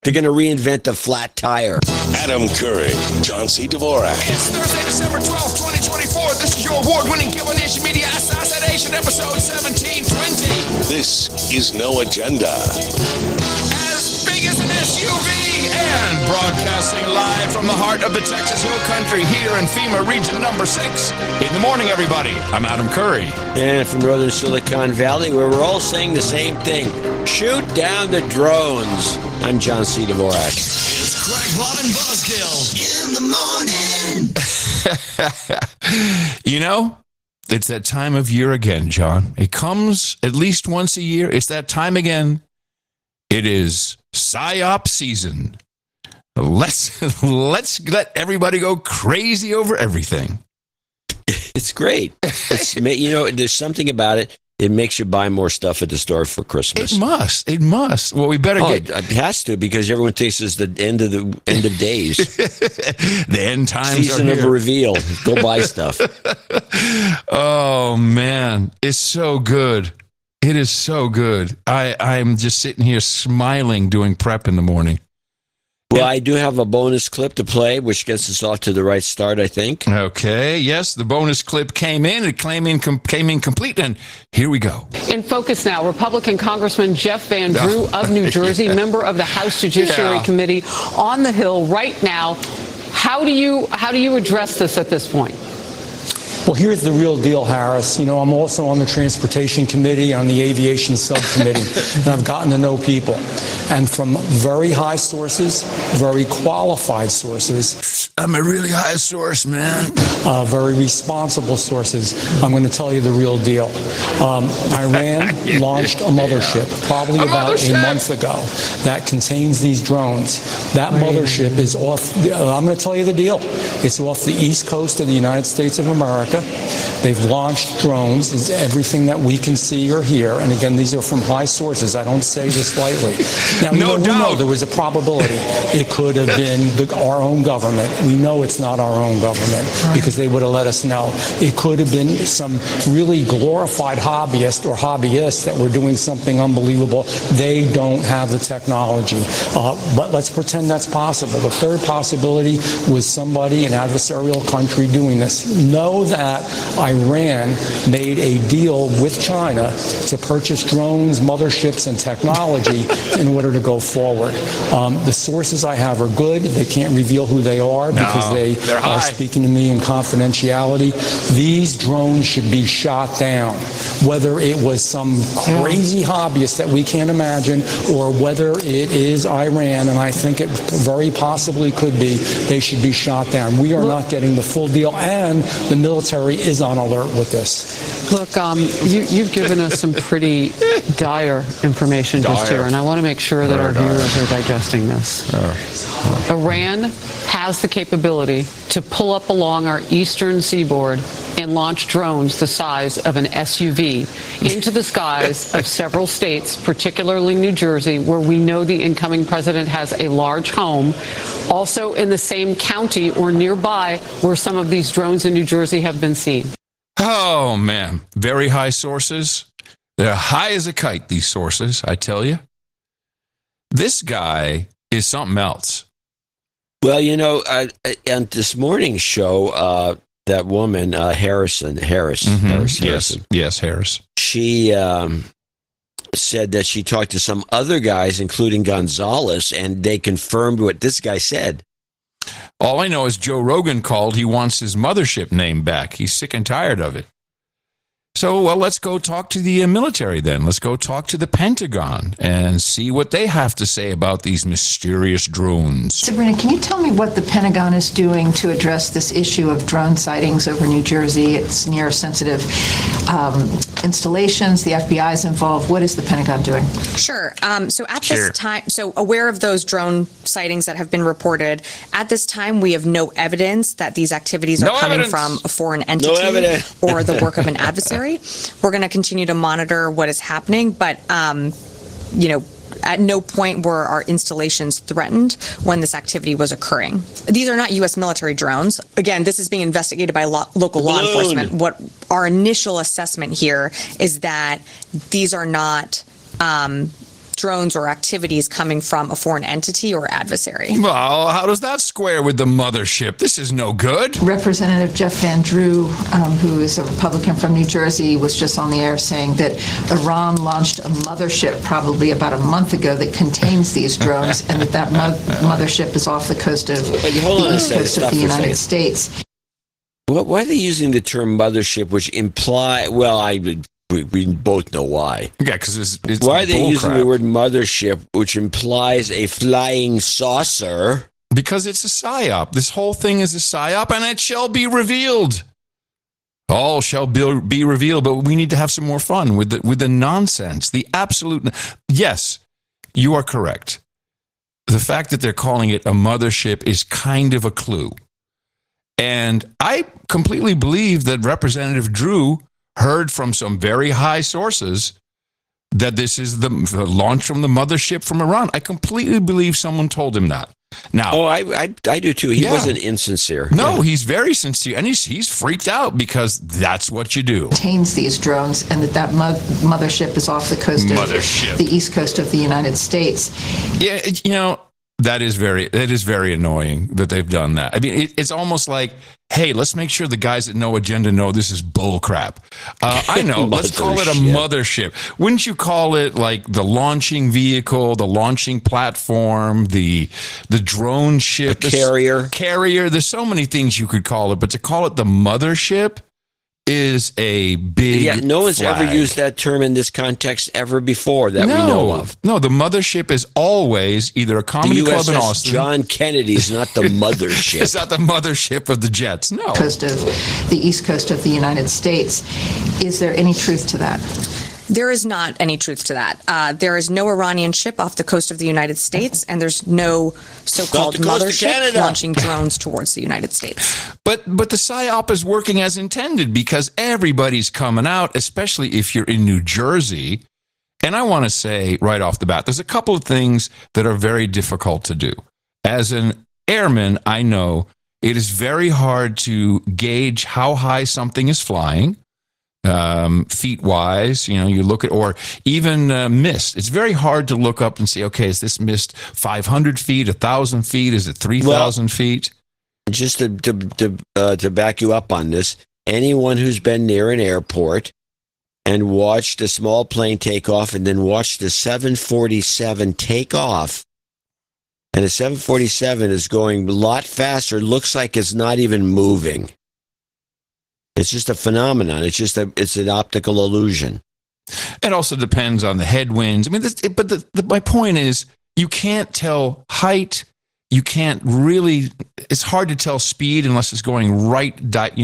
They're going to reinvent the flat tire. Adam Curry, John C. Dvorak. It's Thursday, December 12th, 2024. This is your award-winning Gilbert Nation Media Assassination, episode 1720. This is No Agenda. As big as an SUV and broadcasting live from the heart of the Texas Hill Country here in FEMA Region Number 6. In the morning, everybody. I'm Adam Curry. And from Northern Silicon Valley, where we're all saying the same thing. Shoot down the drones. I'm John C. Dvorak. It's Craig Bottom Buzzkill in the morning. You know, it's that time of year again, John. It comes at least once a year. It's that time again. It is PSYOP season. Let's let everybody go crazy over everything. It's great. It's, there's something about it. It makes you buy more stuff at the store for Christmas. It must. Well, we better It has to, because everyone thinks it's the end of days. The end times Season are of here. reveal. Go buy stuff. Oh man, it's so good. It is so good. I'm just sitting here smiling, doing prep in the morning. Well, I do have a bonus clip to play, which gets us off to the right start, I think. Okay, yes, the bonus clip came in. It came in complete, and here we go. In focus now, Republican Congressman Jeff Van Drew of New Jersey, member of the House Judiciary Committee on the Hill right now. How do you address this at this point? Well, here's the real deal, Harris. You know, I'm also on the Transportation Committee, on the Aviation Subcommittee, and I've gotten to know people. And from very high sources, very qualified sources. I'm a really high source, man. Very responsible sources. I'm going to tell you the real deal. Iran launched a mothership probably about a month ago that contains these drones. That mothership is off, I'm going to tell you the deal. It's off the east coast of the United States of America. They've launched drones. It's everything that we can see or hear. And again, these are from high sources. I don't say this lightly. Now, No we doubt. know there was a probability it could have been our own government. We know it's not our own government because they would have let us know. It could have been some really glorified hobbyist or hobbyists that were doing something unbelievable. They don't have the technology. But let's pretend that's possible. The third possibility was somebody, an adversarial country, doing this. Know that Iran made a deal with China to purchase drones, motherships, and technology in order to go forward. The sources I have are good. They can't reveal who they are because they are speaking to me in confidentiality. These drones should be shot down. Whether it was some crazy hobbyist that we can't imagine or whether it is Iran, and I think it very possibly could be, they should be shot down. We are not getting the full deal, and the military is on alert with this. Look, you've given us some pretty dire information just here, and I want to make sure that our viewers are digesting this. Iran has the capability to pull up along our eastern seaboard and launch drones the size of an SUV into the skies of several states, particularly New Jersey, where we know the incoming president has a large home. Also in the same county or nearby where some of these drones in New Jersey have been seen. Oh, man. Very high sources. They're high as a kite, these sources, I tell you. This guy is something else. Well, on this morning's show, that woman, Harris. Yes, Harris. She said that she talked to some other guys, including Gonzalez, and they confirmed what this guy said. All I know is Joe Rogan called. He wants his mothership name back. He's sick and tired of it. So, well, let's go talk to the military then. Let's go talk to the Pentagon and see what they have to say about these mysterious drones. Sabrina, can you tell me what the Pentagon is doing to address this issue of drone sightings over New Jersey? It's near sensitive installations. The FBI is involved. What is the Pentagon doing? Sure. So at this time, aware of those drone sightings that have been reported, at this time, we have no evidence that these activities are coming from a foreign entity or the work of an adversary. We're going to continue to monitor what is happening, but, at no point were our installations threatened when this activity was occurring. These are not U.S. military drones. Again, this is being investigated by local law enforcement. What our initial assessment here is that these are not drones or activities coming from a foreign entity or adversary. Well, how does that square with the mothership? This is no good. Representative Jeff Van Drew, who is a Republican from New Jersey, was just on the air saying that Iran launched a mothership probably about a month ago that contains these drones, and that mothership is off the coast of the east coast of the United States. Why are they using the term mothership, which imply? Well, we both know why. Yeah, because it's why are they using the word mothership, which implies a flying saucer? Because it's a psyop. This whole thing is a psyop, and it shall be revealed. All shall be revealed, but we need to have some more fun with the nonsense. The absolute. Yes, you are correct. The fact that they're calling it a mothership is kind of a clue. And I completely believe that Representative Drew heard from some very high sources that this is the launch from the mothership from Iran. I completely believe someone told him that. Now, I do too. He wasn't insincere. No, he's very sincere, and he's freaked out because that's what you do. Contains these drones, and that mothership is off the coast of the east coast of the United States. Yeah, that is very annoying that they've done that. I mean, it's almost like, hey, let's make sure the guys at No Agenda know this is bull crap. I know. Let's call it a mothership. Wouldn't you call it like the launching vehicle, the launching platform, the drone ship, the carrier? There's so many things you could call it, but to call it the mothership is a big no one's flag. ever used that term in this context ever before that we know of. No, the mothership is always either a comedy club in Austin. John Kennedy's not the mothership. It's not the mothership of the jets. No. Coast of the east coast of the United States. Is there any truth to that? There is not any truth to that. There is no Iranian ship off the coast of the United States, and there's no so-called mothership launching drones towards the United States. But the PSYOP is working as intended because everybody's coming out, especially if you're in New Jersey. And I want to say right off the bat, there's a couple of things that are very difficult to do. As an airman, I know it is very hard to gauge how high something is flying. Feet wise, you look at, or even mist. It's very hard to look up and say, okay, is this mist 500 feet, 1,000 feet? Is it 3,000 feet? Just to back you up on this, anyone who's been near an airport and watched a small plane take off and then watched the 747 take off, and the 747 is going a lot faster, looks like it's not even moving. It's just a phenomenon. It's an optical illusion. It also depends on the headwinds. I mean, my point is, you can't tell height. You can't really. It's hard to tell speed unless it's going right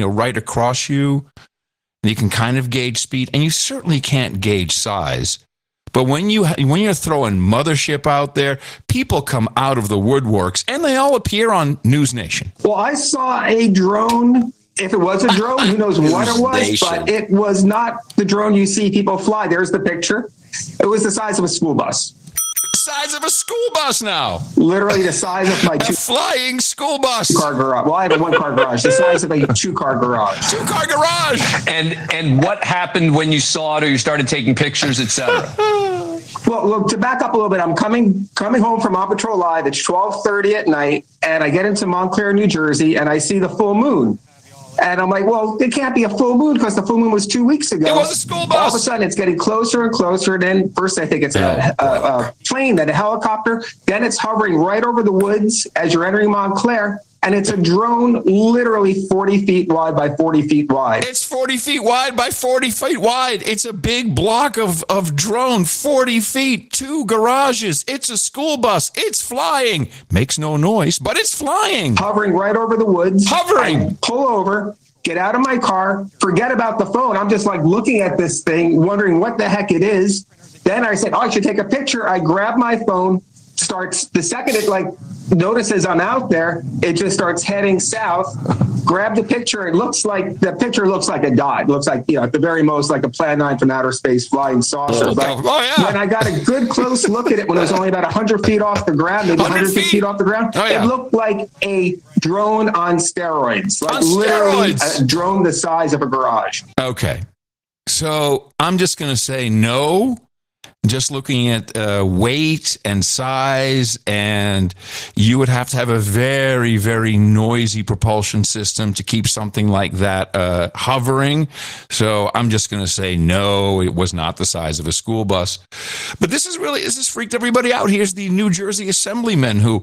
across you. And you can kind of gauge speed, and you certainly can't gauge size. But when you're throwing mothership out there, people come out of the woodworks, and they all appear on News Nation. Well, I saw a drone. If it was a drone, who knows what it was, but it was not the drone you see people fly. There's the picture. It was the size of a school bus. Size of a school bus now. Literally the size of my flying school bus. Car garage. Well, I have a one-car garage. The size of a two-car garage. Two-car garage. And what happened when you saw it or you started taking pictures, etc.? Well, look, to back up a little bit, I'm coming home from On Patrol Live. It's 12:30 at night, and I get into Montclair, New Jersey, and I see the full moon. And I'm like, well, it can't be a full moon because the full moon was 2 weeks ago. It was a school bus. All of a sudden, it's getting closer and closer. And then first, I think it's a plane, then a helicopter. Then it's hovering right over the woods as you're entering Montclair. And it's a drone literally 40 feet wide by 40 feet wide. It's 40 feet wide by 40 feet wide. It's a big block of drone, 40 feet, 2 garages. It's a school bus. It's flying. Makes no noise, but it's flying. Hovering right over the woods. Hovering. I pull over, get out of my car, forget about the phone. I'm just like looking at this thing, wondering what the heck it is. Then I said, I should take a picture. I grab my phone. The second it notices I'm out there, it just starts heading south. Grab the picture. The picture looks like a dot. It looks like, at the very most, like a Plan 9 from outer space flying saucer. But when I got a good close look at it, when it was only about 100 feet off the ground, maybe 150 feet off the ground, it looked like a drone on steroids. Literally a drone the size of a garage. Okay. So I'm just going to say no. just looking at weight and size, and you would have to have a very, very noisy propulsion system to keep something like that hovering. So I'm just going to say no, it was not the size of a school bus. But this has freaked everybody out. Here's the New Jersey assemblyman who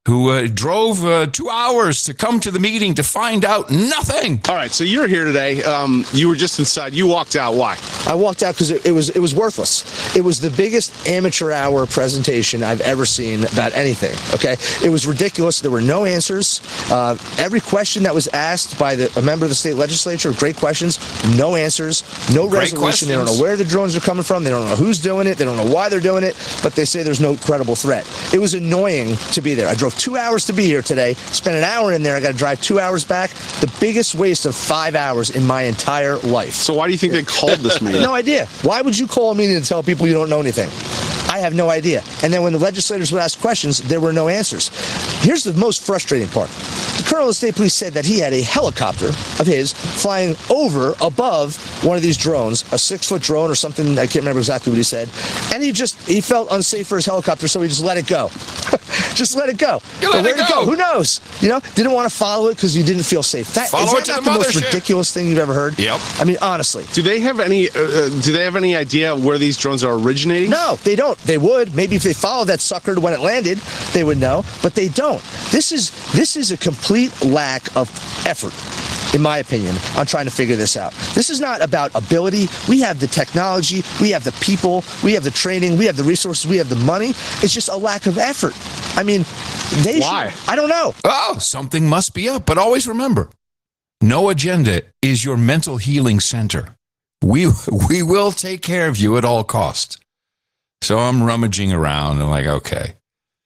drove 2 hours to come to the meeting to find out nothing. All right, so you're here today. You were just inside. You walked out. Why? I walked out because it was worthless. It was the biggest amateur hour presentation I've ever seen about anything. Okay, it was ridiculous. There were no answers. Every question that was asked by a member of the state legislature, great questions, no answers, no resolution. They don't know where the drones are coming from. They don't know who's doing it. They don't know why they're doing it. But they say there's no credible threat. It was annoying to be there. I drove 2 hours to be here today. Spent an hour in there. I got to drive 2 hours back. The biggest waste of 5 hours in my entire life. So why do you think they called this meeting? No idea. Why would you call a meeting to tell people you don't know anything? I have no idea. And then when the legislators would ask questions, there were no answers. Here's the most frustrating part. The colonel of the state police said that he had a helicopter of his flying above one of these drones, a 6-foot drone or something. I can't remember exactly what he said. And he felt unsafe for his helicopter, so he just let it go. Just let it go. Let it go. Who knows? Didn't want to follow it because you didn't feel safe. Is that not the most ridiculous thing you've ever heard? Yep. I mean, honestly. Do they have any idea where these drones are originating? No, they don't. They would. Maybe if they followed that sucker when it landed, they would know. But they don't. This is a complete lack of effort, in my opinion, on trying to figure this out. This is not about ability. We have the technology. We have the people. We have the training. We have the resources. We have the money. It's just a lack of effort. I mean, why? I don't know. Oh, something must be up. But always remember, No Agenda is your mental healing center. We will take care of you at all costs. So I'm rummaging around and like, okay,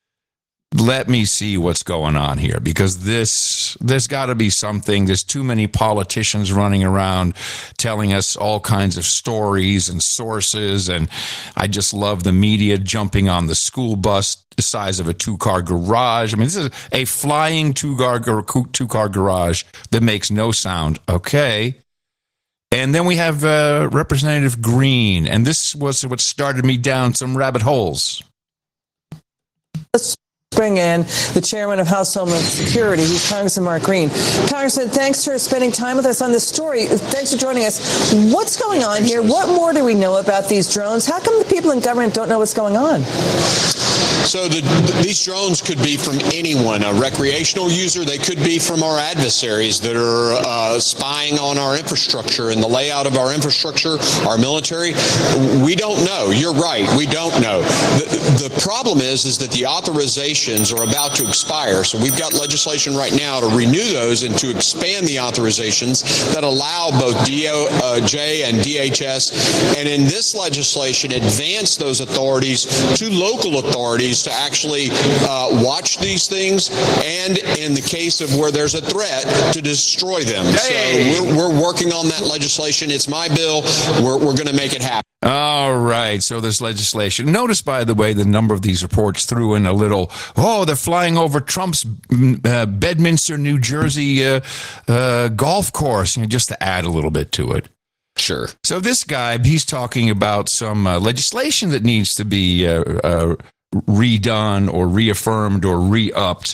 let me see what's going on here, because there's got to be something. There's too many politicians running around telling us all kinds of stories and sources, and I just love the media jumping on the school bus the size of a 2-car garage. I mean, this is a flying 2-car garage that makes no sound. Okay. And then we have Representative Green, and this was what started me down some rabbit holes. Let's bring in the chairman of House Homeland Security, who's Congressman Mark Green. Congressman, thanks for spending time with us on this story. Thanks for joining us. What's going on here? What more do we know about these drones? How come the people in government don't know what's going on? So these drones could be from anyone, a recreational user. They could be from our adversaries that are spying on our infrastructure and the layout of our infrastructure, our military. We don't know. You're right. We don't know. The problem is that the authorizations are about to expire. So we've got legislation right now to renew those and to expand the authorizations that allow both DOJ and DHS, and in this legislation, advance those authorities to local authorities to actually watch these things, and in the case of where there's a threat, to destroy them. Hey. So we're working on that legislation. It's my bill. We're going to make it happen. All right. So this legislation. Notice, by the way, the number of these reports threw in a little, they're flying over Trump's Bedminster, New Jersey golf course, just to add a little bit to it. Sure. So this guy, he's talking about some legislation that needs to be redone or reaffirmed or re-upped.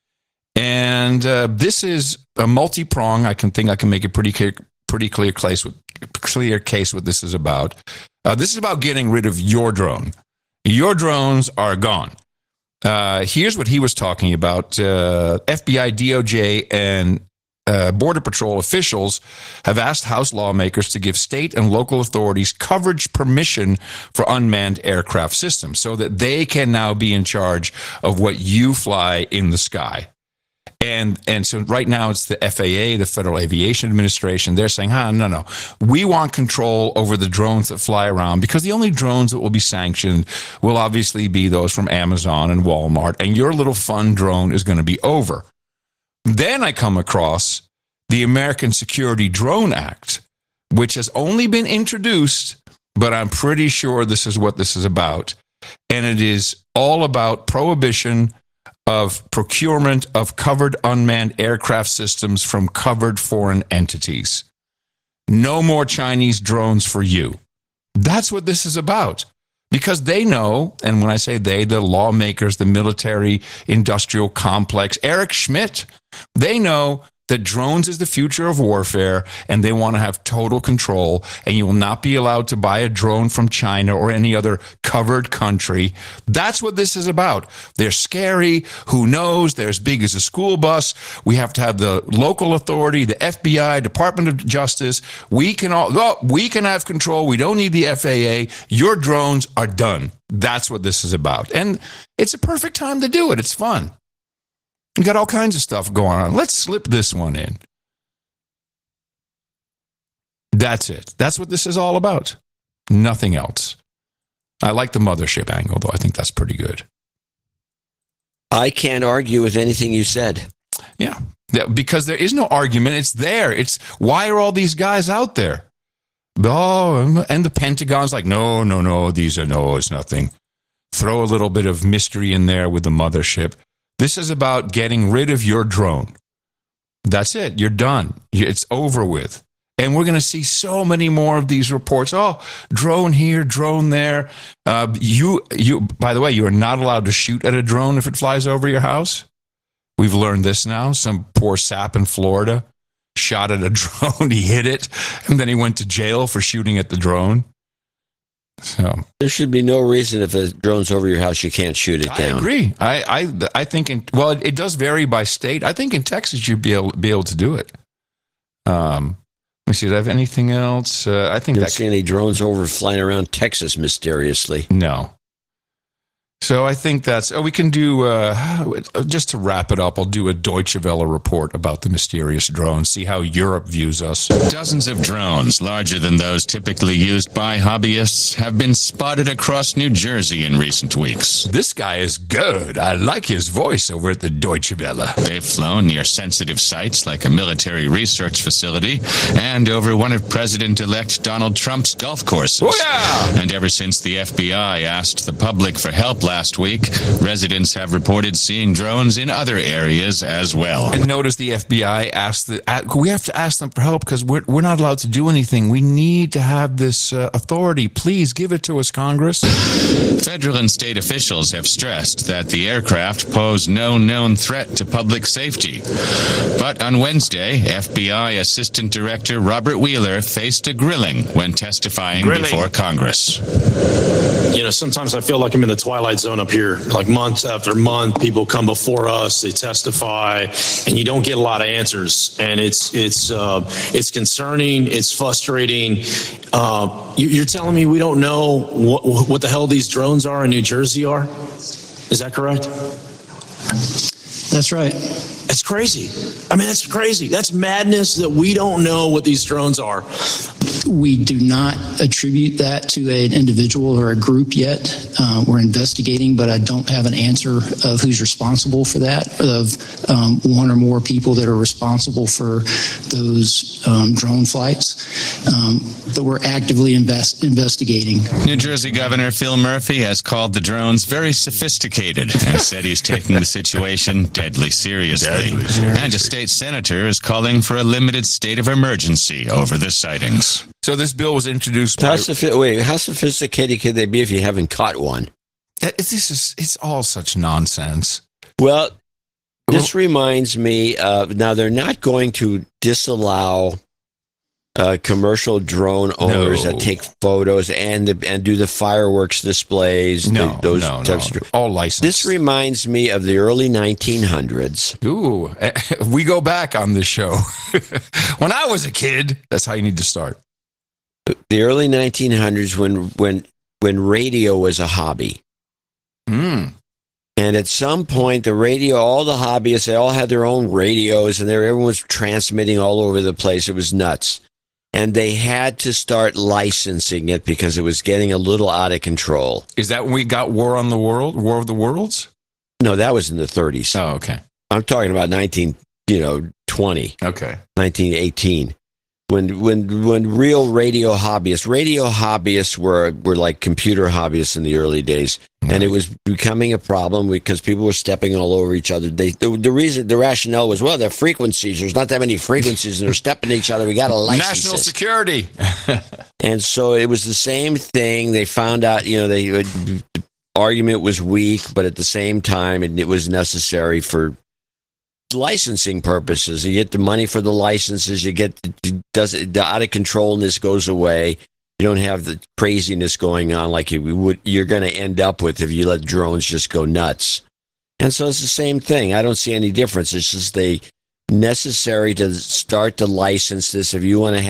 And this is a multi-prong. I can make a pretty clear case what this is about. This is about getting rid of your drone. Your drones are gone. Here's what he was talking about. FBI, DOJ, and Border Patrol officials have asked House lawmakers to give state and local authorities coverage permission for unmanned aircraft systems so that they can now be in charge of what you fly in the sky. And so right now it's the FAA, the Federal Aviation Administration. They're saying, no. We want control over the drones that fly around, because the only drones that will be sanctioned will obviously be those from Amazon and Walmart, and your little fun drone is going to be over. Then I come across the American Security Drone Act, which has only been introduced, but I'm pretty sure this is what this is about. And it is all about prohibition of procurement of covered unmanned aircraft systems from covered foreign entities. No more Chinese drones for you. That's what this is about. Because they know, and when I say they, the lawmakers, the military industrial complex, Eric Schmidt, they know that drones is the future of warfare, and they want to have total control, and you will not be allowed to buy a drone from China or any other covered country. That's what this is about. They're scary. Who knows? They're as big as a school bus. We have to have the local authority, the FBI, Department of Justice. We can have control. We don't need the FAA. Your drones are done. That's what this is about. And it's a perfect time to do it. It's fun. We got all kinds of stuff going on. Let's slip this one in. That's it. That's what this is all about. Nothing else. I like the mothership angle, though. I think that's pretty good. I can't argue with anything you said. Yeah, because there is no argument. It's there. It's why are all these guys out there? Oh, and the Pentagon's like, no, it's nothing. Throw a little bit of mystery in there with the mothership. This is about getting rid of your drone. That's it. You're done. It's over with. And we're going to see so many more of these reports. Oh, drone here, drone there. You. By the way, you are not allowed to shoot at a drone if it flies over your house. We've learned this now. Some poor sap in Florida shot at a drone. He hit it, and then he went to jail for shooting at the drone. So there should be no reason if a drone's over your house, you can't shoot it down. I agree. I think it does vary by state. I think in Texas you'd be able to do it. Let me see. Do I have anything else? I think don't see any drones flying around Texas mysteriously. No. So I think that's. We can do just to wrap it up. I'll do a Deutsche Welle report about the mysterious drones. See how Europe views us. Dozens of drones, larger than those typically used by hobbyists, have been spotted across New Jersey in recent weeks. This guy is good. I like his voice over at the Deutsche Welle. They've flown near sensitive sites like a military research facility and over one of President-elect Donald Trump's golf courses. Oh, yeah! And ever since the FBI asked the public for help last week, residents have reported seeing drones in other areas as well. And notice the FBI asked we have to ask them for help because we're not allowed to do anything. We need to have this authority. Please give it to us, Congress. Federal and state officials have stressed that the aircraft pose no known threat to public safety. But on Wednesday, FBI Assistant Director Robert Wheeler faced a grilling when testifying before Congress. You know, sometimes I feel like I'm in the twilight zone up here. Like month after month, people come before us, they testify, and you don't get a lot of answers. And it's concerning. It's frustrating. You're telling me we don't know what the hell these drones are in New Jersey are? Is that correct? That's right. That's crazy. I mean, that's crazy. That's madness that we don't know what these drones are. We do not attribute that to an individual or a group yet. We're investigating, but I don't have an answer of who's responsible for that, of one or more people that are responsible for those drone flights. But we're actively investigating. New Jersey Governor Phil Murphy has called the drones very sophisticated and said he's taking the situation deadly seriously. And a state senator is calling for a limited state of emergency over the sightings. So this bill was introduced how sophisticated can they be if you haven't caught one? It's all such nonsense. Well, this reminds me of, now they're not going to disallow commercial drone owners that take photos and do the fireworks displays. All licensed. This reminds me of the early 1900s. Ooh, we go back on this show. When I was a kid, that's how you need to start. The early 1900s when radio was a hobby. And at some point, the radio, all the hobbyists, they all had their own radios, and everyone was transmitting all over the place. It was nuts. And they had to start licensing it because it was getting a little out of control. Is that when we got War of the Worlds? No, that was in the 30s. Oh, okay. I'm talking about 1920. Okay. 1918. when real radio hobbyists were like computer hobbyists in the early days, and it was becoming a problem because people were stepping all over each other. The rationale was, well, they're frequencies. There's not that many frequencies, and they're stepping each other. We got to license national this. security. And so it was the same thing. They found out, the argument was weak, but at the same time, it was necessary for licensing purposes. You get the money for the licenses. You get the out of controlness goes away. You don't have the craziness going on like you're going to end up with if you let drones just go nuts. And so it's the same thing. I don't see any difference. It's just necessary to start to license this. If you want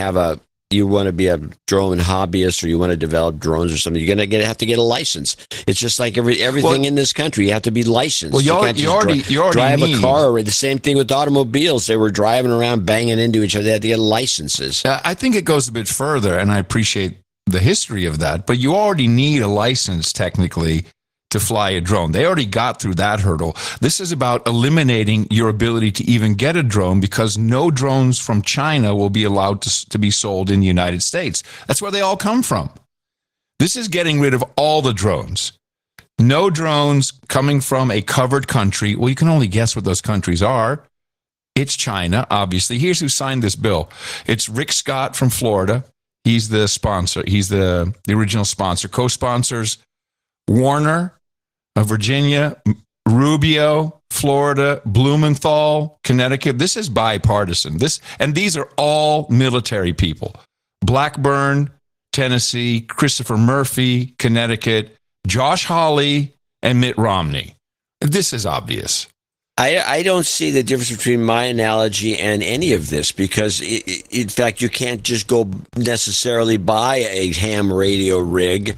to be a drone hobbyist, or you want to develop drones or something, you're going to have to get a license. It's just like everything in this country. You have to be licensed. Well, you already drive need a car. The same thing with automobiles. They were driving around banging into each other. They had to get licenses. I think it goes a bit further, and I appreciate the history of that, but you already need a license technically to fly a drone. They already got through that hurdle. This is about eliminating your ability to even get a drone, because no drones from China will be allowed to be sold in the United States. That's where they all come from. This is getting rid of all the drones. No drones coming from a covered country. Well, you can only guess what those countries are. It's China, obviously. Here's who signed this bill. It's Rick Scott from Florida. He's the sponsor. He's the original sponsor. Co-sponsors Warner of Virginia, Rubio, Florida, Blumenthal, Connecticut. This is bipartisan. These are all military people. Blackburn, Tennessee, Christopher Murphy, Connecticut, Josh Hawley, and Mitt Romney. This is obvious. I don't see the difference between my analogy and any of this, because, in fact, you can't just go necessarily buy a ham radio rig,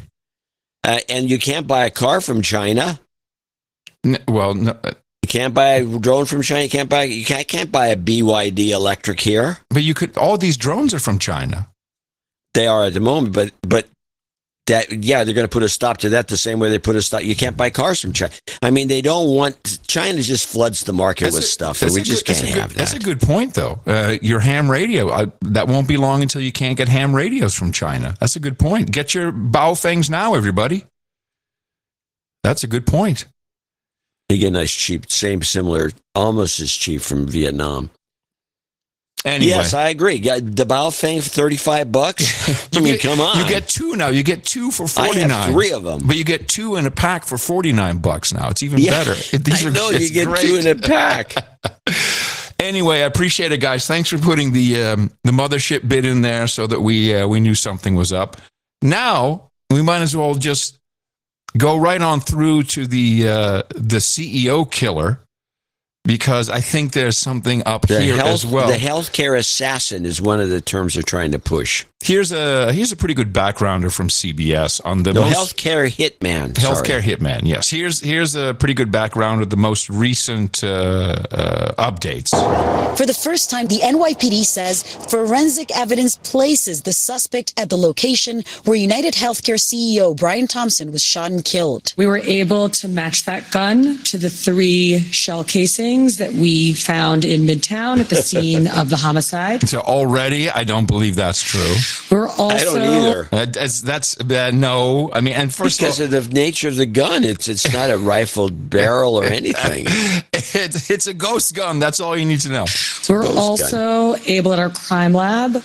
and you can't buy a car from China. No. You can't buy a drone from China. You can't buy a BYD electric here. But you could. All these drones are from China. They are at the moment, but. They're going to put a stop to that the same way they put a stop. You can't buy cars from China. I mean, they don't want China just floods the market with stuff, and we just can't have that. That's a good point, though. Your ham radio, that won't be long until you can't get ham radios from China. That's a good point. Get your Baofengs now, everybody. That's a good point. You get nice, cheap, similar, almost as cheap from Vietnam. Anyway. Yes, I agree. The Baofeng for $35. I mean, come on. You get two now. You get two for $49. I have 3 of them. But you get 2 in a pack for $49 now. It's even better. You get great. 2 in a pack. Anyway, I appreciate it, guys. Thanks for putting the mothership bit in there so that we knew something was up. Now, we might as well just go right on through to the CEO killer, because I think there's something up here as well. The healthcare assassin is one of the terms they're trying to push. Here's a pretty good backgrounder from CBS on the healthcare hitman. Healthcare hitman. Yes. Here's a pretty good background of the most recent updates. For the first time, the NYPD says forensic evidence places the suspect at the location where United Healthcare CEO Brian Thompson was shot and killed. We were able to match that gun to the 3 shell casings that we found in Midtown at the scene of the homicide. So already, I don't believe that's true. We're also. I don't either. That's no. I mean, and first because of the nature of the gun, it's not a rifled barrel or anything. It's a ghost gun. That's all you need to know. We're also able at our crime lab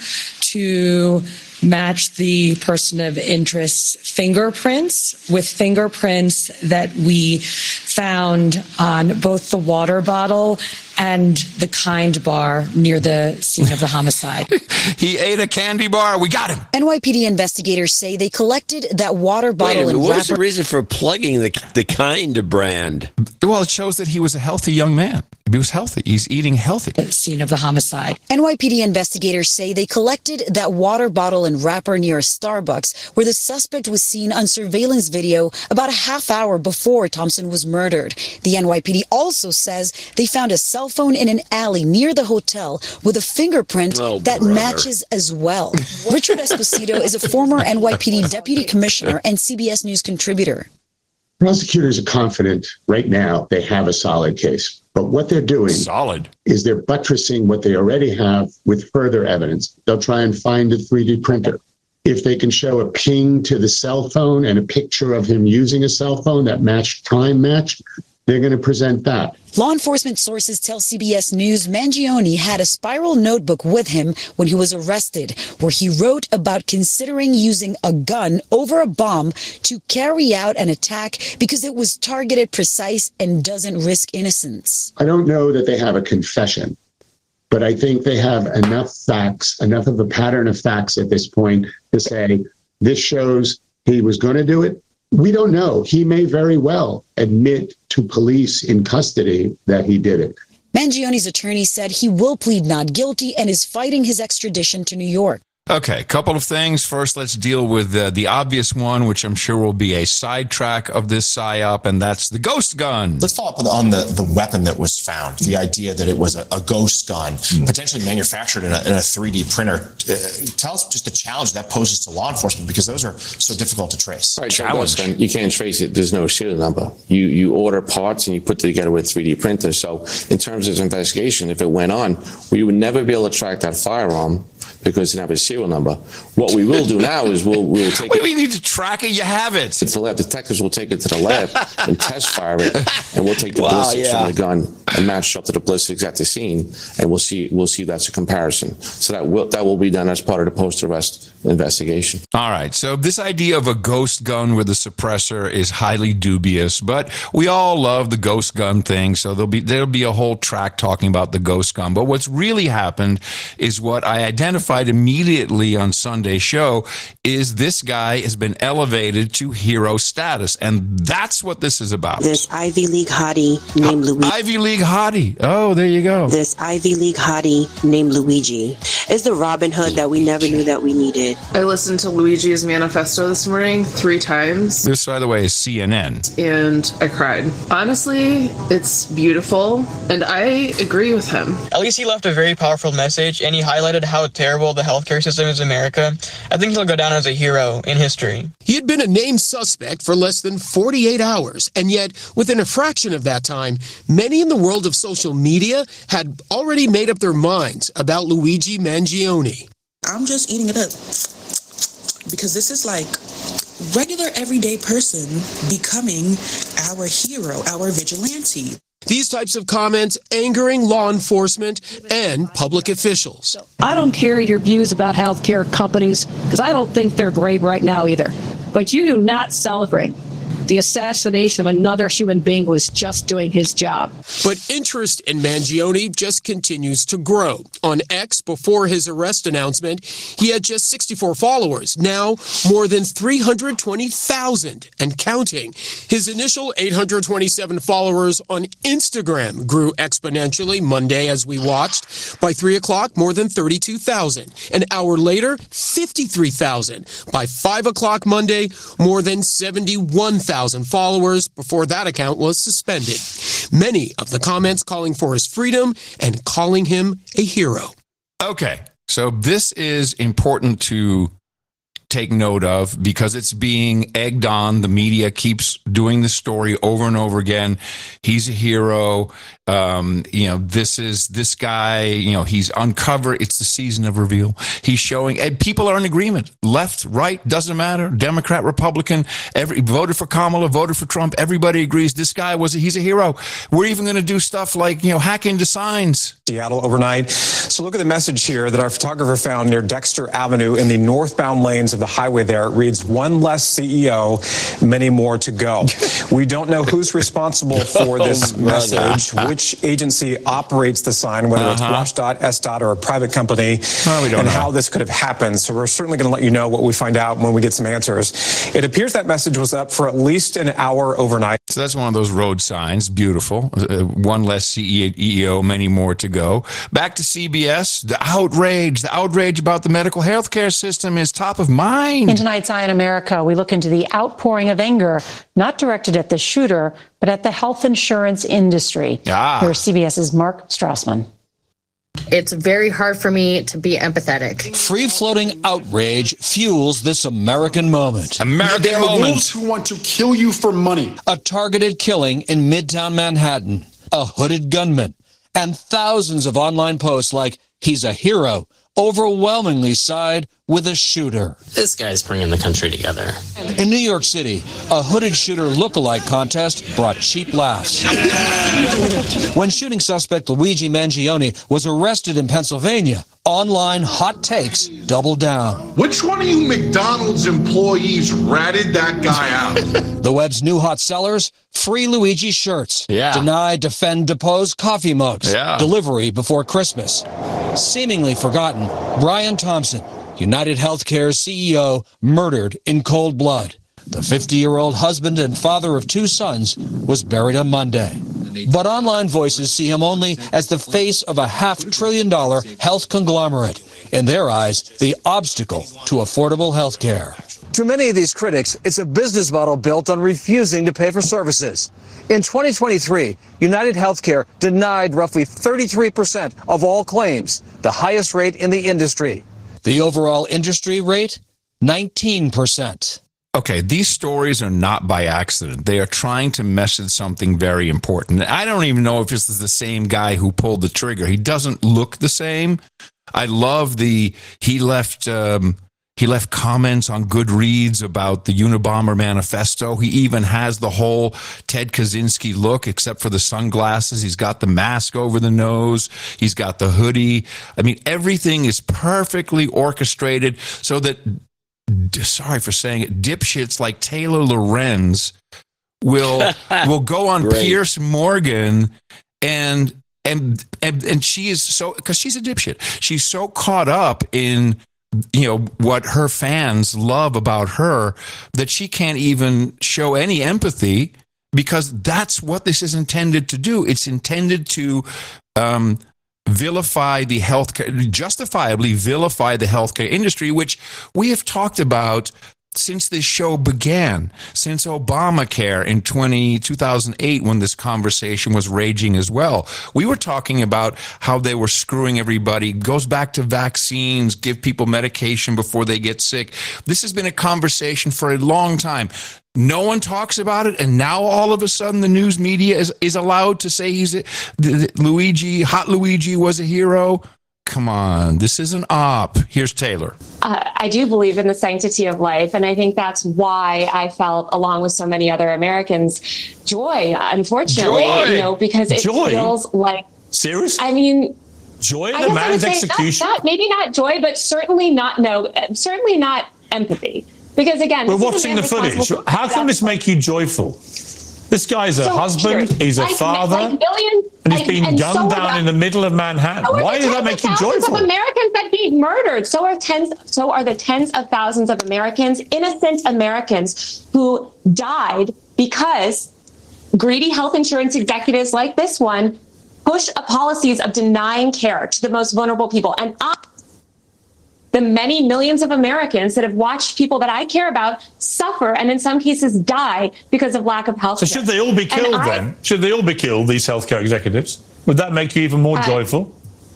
to match the person of interest's fingerprints with fingerprints that we found on both the water bottle and the Kind bar near the scene of the homicide. He ate a candy bar. We got him. NYPD investigators say they collected that water bottle and what was the reason for plugging the Kind brand? Well, it shows that he was a healthy young man. He was healthy. He's eating healthy. The scene of the homicide. NYPD investigators say they collected that water bottle and wrapper near a Starbucks where the suspect was seen on surveillance video about a half hour before Thompson was murdered. The NYPD also says they found a cell phone in an alley near the hotel with a fingerprint that matches as well. Richard Esposito is a former NYPD deputy commissioner and CBS News contributor. Prosecutors are confident right now they have a solid case. But what they're doing is they're buttressing what they already have with further evidence. They'll try and find a 3D printer. If they can show a ping to the cell phone and a picture of him using a cell phone that time matched, they're going to present that. Law enforcement sources tell CBS News Mangione had a spiral notebook with him when he was arrested, where he wrote about considering using a gun over a bomb to carry out an attack because it was targeted, precise, and doesn't risk innocence. I don't know that they have a confession, but I think they have enough facts, enough of a pattern of facts at this point to say this shows he was going to do it. We don't know. He may very well admit to police in custody that he did it. Mangione's attorney said he will plead not guilty and is fighting his extradition to New York. Okay, couple of things. First, let's deal with the obvious one, which I'm sure will be a sidetrack of this PSYOP, and that's the ghost gun. Let's follow up on the weapon that was found, the idea that it was a ghost gun, potentially manufactured in a 3D printer. Tell us just the challenge that poses to law enforcement, because those are so difficult to trace. Right, challenge. You can't trace it. There's no serial number. You order parts and you put it together with 3D printers. So in terms of investigation, if it went on, we would never be able to track that firearm because it didn't have a serial number. What we will do now is we'll take What do you need to track it? You have it. It's the lab. Detectives will take it to the lab and test fire it, and we'll take the ballistics from the gun and match up to the ballistics at the scene, and we'll see that's a comparison. So that will be done as part of the post-arrest investigation. All right. So this idea of a ghost gun with a suppressor is highly dubious, but we all love the ghost gun thing. So there'll be a whole track talking about the ghost gun. But what's really happened is what I identified immediately on Sunday's show is this guy has been elevated to hero status. And that's what this is about. This Ivy League hottie named Luigi. Ivy League hottie. Oh, there you go. This Ivy League hottie named Luigi is the Robin Hood that we never knew that we needed. I listened to Luigi's manifesto this morning 3 times. This, by the way, is CNN. And I cried. Honestly, it's beautiful, and I agree with him. At least he left a very powerful message, and he highlighted how terrible the healthcare system is in America. I think he'll go down as a hero in history. He had been a named suspect for less than 48 hours, and yet within a fraction of that time, many in the world of social media had already made up their minds about Luigi Mangione. I'm just eating it up because this is like regular everyday person becoming our hero, our vigilante. These types of comments angering law enforcement and public officials. I don't care your views about healthcare companies because I don't think they're great right now either. But you do not celebrate the assassination of another human being who was just doing his job. But interest in Mangione just continues to grow. On X, before his arrest announcement, he had just 64 followers. Now, more than 320,000 and counting. His initial 827 followers on Instagram grew exponentially Monday as we watched. By 3 o'clock, more than 32,000. An hour later, 53,000. By 5 o'clock Monday, more than 71,000 followers before that account was suspended. Many of the comments calling for his freedom and calling him a hero. Okay, so this is important to take note of because it's being egged on. The media keeps doing the story over and over again. He's a hero. This guy, he's uncovered. It's the season of reveal. He's showing, and people are in agreement. Left, right, doesn't matter. Democrat, Republican, voted for Kamala, voted for Trump. Everybody agrees this guy he's a hero. We're even going to do stuff like, hack into signs. Seattle overnight. So look at the message here that our photographer found near Dexter Avenue in the northbound lanes of the highway there. It reads, "One less CEO, many more to go." We don't know who's responsible for this message, which agency operates the sign, whether it's WatchDOT, SDOT, or a private company, and how this could have happened. So we're certainly going to let you know what we find out when we get some answers. It appears that message was up for at least an hour overnight. So that's one of those road signs. Beautiful. One less CEO, many more to go. Back to CBS. The outrage about the medical health care system is top of mind. In tonight's Eye on America, we look into the outpouring of anger, not directed at the shooter, but at the health insurance industry. Here's CBS's Mark Strassman. it's very hard for me to be empathetic. Free-floating outrage fuels this American moment. There are wolves who want to kill you for money. A targeted killing in Midtown Manhattan, a hooded gunman, and thousands of online posts like, he's a hero, overwhelmingly side with a shooter. This guy's bringing the country together. In New York City, a hooded shooter lookalike contest brought cheap laughs. When shooting suspect Luigi Mangione was arrested in Pennsylvania, online hot takes doubled down. Which one of you McDonald's employees ratted that guy out? The web's new hot sellers, free Luigi shirts. Deny, defend, depose coffee mugs. Delivery before Christmas. Seemingly forgotten, Brian Thompson, United Healthcare's CEO, murdered in cold blood. The 50-year-old husband and father of 2 sons was buried on Monday. But online voices see him only as the face of a $500 billion health conglomerate. In their eyes, the obstacle to affordable health care. To many of these critics, it's a business model built on refusing to pay for services. In 2023, United Healthcare denied roughly 33% of all claims, the highest rate in the industry. The overall industry rate, 19%. Okay, these stories are not by accident. They are trying to message something very important. I don't even know if this is the same guy who pulled the trigger. He doesn't look the same. I love he left comments on Goodreads about the Unabomber manifesto. He even has the whole Ted Kaczynski look, except for the sunglasses. He's got the mask over the nose. He's got the hoodie. I mean, everything is perfectly orchestrated so that, sorry for saying it, dipshits like Taylor Lorenz will go on Piers Morgan and she is so, because she's a dipshit. She's so caught up in, you know, what her fans love about her that she can't even show any empathy, because that's what this is intended to do. It's intended to vilify the healthcare, justifiably vilify the healthcare industry, which we have talked about since this show began, since Obamacare in 2008, when this conversation was raging as well. We were talking about how they were screwing everybody. It goes back to vaccines, give people medication before they get sick. This has been a conversation for a long time. No one talks about it, and now all of a sudden the news media is allowed to say Hot Luigi was a hero. Come on, this is an op. Here's Taylor. I do believe in the sanctity of life, and I think that's why I felt, along with so many other Americans, joy, unfortunately, because it feels like... Seriously? I mean... Joy in the man's execution? Maybe not joy, but certainly not empathy. Because again... We're watching the footage. How can this make you joyful? This guy's a husband, he's a father, and he's been gunned down in the middle of Manhattan. Why does that make you joyful? Thousands of Americans that being murdered. So are the tens of thousands of Americans, innocent Americans, who died because greedy health insurance executives like this one push policies of denying care to the most vulnerable people. And the many millions of Americans that have watched people that I care about suffer and in some cases die because of lack of health care. So should they all be killed then? Should they all be killed, these healthcare executives? Would that make you even more joyful?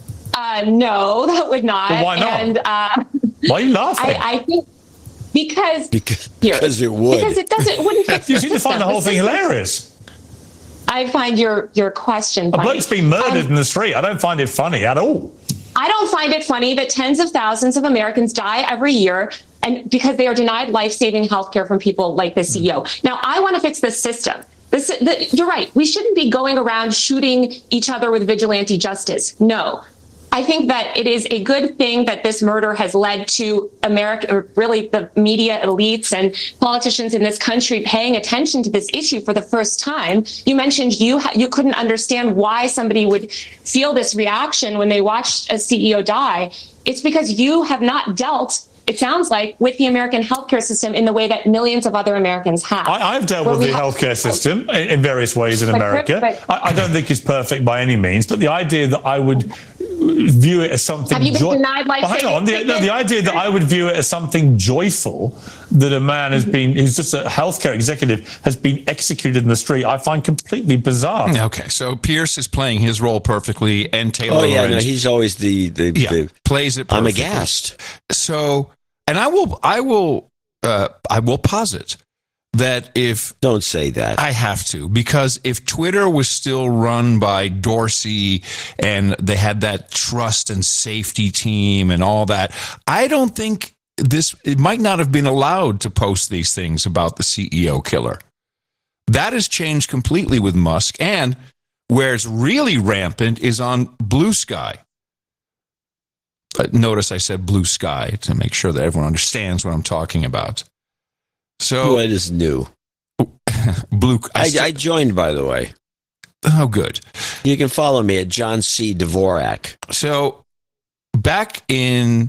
No, that would not. Well, why not? And, why are you laughing? I think because it would. Because it wouldn't fix You seem to find the whole thing hilarious. I find your question funny. A bloke's been murdered in the street. I don't find it funny at all. I don't find it funny that tens of thousands of Americans die every year and because they are denied life-saving health care from people like the CEO. Now, I want to fix this system. You're right. We shouldn't be going around shooting each other with vigilante justice. No. I think that it is a good thing that this murder has led to America, or really the media elites and politicians in this country paying attention to this issue for the first time. You mentioned you couldn't understand why somebody would feel this reaction when they watched a CEO die. It's because you have not dealt, it sounds like, with the American healthcare system in the way that millions of other Americans have. I've dealt with the healthcare system in various ways in America. I don't think it's perfect by any means, but the idea that I would view it as something. Have you been denied life? Hang on. The idea that I would view it as something joyful that a man who's just a healthcare executive, has been executed in the street, I find completely bizarre. Okay, so Pierce is playing his role perfectly, and Taylor. Oh yeah, no, he's always the plays it perfectly. I'm aghast. So, and I will posit that if... Don't say that. I have to, because if Twitter was still run by Dorsey and they had that trust and safety team and all that, I don't think it might not have been allowed to post these things about the CEO killer. That has changed completely with Musk, and where it's really rampant is on Blue Sky. Notice I said Blue Sky to make sure that everyone understands what I'm talking about. So what is new? Blue. I joined, by the way. Oh, good. You can follow me at John C. Dvorak. So back in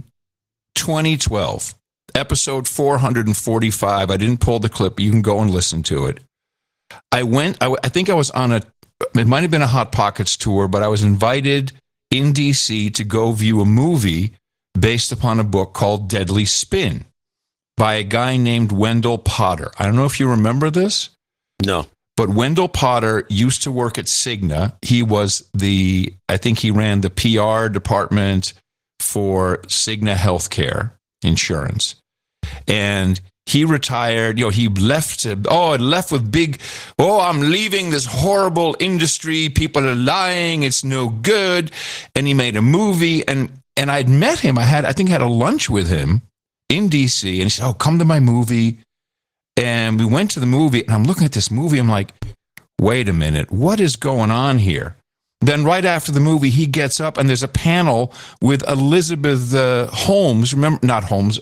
2012, episode 445, I didn't pull the clip. You can go and listen to it. I think I was on it might have been a Hot Pockets tour, but I was invited in DC to go view a movie based upon a book called Deadly Spin by a guy named Wendell Potter. I don't know if you remember this. No. But Wendell Potter used to work at Cigna. He was I think he ran the PR department for Cigna Healthcare Insurance. And he retired, he left with big, I'm leaving this horrible industry. People are lying. It's no good. And he made a movie. And I'd met him. I think I had a lunch with him in DC. And he said, come to my movie. And we went to the movie. And I'm looking at this movie. I'm like, wait a minute. What is going on here? Then right after the movie, he gets up and there's a panel with Elizabeth Holmes. Remember, not Holmes.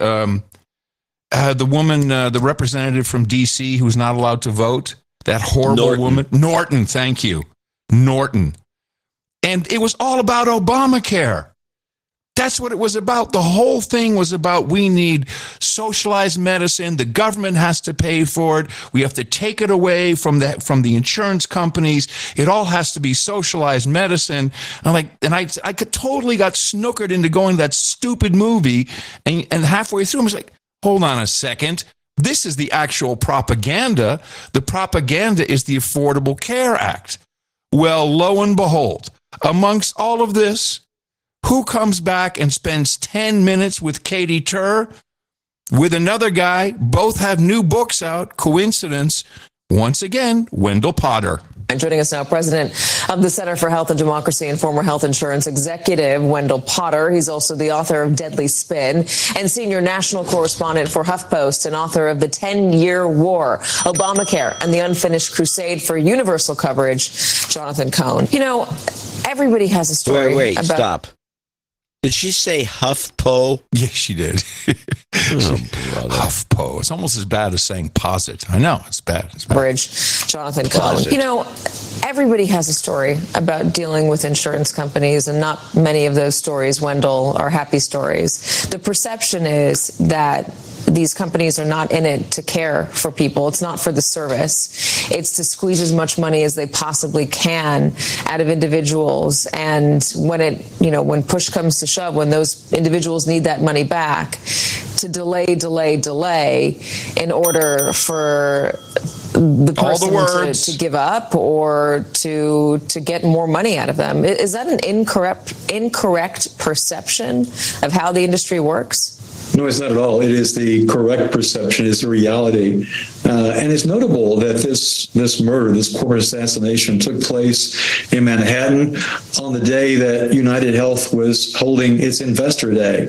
The woman, the representative from D.C. who's not allowed to vote, that horrible woman. Norton, thank you. Norton. And it was all about Obamacare. That's what it was about. The whole thing was about we need socialized medicine. The government has to pay for it. We have to take it away from the insurance companies. It all has to be socialized medicine. I totally got snookered into going to that stupid movie. And halfway through, I was like, hold on a second. This is the actual propaganda. The propaganda is the Affordable Care Act. Well, lo and behold, amongst all of this, who comes back and spends 10 minutes with Katie Tur, with another guy? Both have new books out. Coincidence? Once again, Wendell Potter. And joining us now, President of the Center for Health and Democracy and former health insurance executive, Wendell Potter. He's also the author of Deadly Spin and senior national correspondent for HuffPost and author of The 10-Year War, Obamacare and the Unfinished Crusade for Universal Coverage, Jonathan Cohn. Everybody has a story. Wait, stop. Did she say HuffPo? Yes, she did. HuffPo. It's almost as bad as saying posit. I know, it's bad. Bridge, Jonathan Cohn. Everybody has a story about dealing with insurance companies, and not many of those stories, Wendell, are happy stories. The perception is that these companies are not in it to care for people. It's not for the service. It's to squeeze as much money as they possibly can out of individuals. And when push comes to shove, when those individuals need that money back, to delay in order for the person to give up or to get more money out of them. Is that an incorrect perception of how the industry works? No, it's not at all. It is the correct perception. It's the reality. And it's notable that this murder, this corporate assassination, took place in Manhattan on the day that United Health was holding its Investor Day.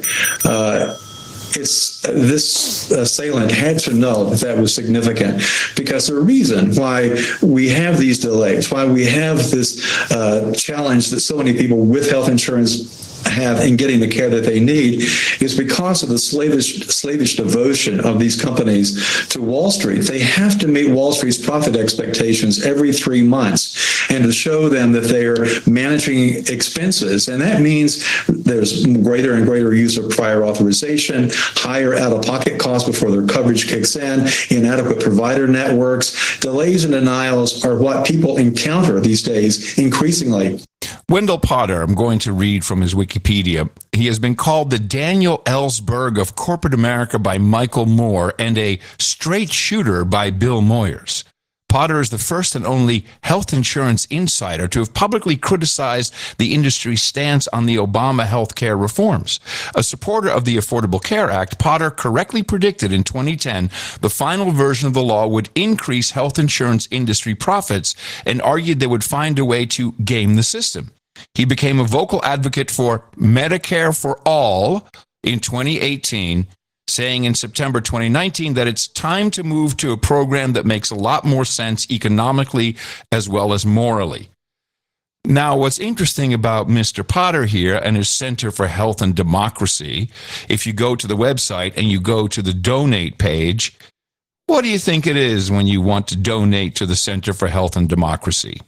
This assailant had to know that was significant, because the reason why we have these delays, why we have this challenge that so many people with health insurance have in getting the care that they need, is because of the slavish devotion of these companies to Wall Street. They have to meet Wall Street's profit expectations every 3 months, and to show them that they are managing expenses. And that means there's greater and greater use of prior authorization, higher out-of-pocket costs before their coverage kicks in, inadequate provider networks. Delays and denials are what people encounter these days increasingly. Wendell Potter, I'm going to read from his Wikipedia. He has been called the Daniel Ellsberg of corporate America by Michael Moore and a straight shooter by Bill Moyers. Potter is the first and only health insurance insider to have publicly criticized the industry's stance on the Obama health care reforms. A supporter of the Affordable Care Act, Potter correctly predicted in 2010 the final version of the law would increase health insurance industry profits and argued they would find a way to game the system. He became a vocal advocate for Medicare for All in 2018, saying in September 2019 that it's time to move to a program that makes a lot more sense economically as well as morally. Now, what's interesting about Mr. Potter here and his Center for Health and Democracy, if you go to the website and you go to the donate page, what do you think it is when you want to donate to the Center for Health and Democracy?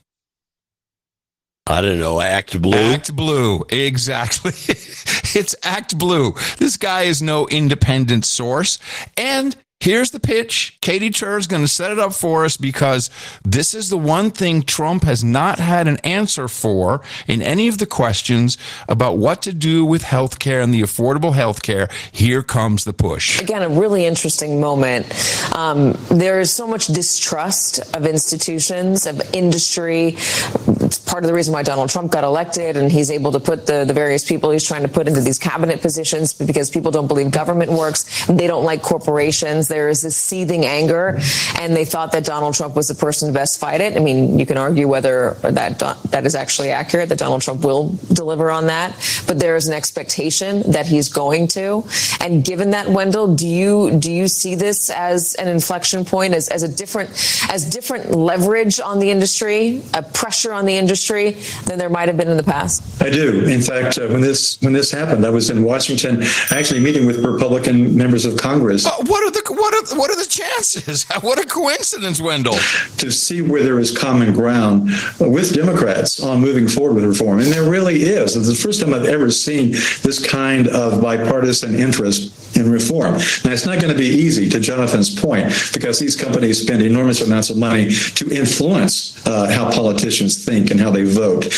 I don't know, Act Blue? Act Blue, exactly. It's Act Blue. This guy is no independent source. And here's the pitch. Katie Tur is going to set it up for us because this is the one thing Trump has not had an answer for in any of the questions about what to do with health care and the affordable health care. Here comes the push. Again, a really interesting moment. There is so much distrust of institutions, of industry. It's part of the reason why Donald Trump got elected, and he's able to put the various people he's trying to put into these cabinet positions because people don't believe government works. They don't like corporations. There is this seething anger, and they thought that Donald Trump was the person to best fight it. I mean, you can argue whether that is actually accurate, that Donald Trump will deliver on that, but there is an expectation that he's going to. And given that, Wendell, do you see this as an inflection point, as different leverage on the industry, a pressure on the industry than there might have been in the past? I do. In fact, when this happened, I was in Washington, actually meeting with Republican members of Congress. What are the chances? What a coincidence, Wendell. To see where there is common ground with Democrats on moving forward with reform. And there really is. It's the first time I've ever seen this kind of bipartisan interest in reform. Now, it's not going to be easy, to Jonathan's point, because these companies spend enormous amounts of money to influence how politicians think and how they vote.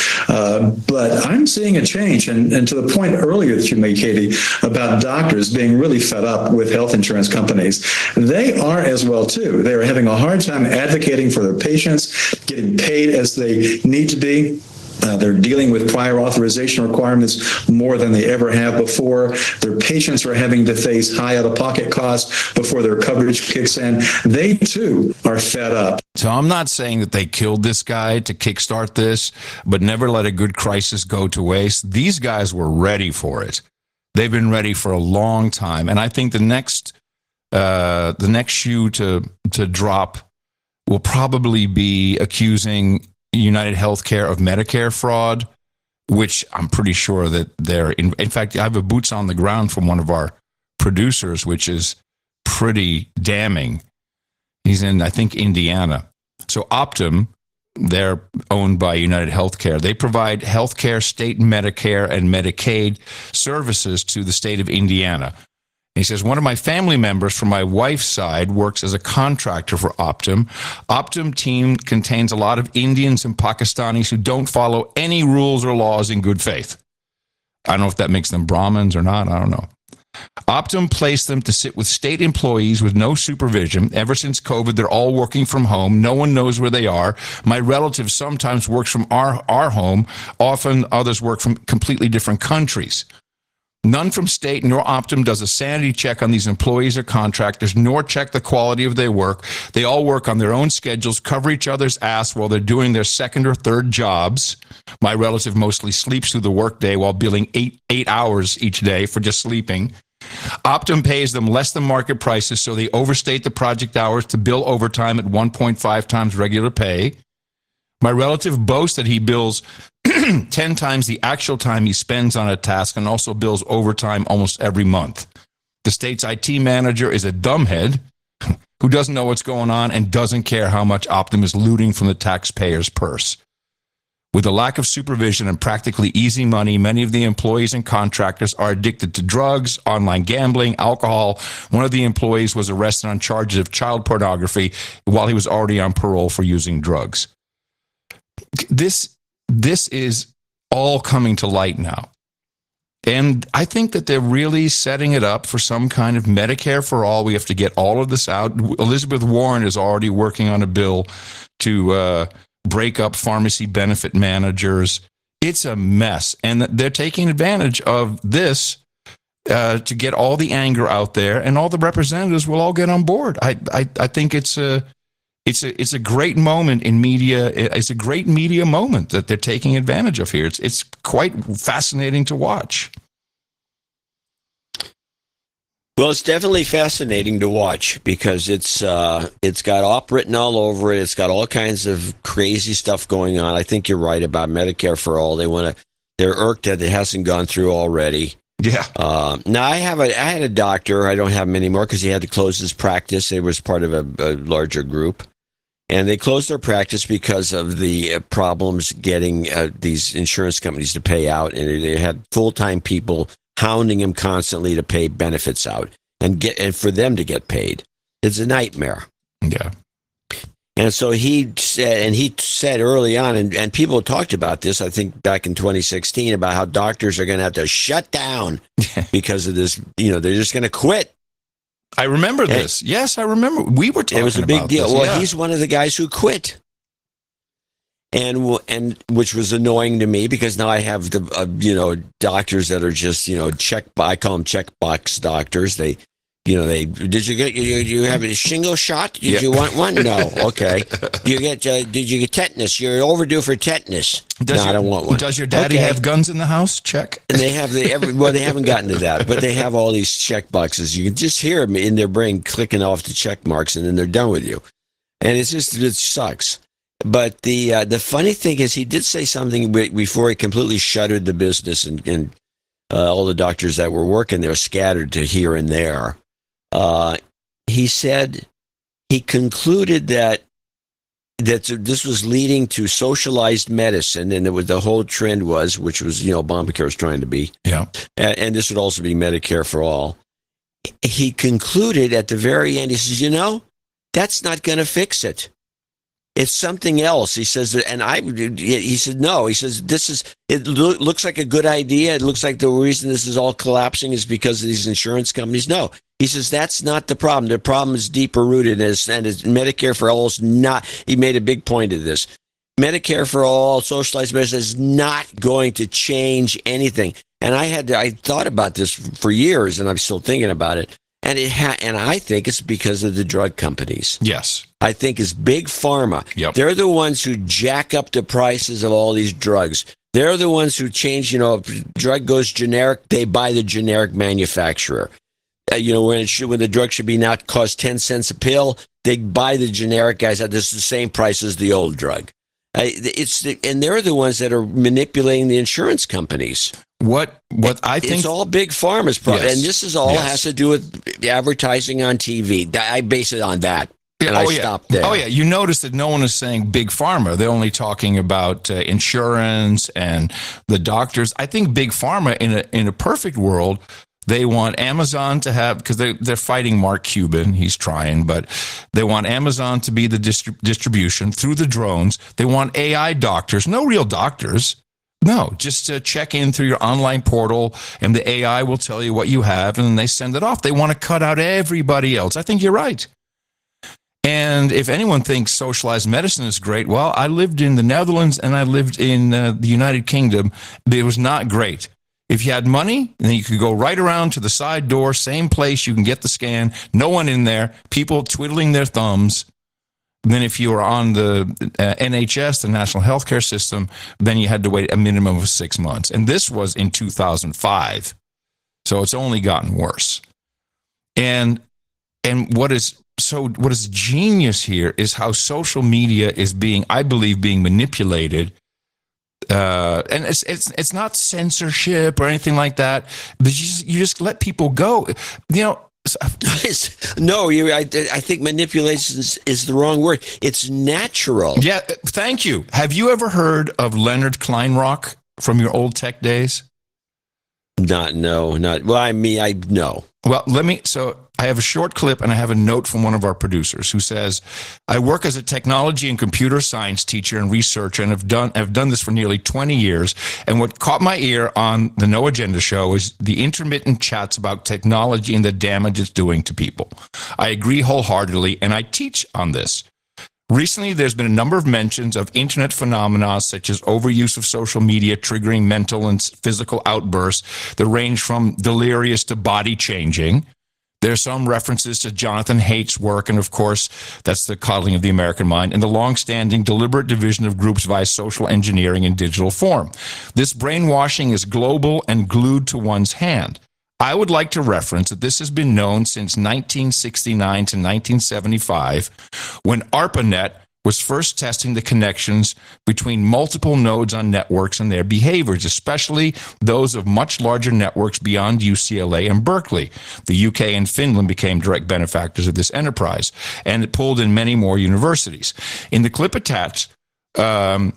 But I'm seeing a change. And to the point earlier that you made, Katie, about doctors being really fed up with health insurance companies, they are as well, too. They are having a hard time advocating for their patients, getting paid as they need to be. They're dealing with prior authorization requirements more than they ever have before. Their patients are having to face high out-of-pocket costs before their coverage kicks in. They, too, are fed up. So I'm not saying that they killed this guy to kickstart this, but never let a good crisis go to waste. These guys were ready for it. They've been ready for a long time. And I think the next shoe to drop will probably be accusing United Healthcare of Medicare fraud, which I'm pretty sure that they're in fact, I have a boots on the ground from one of our producers, which is pretty damning. He's in, I think, Indiana. So Optum, they're owned by United Healthcare. They provide healthcare, state Medicare and Medicaid services to the state of Indiana. He says, one of my family members from my wife's side works as a contractor for Optum. Optum team contains a lot of Indians and Pakistanis who don't follow any rules or laws in good faith. I don't know if that makes them Brahmins or not. I don't know. Optum placed them to sit with state employees with no supervision. Ever since COVID, they're all working from home. No one knows where they are. My relative sometimes works from our home. Often others work from completely different countries. None from state nor Optum does a sanity check on these employees or contractors, nor check the quality of their work. They all work on their own schedules, cover each other's ass while they're doing their second or third jobs. My relative mostly sleeps through the workday while billing eight hours each day for just sleeping. Optum pays them less than market prices, so they overstate the project hours to bill overtime at 1.5 times regular pay. My relative boasts that he bills 10 times the actual time he spends on a task and also bills overtime almost every month. The state's IT manager is a dumbhead who doesn't know what's going on and doesn't care how much Optum is looting from the taxpayer's purse. With a lack of supervision and practically easy money, many of the employees and contractors are addicted to drugs, online gambling, alcohol. One of the employees was arrested on charges of child pornography while he was already on parole for using drugs. This is all coming to light now. And I think that they're really setting it up for some kind of Medicare for all. We have to get all of this out. Elizabeth Warren is already working on a bill to break up pharmacy benefit managers. It's a mess. And they're taking advantage of this to get all the anger out there, and all the representatives will all get on board. I think it's a great moment in media. It's a great media moment that they're taking advantage of here. It's quite fascinating to watch. Well, it's definitely fascinating to watch because it's got op written all over it. It's got all kinds of crazy stuff going on. I think you're right about Medicare for all. They're irked that it hasn't gone through already. Yeah. Now I had a doctor. I don't have him anymore because he had to close his practice. It was part of a larger group. And they closed their practice because of the problems getting these insurance companies to pay out. And they had full-time people hounding him constantly to pay benefits out and for them to get paid. It's a nightmare. Yeah. And so he said early on, and people talked about this, I think back in 2016, about how doctors are going to have to shut down because of this. They're just going to quit. I remember this. Yes, I remember. We were talking about this. It was a big deal. Well, he's one of the guys who quit. And which was annoying to me because now I have the doctors that are just I call them checkbox doctors. Did you have a shingle shot? Did you want one? No. Okay. Did you get tetanus? You're overdue for tetanus. I don't want one. Does your daddy have guns in the house? Check. And they have they haven't gotten to that, but they have all these check boxes. You can just hear them in their brain clicking off the check marks, and then they're done with you. And it sucks. But the funny thing is, he did say something before he completely shuttered the business, and all the doctors that were working there scattered to here and there. He said he concluded that this was leading to socialized medicine, and the whole trend was, which was Obamacare was trying to be, and this would also be Medicare for all. He concluded at the very end. He says, that's not going to fix it. It's something else. He says, he said, no. He says, it looks like a good idea. It looks like the reason this is all collapsing is because of these insurance companies. No. He says, that's not the problem. The problem is deeper rooted, and Medicare for all is not. He made a big point of this. Medicare for all, socialized medicine is not going to change anything. And I thought about this for years, and I'm still thinking about it. And and I think it's because of the drug companies. Yes. I think it's big pharma. Yep. They're the ones who jack up the prices of all these drugs. They're the ones who change, if drug goes generic, they buy the generic manufacturer. When the drug should be now cost 10 cents a pill, they buy the generic guys at this the same price as the old drug. And they're the ones that are manipulating the insurance companies. What I think it's all big pharma's problem, and this is all has to do with advertising on TV. I base it on that. And I stopped there. Oh yeah, you notice that no one is saying big pharma. They're only talking about insurance and the doctors. I think big pharma in a perfect world, they want Amazon to have, because they're fighting Mark Cuban. He's trying, but they want Amazon to be the distribution through the drones. They want AI doctors, no real doctors. No, just to check in through your online portal, and the AI will tell you what you have, and then they send it off. They want to cut out everybody else. I think you're right. And if anyone thinks socialized medicine is great, well, I lived in the Netherlands and I lived in the United Kingdom. It was not great. If you had money, then you could go right around to the side door, same place, you can get the scan, no one in there, people twiddling their thumbs. And then if you were on the NHS, the National Healthcare System, then you had to wait a minimum of 6 months. And this was in 2005. So it's only gotten worse. And what is genius here is how social media is I believe being manipulated. And it's not censorship or anything like that. But you just let people go. No, I think manipulation is the wrong word. It's natural. Yeah, thank you. Have you ever heard of Leonard Kleinrock from your old tech days? No. Well, I know. Well, I have a short clip and I have a note from one of our producers who says, I work as a technology and computer science teacher and researcher and have done this for nearly 20 years. And what caught my ear on the No Agenda show is the intermittent chats about technology and the damage it's doing to people. I agree wholeheartedly, and I teach on this. Recently, there's been a number of mentions of internet phenomena such as overuse of social media triggering mental and physical outbursts that range from delirious to body changing. There's some references to Jonathan Haidt's work, and of course, that's the coddling of the American mind, and the long-standing deliberate division of groups via social engineering in digital form. This brainwashing is global and glued to one's hand. I would like to reference that this has been known since 1969 to 1975, when ARPANET was first testing the connections between multiple nodes on networks and their behaviors, especially those of much larger networks beyond UCLA and Berkeley. The UK and Finland became direct benefactors of this enterprise, and it pulled in many more universities. In the clip attached, Leonard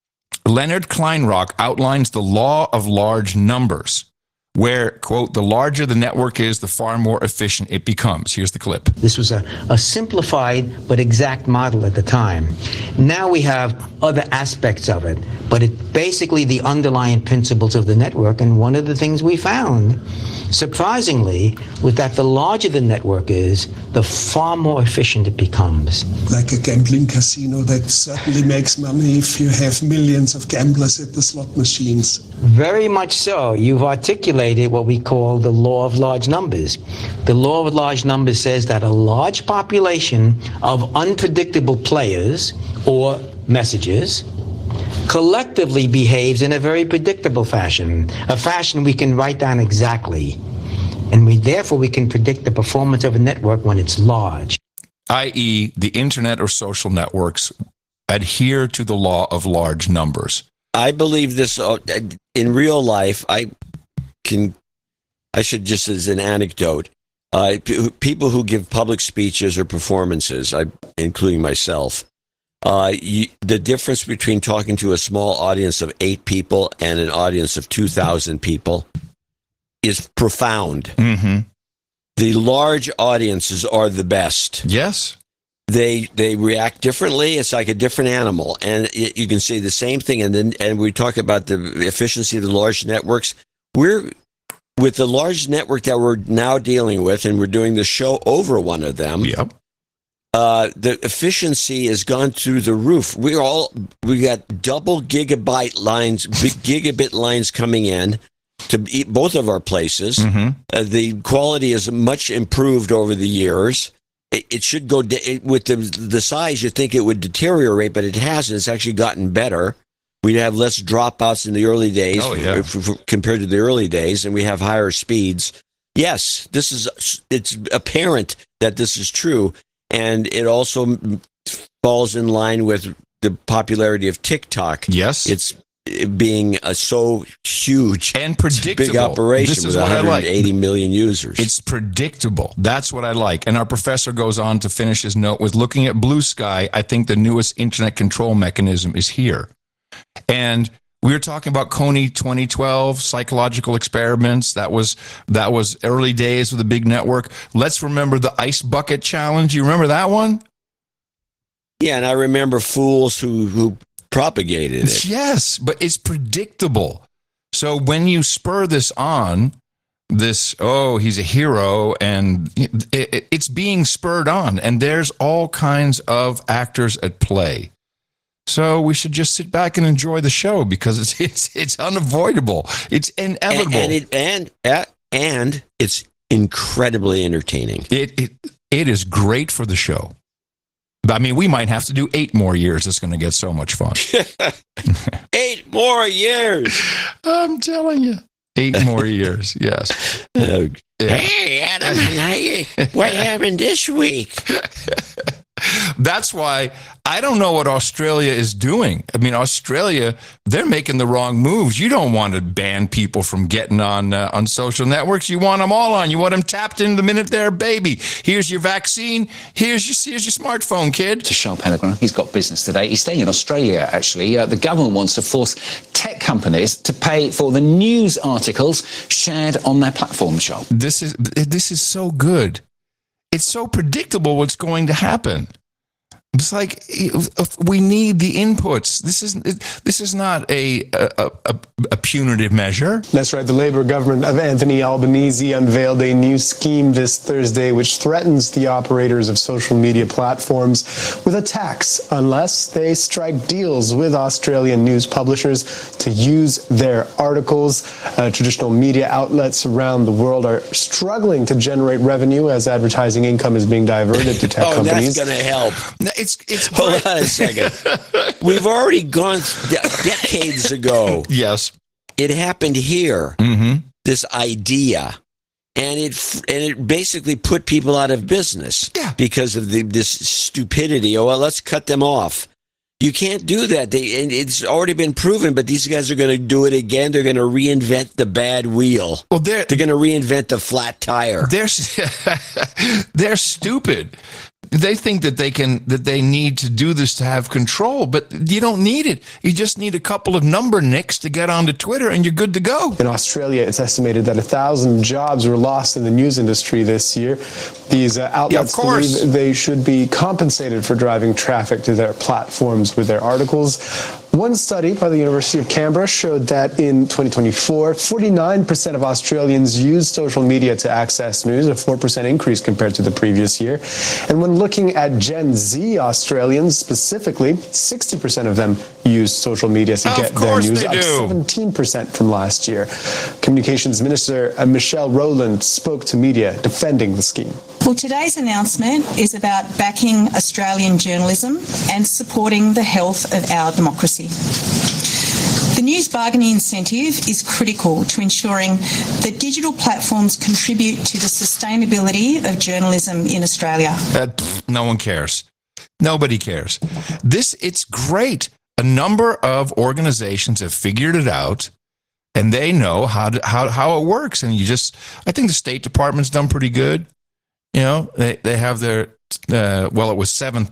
Kleinrock outlines the law of large numbers, where, quote, the larger the network is, the far more efficient it becomes. Here's the clip. This was a simplified but exact model at the time. Now we have other aspects of it, but it's basically the underlying principles of the network. And one of the things we found, surprisingly, was that the larger the network is, the far more efficient it becomes. Like a gambling casino that certainly makes money if you have millions of gamblers at the slot machines. Very much so. You've articulated what we call the law of large numbers. The law of large numbers says that a large population of unpredictable players or messages collectively behaves in a very predictable fashion, a fashion we can write down exactly. And therefore we can predict the performance of a network when it's large. I.e., the internet or social networks adhere to the law of large numbers. I believe this in real life. I should just, as an anecdote, people who give public speeches or performances, including myself, the difference between talking to a small audience of 8 people and an audience of 2,000 people is profound. Mm-hmm. The large audiences are the best. Yes. They react differently. It's like a different animal. And you can say the same thing. And we talk about the efficiency of the large networks. With the large network that we're now dealing with, and we're doing the show over one of them. Yep. The efficiency has gone through the roof. We got double gigabit lines coming in to both of our places. Mm-hmm. The quality is much improved over the years. It should go with the size. You'd think it would deteriorate, but it hasn't. It's actually gotten better. We have less dropouts in the early days compared to the early days, and we have higher speeds. Yes, it's apparent that this is true, and it also falls in line with the popularity of TikTok. Yes. It's being so huge and predictable. Big operation with 180 million users. It's predictable. That's what I like. And our professor goes on to finish his note with, looking at Blue Sky, I think the newest internet control mechanism is here. And we were talking about Coney 2012 psychological experiments. That was early days with a big network. Let's remember the ice bucket challenge. You remember that one? Yeah, and I remember fools who propagated it. Yes, but it's predictable. So when you spur this on, he's a hero, and it's being spurred on, and there's all kinds of actors at play. So we should just sit back and enjoy the show, because it's unavoidable. It's inevitable. And it's incredibly entertaining. It is great for the show. I mean, we might have to do 8 more years. It's going to get so much fun. 8 more years. I'm telling you. 8 more years. Yes. Yeah. Hey, Adam, what happened this week? That's why I don't know what Australia is doing. I mean, Australia, they're making the wrong moves. You don't want to ban people from getting on social networks. You want them all on. You want them tapped in the minute they're a baby. Here's your vaccine. Here's your smartphone, kid. To Sean Pendergrass, he's got business today. He's staying in Australia, actually. The government wants to force tech companies to pay for the news articles shared on their platform, Sean. This is so good. it's so predictable what's going to happen. It's like we need the inputs. This is not a punitive measure. That's right. The Labour government of Anthony Albanese unveiled a new scheme this Thursday which threatens the operators of social media platforms with a tax unless they strike deals with Australian news publishers to use their articles. Traditional media outlets around the world are struggling to generate revenue as advertising income is being diverted to tech companies. That's going to help. It's Hold on a second. We've already gone decades ago. Yes. It happened here. Mm-hmm. This idea. And it basically put people out of business because of this stupidity. Oh, well, let's cut them off. You can't do that. And it's already been proven, but these guys are going to do it again. They're going to reinvent the bad wheel. Well, they're going to reinvent the flat tire. They're stupid. They think that they need to do this to have control, but you don't need it. You just need a couple of number nicks to get onto Twitter, and you're good to go. In Australia, it's estimated that 1,000 jobs were lost in the news industry this year. These outlets believe they should be compensated for driving traffic to their platforms with their articles. One study by the University of Canberra showed that in 2024, 49% of Australians used social media to access news, a 4% increase compared to the previous year. And when looking at Gen Z Australians specifically, 60% of them use social media to get their news, up 17% from last year. Communications Minister Michelle Rowland spoke to media defending the scheme. Well, today's announcement is about backing Australian journalism and supporting the health of our democracy. The news bargaining incentive is critical to ensuring that digital platforms contribute to the sustainability of journalism in Australia. No one cares. Nobody cares. It's great. A number of organizations have figured it out, and they know how it works. And I think the State Department's done pretty good. You know, they have their, it was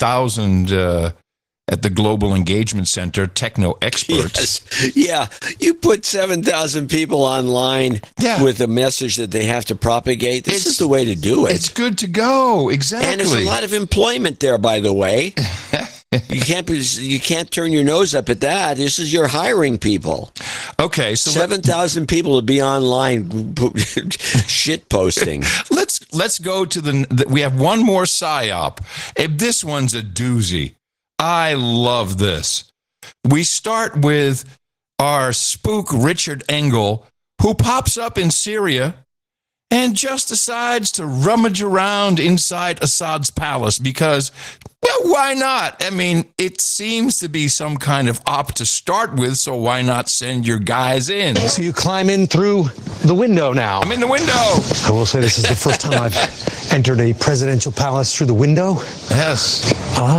7,000 at the Global Engagement Center, techno experts. Yes. Yeah, you put 7,000 people online with a message that they have to propagate. This is the way to do it. It's good to go. Exactly. And there's a lot of employment there, by the way. You can't turn your nose up at that. This is you're hiring people. Okay, so 7,000 people to be online shit posting. Let's go to we have one more psyop. This one's a doozy. I love this. We start with our spook Richard Engel, who pops up in Syria and just decides to rummage around inside Assad's palace because, well, why not? I mean, it seems to be some kind of op to start with, so why not send your guys in? So you climb in through the window now. I'm in the window. I will say this is the first time I've entered a presidential palace through the window. Yes.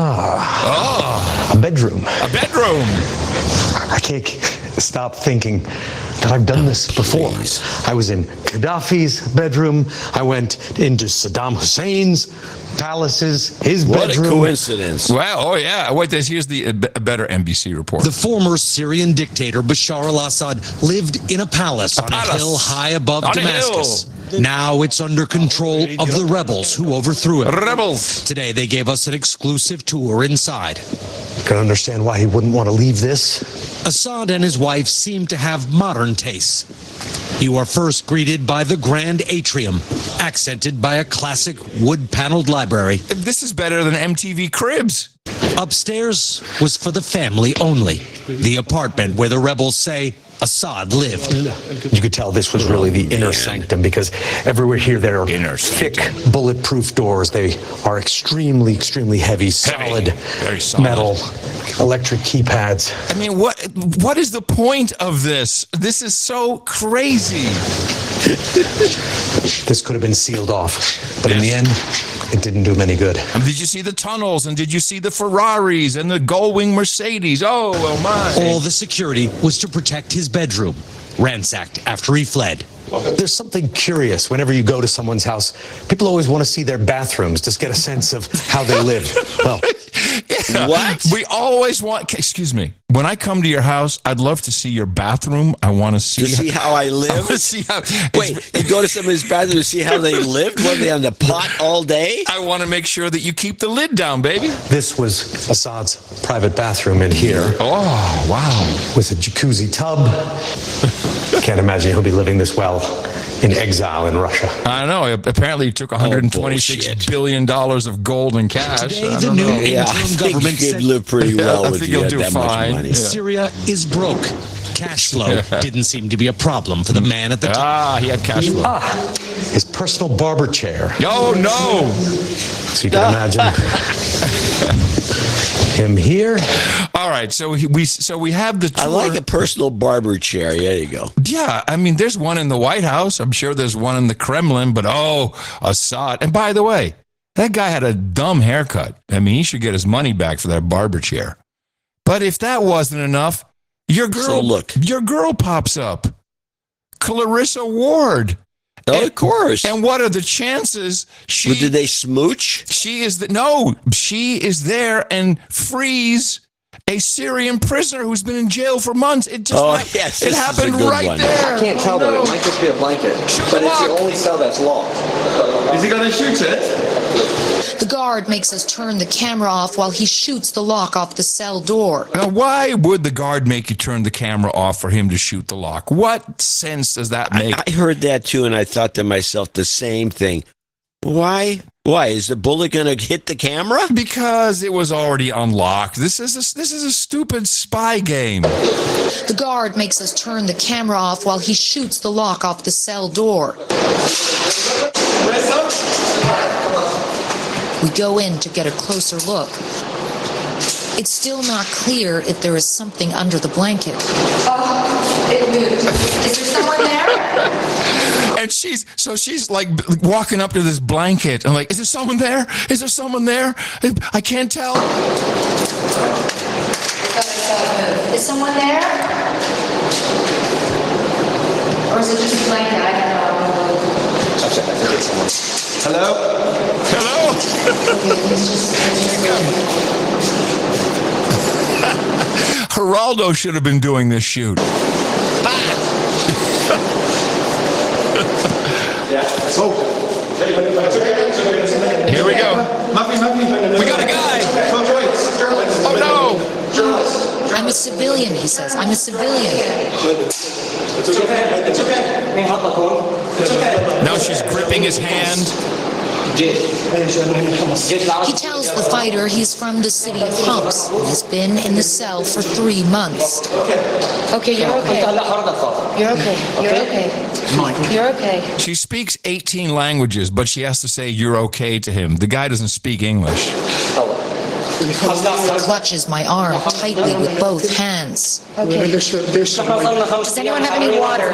A bedroom. A bedroom. I can't stop thinking that I've done this before. I was in Gaddafi's bedroom. I went into Saddam Hussein's palaces, his bedroom. What a coincidence. Well, wait, here's a better NBC report. The former Syrian dictator Bashar al-Assad lived in a palace on a hill high above Damascus. Now it's under control of the rebels who overthrew it. Rebels. Today they gave us an exclusive tour inside. I can understand why he wouldn't want to leave this. Assad and his wife seem to have modern tastes. You are first greeted by the grand atrium, accented by a classic wood-paneled library. This is better than MTV Cribs. Upstairs was for the family only, the apartment where the rebels say Assad lived. You could tell this was really the inner sanctum because everywhere here there are thick, bulletproof doors. They are extremely, extremely heavy, solid metal, electric keypads. I mean, what is the point of this? This is so crazy. This could have been sealed off, but in the end, it didn't do him any good. Did you see the tunnels? And did you see the Ferraris and the Gullwing Mercedes? Oh, well, my. All the security was to protect his bedroom, ransacked after he fled. There's something curious whenever you go to someone's house. People always want to see their bathrooms, just get a sense of how they live. Well, what? We always want, excuse me, when I come to your house, I'd love to see your bathroom. I want to see how I live. I want to see how. Wait, and go to somebody's bathroom to see how they lived? Were they on the pot all day? I want to make sure that you keep the lid down, baby. This was Assad's private bathroom in here. Oh, wow. With a jacuzzi tub. Can't imagine he'll be living this well in exile in Russia. I know. Apparently, he took $126 billion of gold and cash. Today, the new interim government said he'd live pretty well I if think you he'll had do that fine. much money. Syria is broke. Cash flow didn't seem to be a problem for the man at the top. He had cash flow. His personal barber chair. Oh, no. So you can imagine him here. All right, so we have the tour. I like a personal barber chair. There you go. Yeah, I mean, there's one in the White House. I'm sure there's one in the Kremlin, but Assad. And by the way, that guy had a dumb haircut. I mean, he should get his money back for that barber chair. But if that wasn't enough, your girl pops up. Clarissa Ward. Oh, of course. And what are the chances? Did they smooch? She is there and frees a Syrian prisoner who's been in jail for months. It just it happened right there. I can't tell though. It might just be a blanket, but it's the only cell that's locked. Is he going to shoot it? The guard makes us turn the camera off while he shoots the lock off the cell door. Now, why would the guard make you turn the camera off for him to shoot the lock? What sense does that make? I heard that too, and I thought to myself the same thing. Why? Is the bullet going to hit the camera? Because it was already unlocked. This is a stupid spy game. The guard makes us turn the camera off while he shoots the lock off the cell door. We go in to get a closer look. It's still not clear if there is something under the blanket. It moved. Is there someone there? And she's like walking up to this blanket. I'm like, is there someone there? Is there someone there? I can't tell. Is someone there? Or is it just a blanket? I don't know. Hello? Hello? Geraldo should have been doing this shoot. Here we go. We got a guy. Oh no. I'm a civilian, he says. I'm a civilian. It's okay. It's okay. Now she's gripping his hand. He tells the fighter he's from the city of Homs and has been in the cell for 3 months. Okay, you're okay. You're okay. You're okay. You're okay. She speaks 18 languages, but she has to say you're okay to him. The guy doesn't speak English. He clutches my arm tightly with both hands. Okay. Does anyone have any water?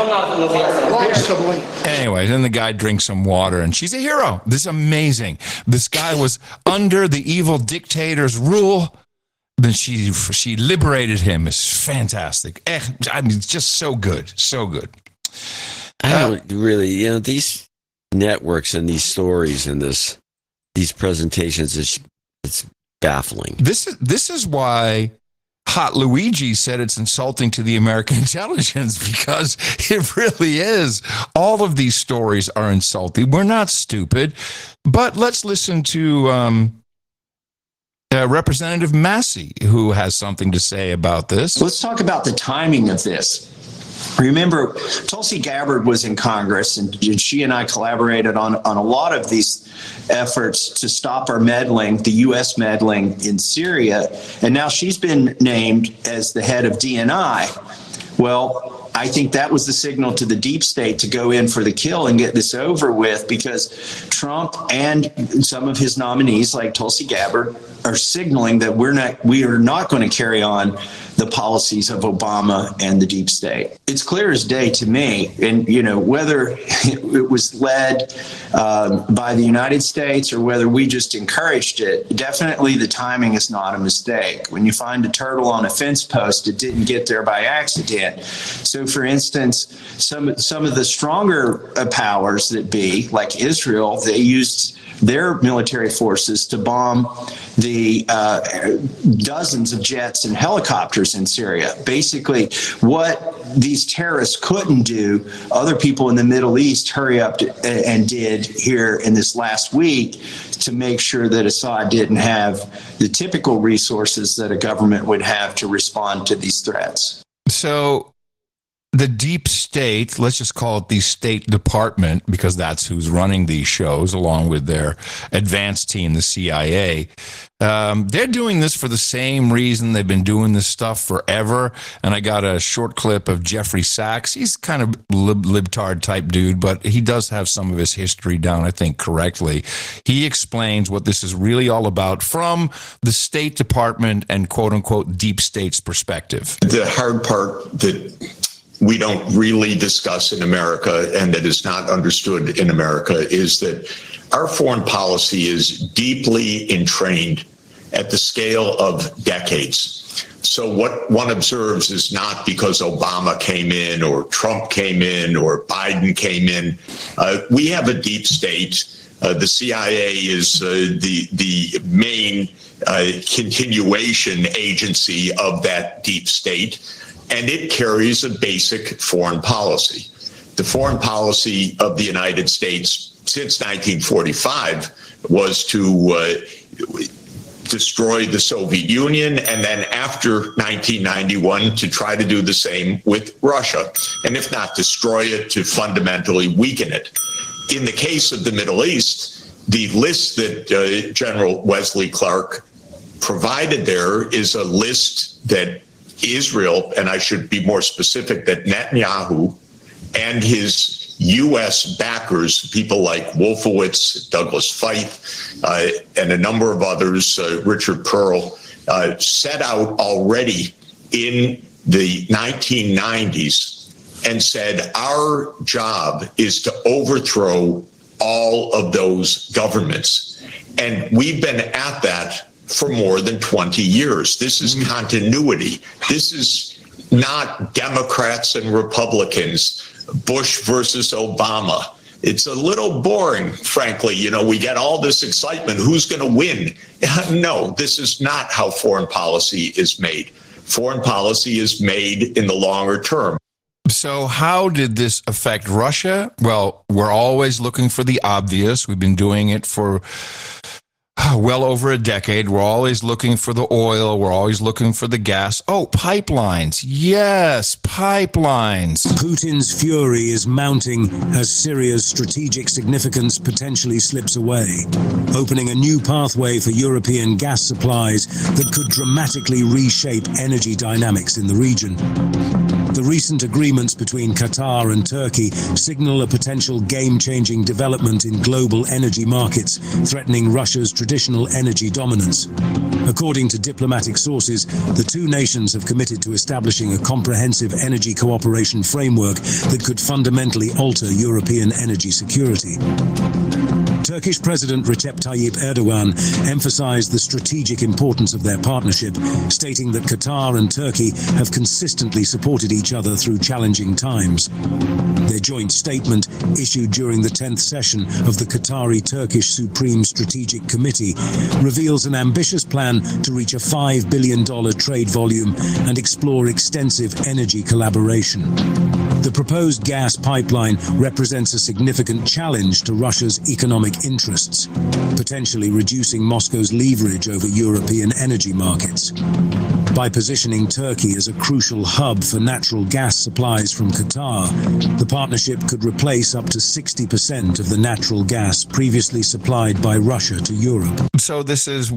Anyway, then the guy drinks some water, and she's a hero. This is amazing. This guy was under the evil dictator's rule. Then she liberated him. It's fantastic. I mean, it's just so good. So good. I don't really, these networks and these stories and these presentations, it's baffling. This is why Hot Luigi said it's insulting to the American intelligence, because it really is. All of these stories are insulting. We're not stupid. But let's listen to Representative Massey, who has something to say about this. Let's talk about the timing of this. Remember, Tulsi Gabbard was in Congress, and she and I collaborated on a lot of these efforts to stop our meddling, the U.S. meddling in Syria. And now she's been named as the head of DNI. Well, I think that was the signal to the deep state to go in for the kill and get this over with, because Trump and some of his nominees, like Tulsi Gabbard, are signaling that we are not going to carry on the policies of Obama and the deep state. It's clear as day to me, and whether it was led by the United States or whether we just encouraged it, definitely the timing is not a mistake. When you find a turtle on a fence post, it didn't get there by accident. So, for instance, some of the stronger powers that be, like Israel, they used their military forces to bomb the dozens of jets and helicopters in Syria. Basically, what these terrorists couldn't do, other people in the Middle East hurry up and did here in this last week to make sure that Assad didn't have the typical resources that a government would have to respond to these threats. So the deep state, let's just call it the State Department, because that's who's running these shows, along with their advanced team, the CIA. They're doing this for the same reason they've been doing this stuff forever. And I got a short clip of Jeffrey Sachs. He's kind of libtard type dude, but he does have some of his history down, I think, correctly. He explains what this is really all about from the State Department and quote unquote deep state's perspective. The hard part that we don't really discuss in America and that is not understood in America is that our foreign policy is deeply entrained at the scale of decades. So what one observes is not because Obama came in or Trump came in or Biden came in. We have a deep state. The CIA is the main continuation agency of that deep state. And it carries a basic foreign policy. The foreign policy of the United States since 1945 was to destroy the Soviet Union, and then after 1991 to try to do the same with Russia. And if not destroy it, to fundamentally weaken it. In the case of the Middle East, the list that General Wesley Clark provided there is a list that Israel, and I should be more specific, that Netanyahu and his U.S. backers, people like Wolfowitz, Douglas Feith, and a number of others, Richard Pearl, set out already in the 1990s and said, our job is to overthrow all of those governments. And we've been at that for more than 20 years. This is continuity. This is not Democrats and Republicans, Bush versus Obama. It's a little boring, frankly. You know, we get all this excitement. Who's going to win? No, this is not how foreign policy is made. Foreign policy is made in the longer term. So how did this affect Russia? Well, we're always looking for the obvious. We've been doing it for well over a decade. We're always looking for the oil. We're always looking for the gas. Oh, pipelines. Yes, pipelines. Putin's fury is mounting as Syria's strategic significance potentially slips away, opening a new pathway for European gas supplies that could dramatically reshape energy dynamics in the region. The recent agreements between Qatar and Turkey signal a potential game-changing development in global energy markets, threatening Russia's traditional energy dominance. According to diplomatic sources, the two nations have committed to establishing a comprehensive energy cooperation framework that could fundamentally alter European energy security. Turkish President Recep Tayyip Erdogan emphasized the strategic importance of their partnership, stating that Qatar and Turkey have consistently supported each other through challenging times. Their joint statement, issued during the 10th session of the Qatari-Turkish Supreme Strategic Committee, reveals an ambitious plan to reach a $5 billion trade volume and explore extensive energy collaboration. The proposed gas pipeline represents a significant challenge to Russia's economic interests, potentially reducing Moscow's leverage over European energy markets. By positioning Turkey as a crucial hub for natural gas supplies from Qatar, the partnership could replace up to 60% of the natural gas previously supplied by Russia to Europe. So this is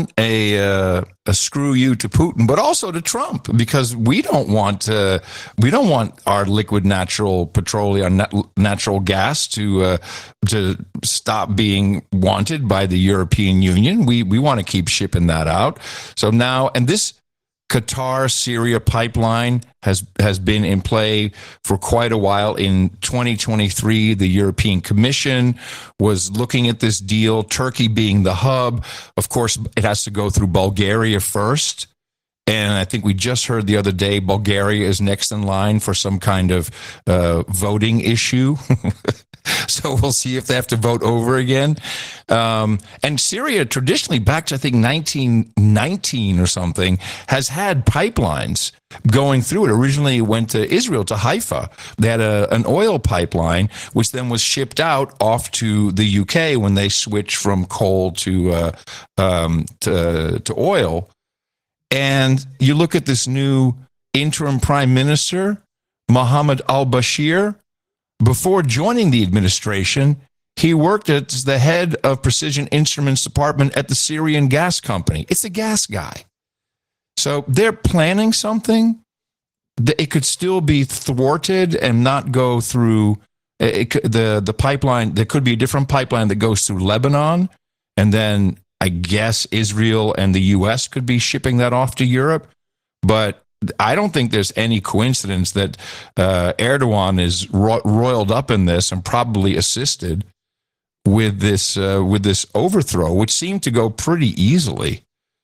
a screw you to Putin, but also to Trump, because we don't want our liquid natural petroleum, natural gas to stop being wanted by the European Union. We want to keep shipping that out. So now, and this Qatar-Syria pipeline has been in play for quite a while. In 2023, the European Commission was looking at this deal, Turkey being the hub. Of course, it has to go through Bulgaria first. And I think we just heard the other day, Bulgaria is next in line for some kind of voting issue. So we'll see if they have to vote over again. And Syria, traditionally, back to I think 1919 or something, has had pipelines going through it. Originally, it went to Israel, to Haifa. They had an oil pipeline, which then was shipped out off to the UK when they switched from coal to oil. And you look at this new interim prime minister, Mohammed al-Bashir. Before joining the administration, he worked as the head of Precision Instruments Department at the Syrian gas company. It's a gas guy. So they're planning something. It could still be thwarted and not go through the pipeline. There could be a different pipeline that goes through Lebanon, and then I guess Israel and the U.S. could be shipping that off to Europe. But I don't think there's any coincidence that Erdogan is roiled up in this and probably assisted with this overthrow, which seemed to go pretty easily.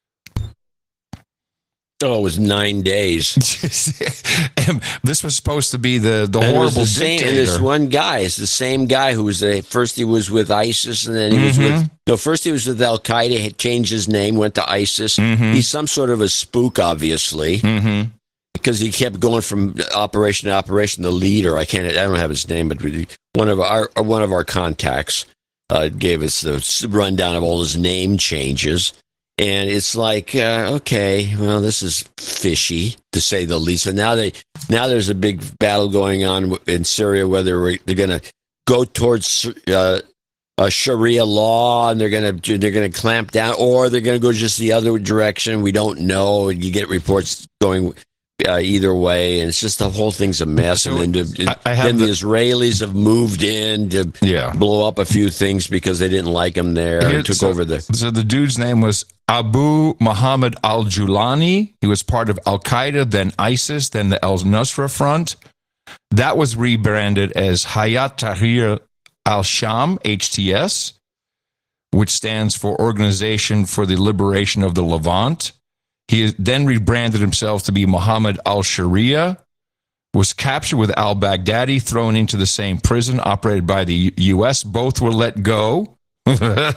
Oh, it was 9 days. This was supposed to be the horrible dictator. And this one guy is the same guy who was first he was with ISIS, and then he was with first he was with Al Qaeda. He changed his name, went to ISIS. He's some sort of a spook, obviously, because he kept going from operation to operation. The leader, I don't have his name, but one of our contacts gave us the rundown of all his name changes. And it's like, okay, well, this is fishy, to say the least. And now there's a big battle going on in Syria, whether they're going to go towards Sharia law and they're going to clamp down, or they're going to go just the other direction. We don't know. You get reports going either way, and it's just the whole thing's a mess. So and then the Israelis have moved in to blow up a few things because they didn't like them there and took over the. So the dude's name was Abu Muhammad al-Julani. He was part of Al-Qaeda, then ISIS, then the al-Nusra Front. That was rebranded as Hayat Tahrir al-Sham, HTS, which stands for Organization for the Liberation of the Levant. He then rebranded himself to be Muhammad al-Sharia, was captured with al-Baghdadi, thrown into the same prison operated by the U.S. Both were let go. Hey,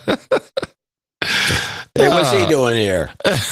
what's he doing here?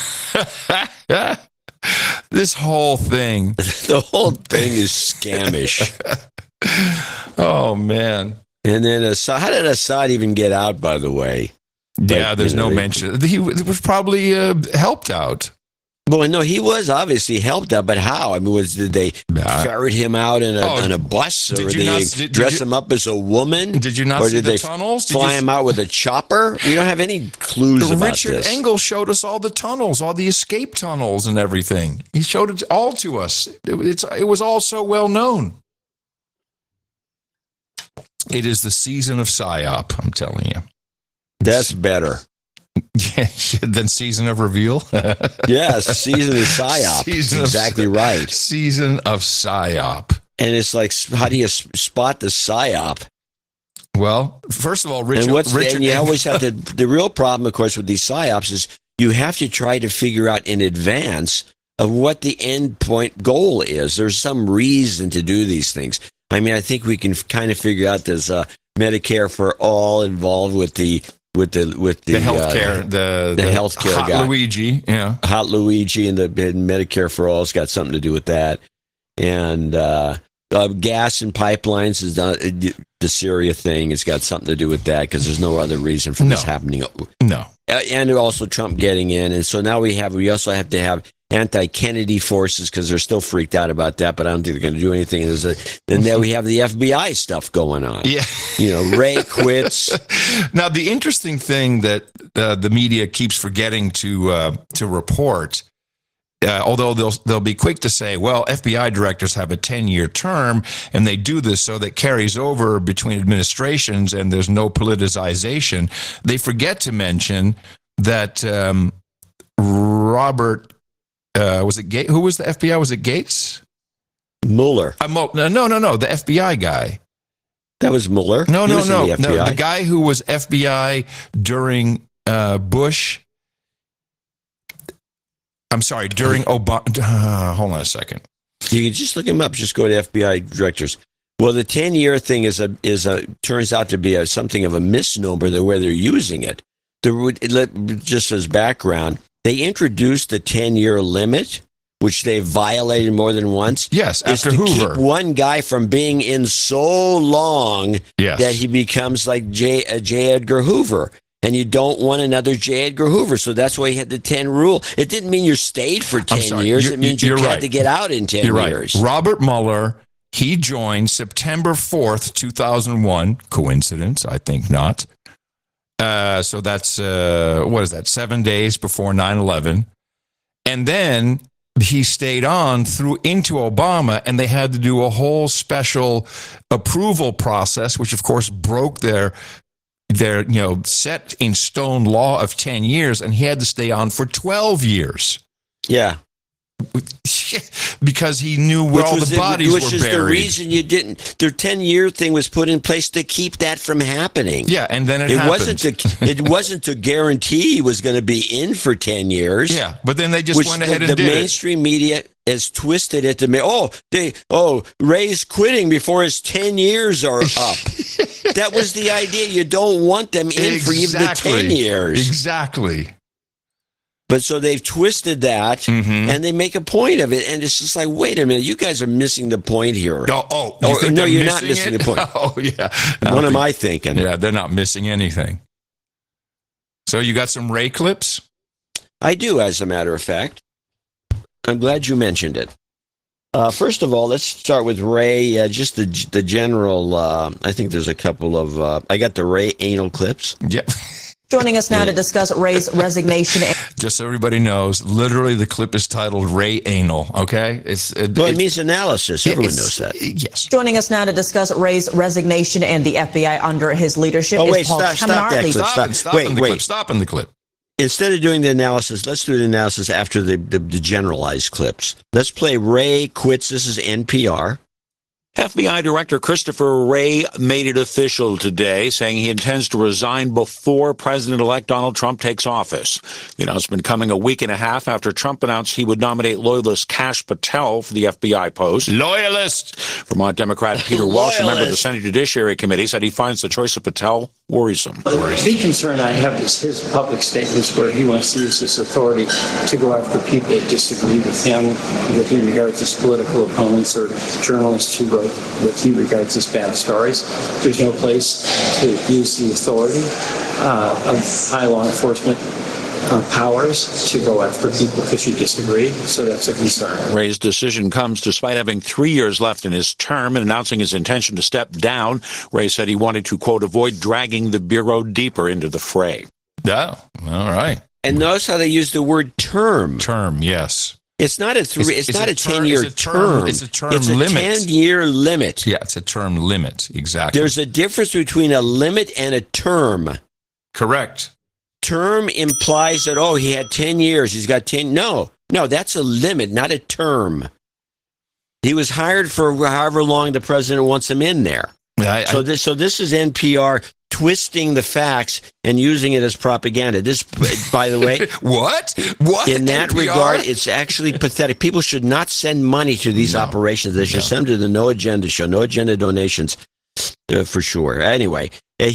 This whole thing. The whole thing is scamish. Oh, man. And then how did Assad even get out, by the way? Yeah, there's no mention. He was probably helped out. Well, no, he was obviously helped out, but how? I mean, did they ferret him out in a bus, or did they dress him up as a woman? Did you not see the tunnels? Fly him out with a chopper? We don't have any clues about this. Richard Engel showed us all the tunnels, all the escape tunnels and everything. He showed it all to us. It was all so well known. It is the season of PSYOP, I'm telling you. That's better. Yeah, than season of reveal. Yes, season of PSYOP. Exactly right. Season of PSYOP. And it's like, how do you spot the PSYOP? Well, first of all, Richard. And you always have the real problem, of course, with these PSYOPs is you have to try to figure out in advance of what the end point goal is. There's some reason to do these things. I mean, I think we can kind of figure out there's Medicare for all involved with the healthcare, the healthcare Hot guy. Luigi, yeah, Hot Luigi, and the Medicare for all has got something to do with that. And gas and pipelines is the Syria thing. It's got something to do with that because there's no other reason for this happening. No, and also Trump getting in, and so now we also have to have anti-Kennedy forces because they're still freaked out about that, but I don't think they're going to do anything. Then there we have the FBI stuff going on. Yeah. Ray quits. Now, the interesting thing that the media keeps forgetting to report, although they'll be quick to say, well, FBI directors have a 10-year term, and they do this so that carries over between administrations and there's no politicization. They forget to mention that Robert... was it Gates? Who was the FBI? Was it Gates? Mueller. No. The FBI guy. That was Mueller. No. The guy who was FBI during Bush. I'm sorry, during Obama. Hold on a second. You can just look him up. Just go to FBI directors. Well, the 10-year thing turns out to be something of a misnomer the way they're using it. Just as background, they introduced the 10-year limit, which they violated more than once. Yes, after Hoover. Keep one guy from being in so long that he becomes like J. Edgar Hoover. And you don't want another J. Edgar Hoover. So that's why he had the 10 rule. It didn't mean you stayed for 10 years. It means you had to get out in 10 years. Robert Mueller, he joined September 4th, 2001. Coincidence? I think not. So that's, 7 days before 9/11. And then he stayed on through into Obama, and they had to do a whole special approval process, which of course broke their set in stone law of 10 years, and he had to stay on for 12 years. Yeah. Because he knew where all the bodies were buried. Which is the reason you didn't. Their 10-year thing was put in place to keep that from happening. Yeah, and then it happened. It wasn't to guarantee he was going to be in for 10 years. Yeah, but then they just went ahead and did it. The mainstream media has twisted it to Ray's quitting before his 10 years are up. That was the idea. You don't want them in for even the 10 years. Exactly. But so they've twisted that, and they make a point of it, and it's just like, wait a minute, you guys are missing the point here. No, you're not missing the point. Oh, yeah. What am I thinking? Yeah, they're not missing anything. So you got some Ray clips? I do, as a matter of fact. I'm glad you mentioned it. First of all, let's start with Ray. Just the general. I think there's a couple of. I got the Ray anal clips. Yep. Joining us now to discuss Ray's resignation. Just so everybody knows, literally the clip is titled Ray Anal, okay? It means analysis. Everyone knows that. Yes. Joining us now to discuss Ray's resignation and the FBI under his leadership is Paul Caminardi. Stop in the clip. Instead of doing the analysis, let's do the analysis after the generalized clips. Let's play Ray Quits. This is NPR. FBI Director Christopher Wray made it official today, saying he intends to resign before President-elect Donald Trump takes office. The announcement coming a week and a half after Trump announced he would nominate loyalist Kash Patel for the FBI post. Loyalist! Vermont Democrat Peter Walsh, a member of the Senate Judiciary Committee, said he finds the choice of Patel worrisome. The big concern I have is his public statements where he wants to use this authority to go after people that disagree with him, that he regards as political opponents or journalists who wrote what he regards as bad stories. There's no place to use the authority of high law enforcement powers to go after people because you disagree, so that's a concern. Ray's decision comes despite having 3 years left in his term and announcing his intention to step down. Ray said he wanted to, quote, avoid dragging the Bureau deeper into the fray. Yeah, all right. And notice how they use the word term. Term, yes. It's not a 10-year term. It's a term limit. It's a 10-year limit. Yeah, it's a term limit. Exactly. There's a difference between a limit and a term. Correct. Term implies that, he had 10 years. He's got 10. No, that's a limit, not a term. He was hired for however long the president wants him in there. So this is NPR twisting the facts and using it as propaganda. This, by the way, what? In that NPR? Regard, it's actually pathetic. People should not send money to these operations. They should send them to the No Agenda show. No Agenda donations, for sure. Anyway,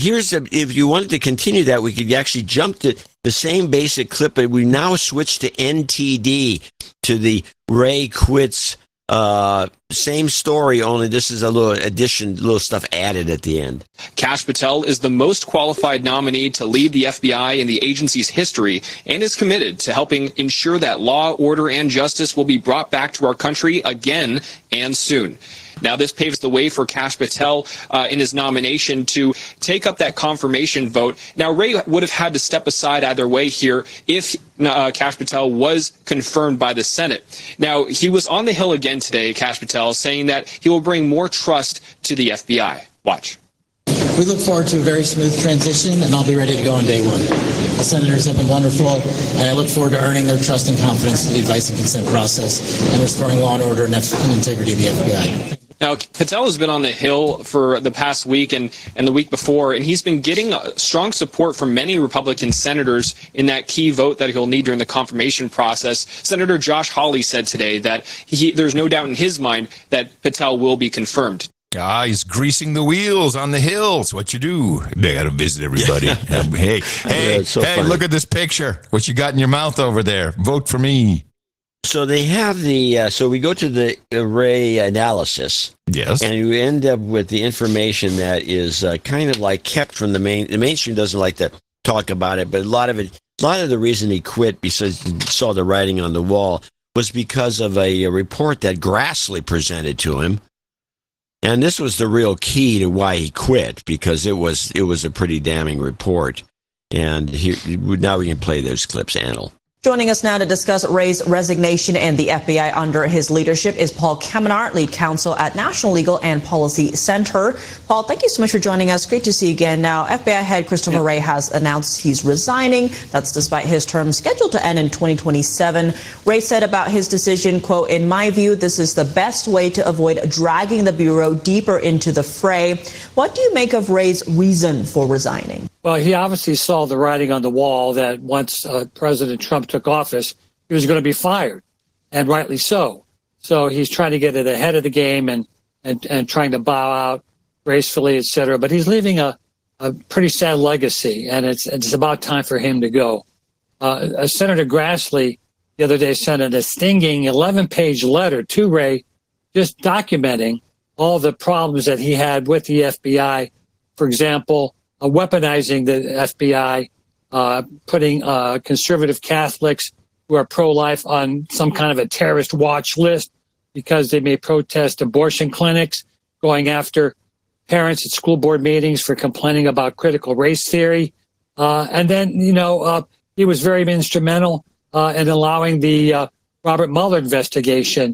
if you wanted to continue that, we could actually jump to the same basic clip, but we now switch to NTD, to the Ray Quits. Same story, only this is a little addition, little stuff added at the end. Kash Patel is the most qualified nominee to lead the FBI in the agency's history and is committed to helping ensure that law, order, and justice will be brought back to our country again and soon. Now, this paves the way for Kash Patel in his nomination to take up that confirmation vote. Now, Ray would have had to step aside either way here if Kash Patel was confirmed by the Senate. Now, he was on the Hill again today, Kash Patel, saying that he will bring more trust to the FBI. Watch. We look forward to a very smooth transition, and I'll be ready to go on day one. The senators have been wonderful, and I look forward to earning their trust and confidence in the advice and consent process and restoring law and order and integrity of the FBI. Now, Patel has been on the Hill for the past week and the week before, and he's been getting strong support from many Republican senators in that key vote that he'll need during the confirmation process. Senator Josh Hawley said today that there's no doubt in his mind that Patel will be confirmed. He's greasing the wheels on the hill. It's what you do. They got to visit everybody. Hey, funny. Look at this picture. What you got in your mouth over there? Vote for me. So they have so we go to the array analysis. Yes. And you end up with the information that is kind of like kept from the mainstream doesn't like to talk about it, but a lot of the reason he quit, because he saw the writing on the wall, was because of a report that Grassley presented to him. And this was the real key to why he quit, because it was a pretty damning report. And now we can play those clips, Anil. Joining us now to discuss Wray's resignation and the FBI under his leadership is Paul Kamenar, lead counsel at National Legal and Policy Center. Paul, thank you so much for joining us. Great to see you again. Now, FBI head Christopher Wray has announced he's resigning. That's despite his term scheduled to end in 2027. Wray said about his decision, quote, "In my view, this is the best way to avoid dragging the Bureau deeper into the fray." What do you make of Wray's reason for resigning? Well, he obviously saw the writing on the wall that once President Trump took office, he was going to be fired, and rightly so. So he's trying to get it ahead of the game and trying to bow out gracefully, et cetera. But he's leaving a pretty sad legacy, and it's about time for him to go. Senator Grassley the other day sent a stinging 11-page letter to Wray, just documenting all the problems that he had with the FBI. For example, weaponizing the FBI, putting conservative Catholics who are pro-life on some kind of a terrorist watch list because they may protest abortion clinics, going after parents at school board meetings for complaining about critical race theory. And then, he was very instrumental in allowing the Robert Mueller investigation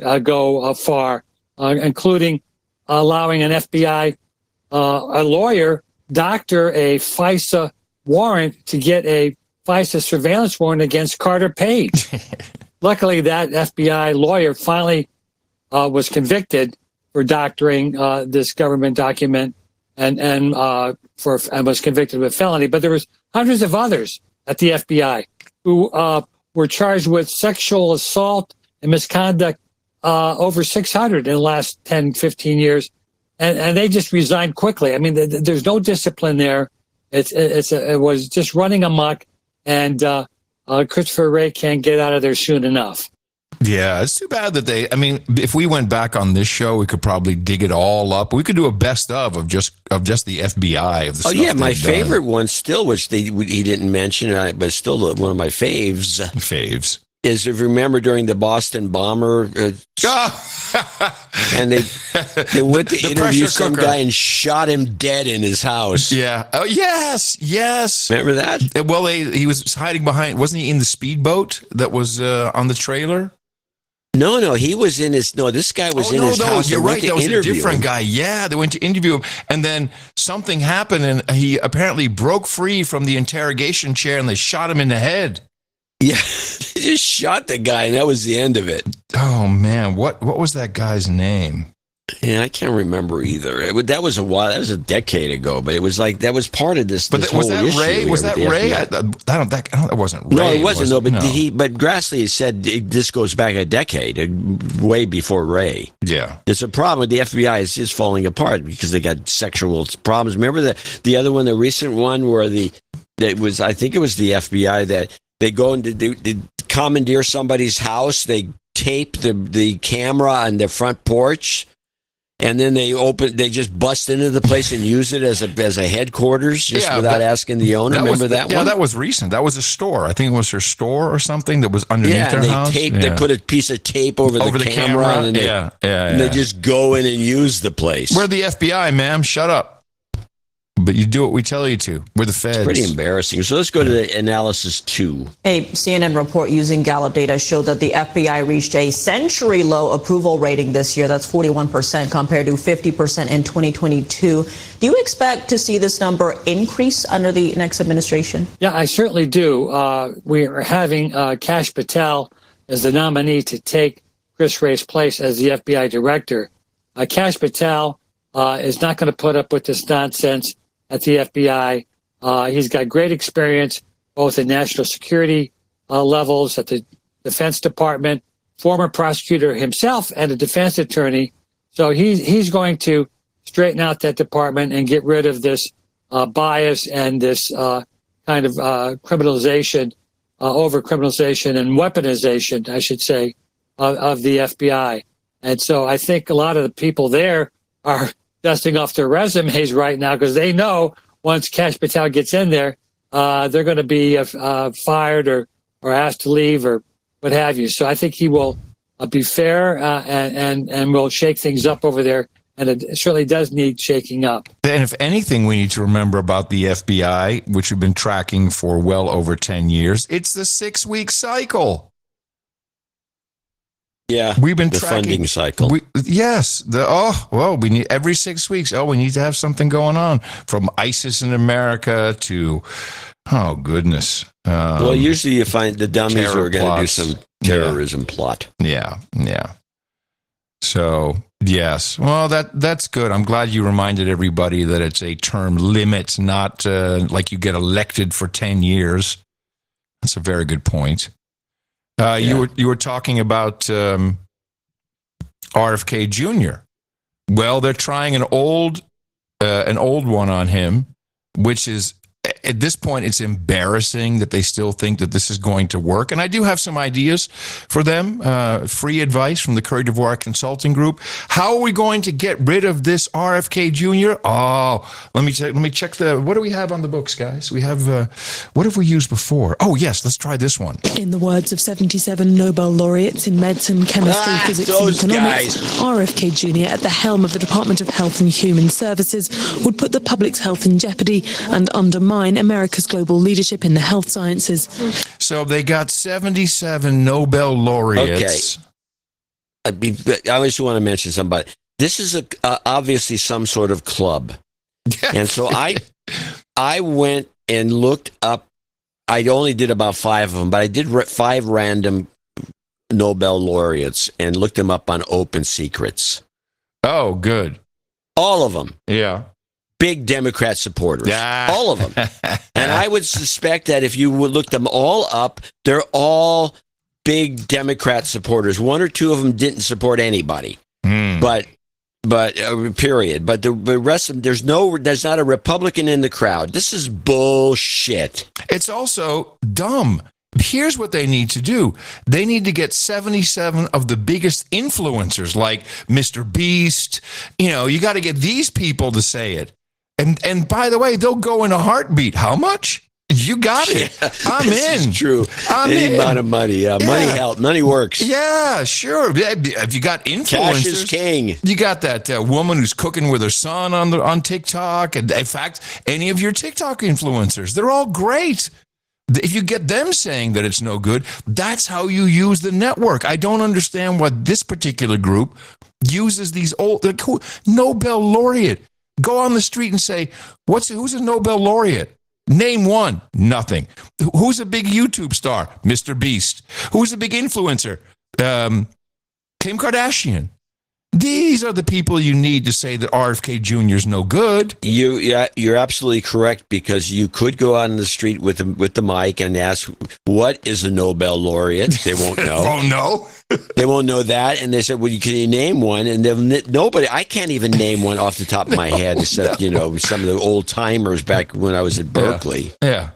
go far, including allowing an FBI a lawyer doctor a FISA warrant to get a FISA surveillance warrant against Carter Page. Luckily, that FBI lawyer finally was convicted for doctoring this government document and was convicted of a felony. But there was hundreds of others at the FBI who were charged with sexual assault and misconduct, over 600 in the last 10, 15 years. And they just resigned quickly. I mean, there's no discipline there. It was just running amok, and Christopher Wray can't get out of there soon enough. Yeah, it's too bad that if we went back on this show, we could probably dig it all up. We could do a best of just the FBI. My favorite one still, which he didn't mention, but still one of my faves. Is, if you remember, during the Boston bomber, and they went to interview some guy and shot him dead in his house. Yeah. Oh, yes. Remember that? Well, he was hiding behind. Wasn't he in the speedboat that was on the trailer? No, he was in his. No, this guy was in his house. You're right. That was a different guy. Yeah, they went to interview him, and then something happened, and he apparently broke free from the interrogation chair, and they shot him in the head. Yeah, they just shot the guy, and that was the end of it. Oh man, what was that guy's name? Yeah, I can't remember either. That was a while. That was a decade ago. But it was like that was part of this. But was that Ray? Was that Ray? That wasn't Ray. No, it wasn't. No, but But Grassley said this goes back a decade, way before Ray. Yeah, there's a problem with the FBI. It's just falling apart because they got sexual problems. Remember the other one, the recent one, where I think it was the FBI that. They go and they commandeer somebody's house. They tape the camera on the front porch, and then they just bust into the place and use it as a headquarters without asking the owner. Remember that one? Yeah, that was recent. That was a store. I think it was her store or something that was underneath their house. They put a piece of tape over the camera. And they just go in and use the place. We're the FBI, ma'am. Shut up. But you do what we tell you to. We're the feds. It's pretty embarrassing. So let's go to the analysis 2. A CNN report using Gallup data showed that the FBI reached a century-low approval rating this year. That's 41% compared to 50% in 2022. Do you expect to see this number increase under the next administration? Yeah, I certainly do. We are having Kash Patel as the nominee to take Chris Wray's place as the FBI director. Kash Patel is not going to put up with this nonsense at the FBI. He's got great experience both in national security levels at the Defense Department, former prosecutor himself and a defense attorney. So he's going to straighten out that department and get rid of this bias and this kind of criminalization, over-criminalization and weaponization, I should say, of the FBI. And so I think a lot of the people there are dusting off their resumes right now because they know once Kash Patel gets in there, they're going to be fired or asked to leave or what have you. So I think he will be fair and will shake things up over there. And it certainly does need shaking up. And if anything we need to remember about the FBI, which we've been tracking for well over 10 years, it's the 6-week cycle. Yeah, we've been the tracking funding cycle. We need every 6 weeks. Oh, we need to have something going on from ISIS in America to, oh goodness. Well, usually you find the dummies who are going to do some terrorism plot. Yeah. So yes, well that's good. I'm glad you reminded everybody that it's a term limit, not like you get elected for 10 years. That's a very good point. You were talking about RFK Jr. Well, they're trying an old one on him, which is at this point it's embarrassing that they still think that this is going to work. And I do have some ideas for them. Free advice from the Coeur d'Ivoire Consulting Group. How are we going to get rid of this RFK Jr.? Oh, let me check what do we have on the books, guys? We have what have we used before? Oh yes, let's try this one. In the words of 77 Nobel laureates in medicine, chemistry, physics, and economics, RFK Jr. at the helm of the Department of Health and Human Services would put the public's health in jeopardy and undermine America's global leadership in the health sciences. So they got 77 Nobel laureates. Okay. I just want to mention somebody. This is obviously some sort of club. And so I went and looked up. I only did about 5 of them, but I did 5 random Nobel laureates and looked them up on Open Secrets. Oh, good. All of them. Yeah. Big Democrat supporters. All of them. And I would suspect that if you would look them all up, they're all big Democrat supporters. 1 or 2 of them didn't support anybody. But period. But the rest of them, there's not a Republican in the crowd. This is bullshit. It's also dumb. Here's what they need to do. They need to get 77 of the biggest influencers like Mr. Beast. You got to get these people to say it. And by the way, they'll go in a heartbeat. How much? You got it. I'm in. It's true. Any amount of money. Yeah. Money helps. Money works. Yeah, sure. If you got influencers, cash is king. You got that woman who's cooking with her son on TikTok. And in fact, any of your TikTok influencers, they're all great. If you get them saying that it's no good, that's how you use the network. I don't understand what this particular group uses these old Nobel laureate. Go on the street and say, who's a Nobel laureate? Name one. Nothing. Who's a big YouTube star? Mr. Beast. Who's a big influencer? Kim Kardashian. These are the people you need to say that RFK Jr. is no good. You're absolutely correct, because you could go out on the street with the mic and ask, what is a Nobel laureate? They won't know. Won't know. They won't know that. And they said, well, can you name one? And nobody, I can't even name one off the top of my head, except, some of the old timers back when I was at Berkeley. Yeah.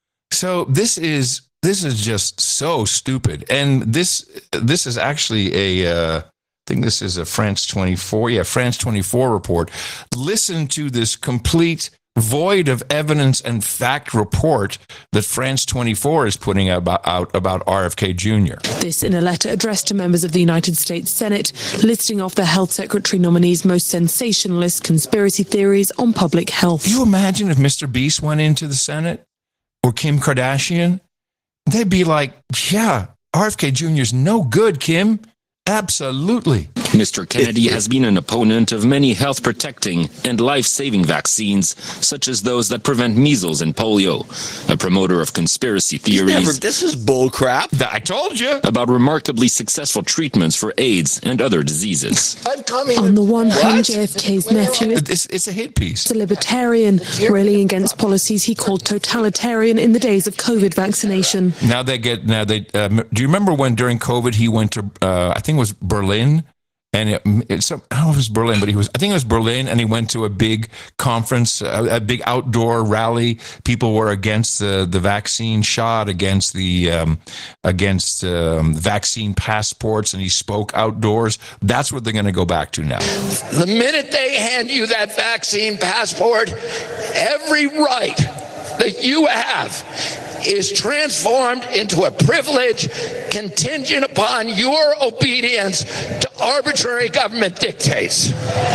So this is just so stupid. And this is actually I think this is a France 24. Yeah, France 24 report. Listen to this complete void of evidence and fact report that France 24 is putting out about RFK Jr. This in a letter addressed to members of the United States Senate, listing off the health secretary nominee's most sensationalist conspiracy theories on public health. Can you imagine if Mr. Beast went into the Senate or Kim Kardashian? They'd be like, yeah, RFK Jr. is no good, Kim. Absolutely. Mr. Kennedy has been an opponent of many health-protecting and life-saving vaccines, such as those that prevent measles and polio, a promoter of conspiracy theories. This is bullcrap. I told you. About remarkably successful treatments for AIDS and other diseases. On the one hand, JFK's nephew it's a hit piece. A libertarian, railing against policies he called totalitarian in the days of COVID vaccination. Do you remember when during COVID he went to, I think it was Berlin, And I don't know if it was Berlin, but I think it was Berlin, and he went to a big conference, a big outdoor rally. People were against the vaccine shot, against the vaccine passports, and he spoke outdoors. That's what they're going to go back to now. The minute they hand you that vaccine passport, every right that you have is transformed into a privilege contingent upon your obedience to arbitrary government dictates.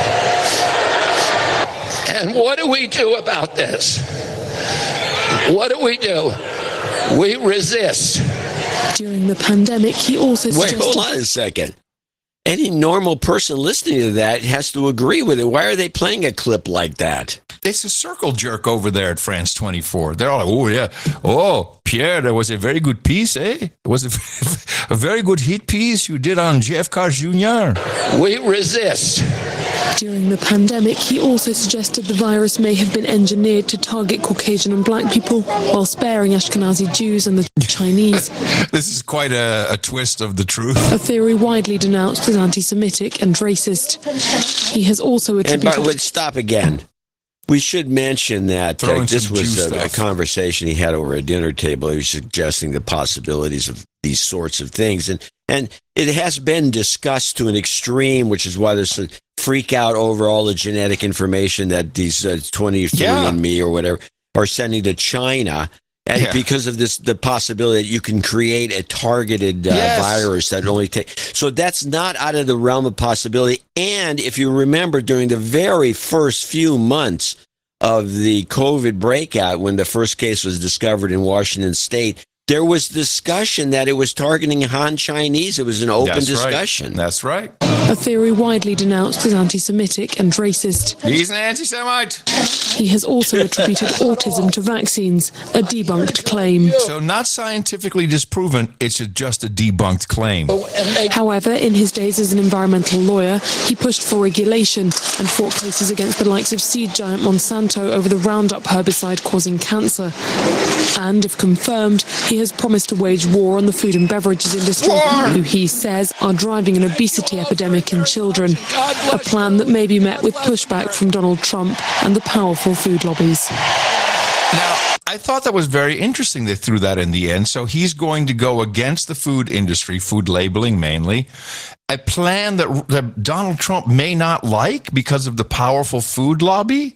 And what do we do about this? What do? We resist. During the pandemic, he also suggested... Wait, hold on a second. Any normal person listening to that has to agree with it. Why are they playing a clip like that? It's a circle jerk over there at France 24. They're all like, oh, yeah. Oh, Pierre, that was a very good piece, eh? It was a very good hit piece you did on JFK Jr. We resist. During the pandemic, he also suggested the virus may have been engineered to target Caucasian and black people while sparing Ashkenazi Jews and the Chinese. This is quite a twist of the truth. A theory widely denounced as anti-Semitic and racist. He has also attributed... Stop again. We should mention that this was a conversation he had over a dinner table. He was suggesting the possibilities of these sorts of things. And it has been discussed to an extreme, which is why there's a freak out over all the genetic information that these 23andMe or whatever are sending to China. And because of the possibility that you can create a targeted virus that only takes. So that's not out of the realm of possibility. And if you remember, during the very first few months of the COVID breakout, when the first case was discovered in Washington State, there was discussion that it was targeting Han Chinese. It was an open discussion. Right. That's right. A theory widely denounced as anti-Semitic and racist. He's an anti-Semite. He has also attributed autism to vaccines, a debunked claim. So not scientifically disproven, it's just a debunked claim. However, in his days as an environmental lawyer, he pushed for regulation and fought cases against the likes of seed giant Monsanto over the Roundup herbicide causing cancer. And if confirmed, he has promised to wage war on the food and beverages industry, who he says are driving an obesity epidemic in children, a plan that may be met with pushback from Donald Trump and the powerful food lobbies. Now, I thought that was very interesting they threw that in the end. So he's going to go against the food industry, food labeling mainly, a plan that Donald Trump may not like because of the powerful food lobby.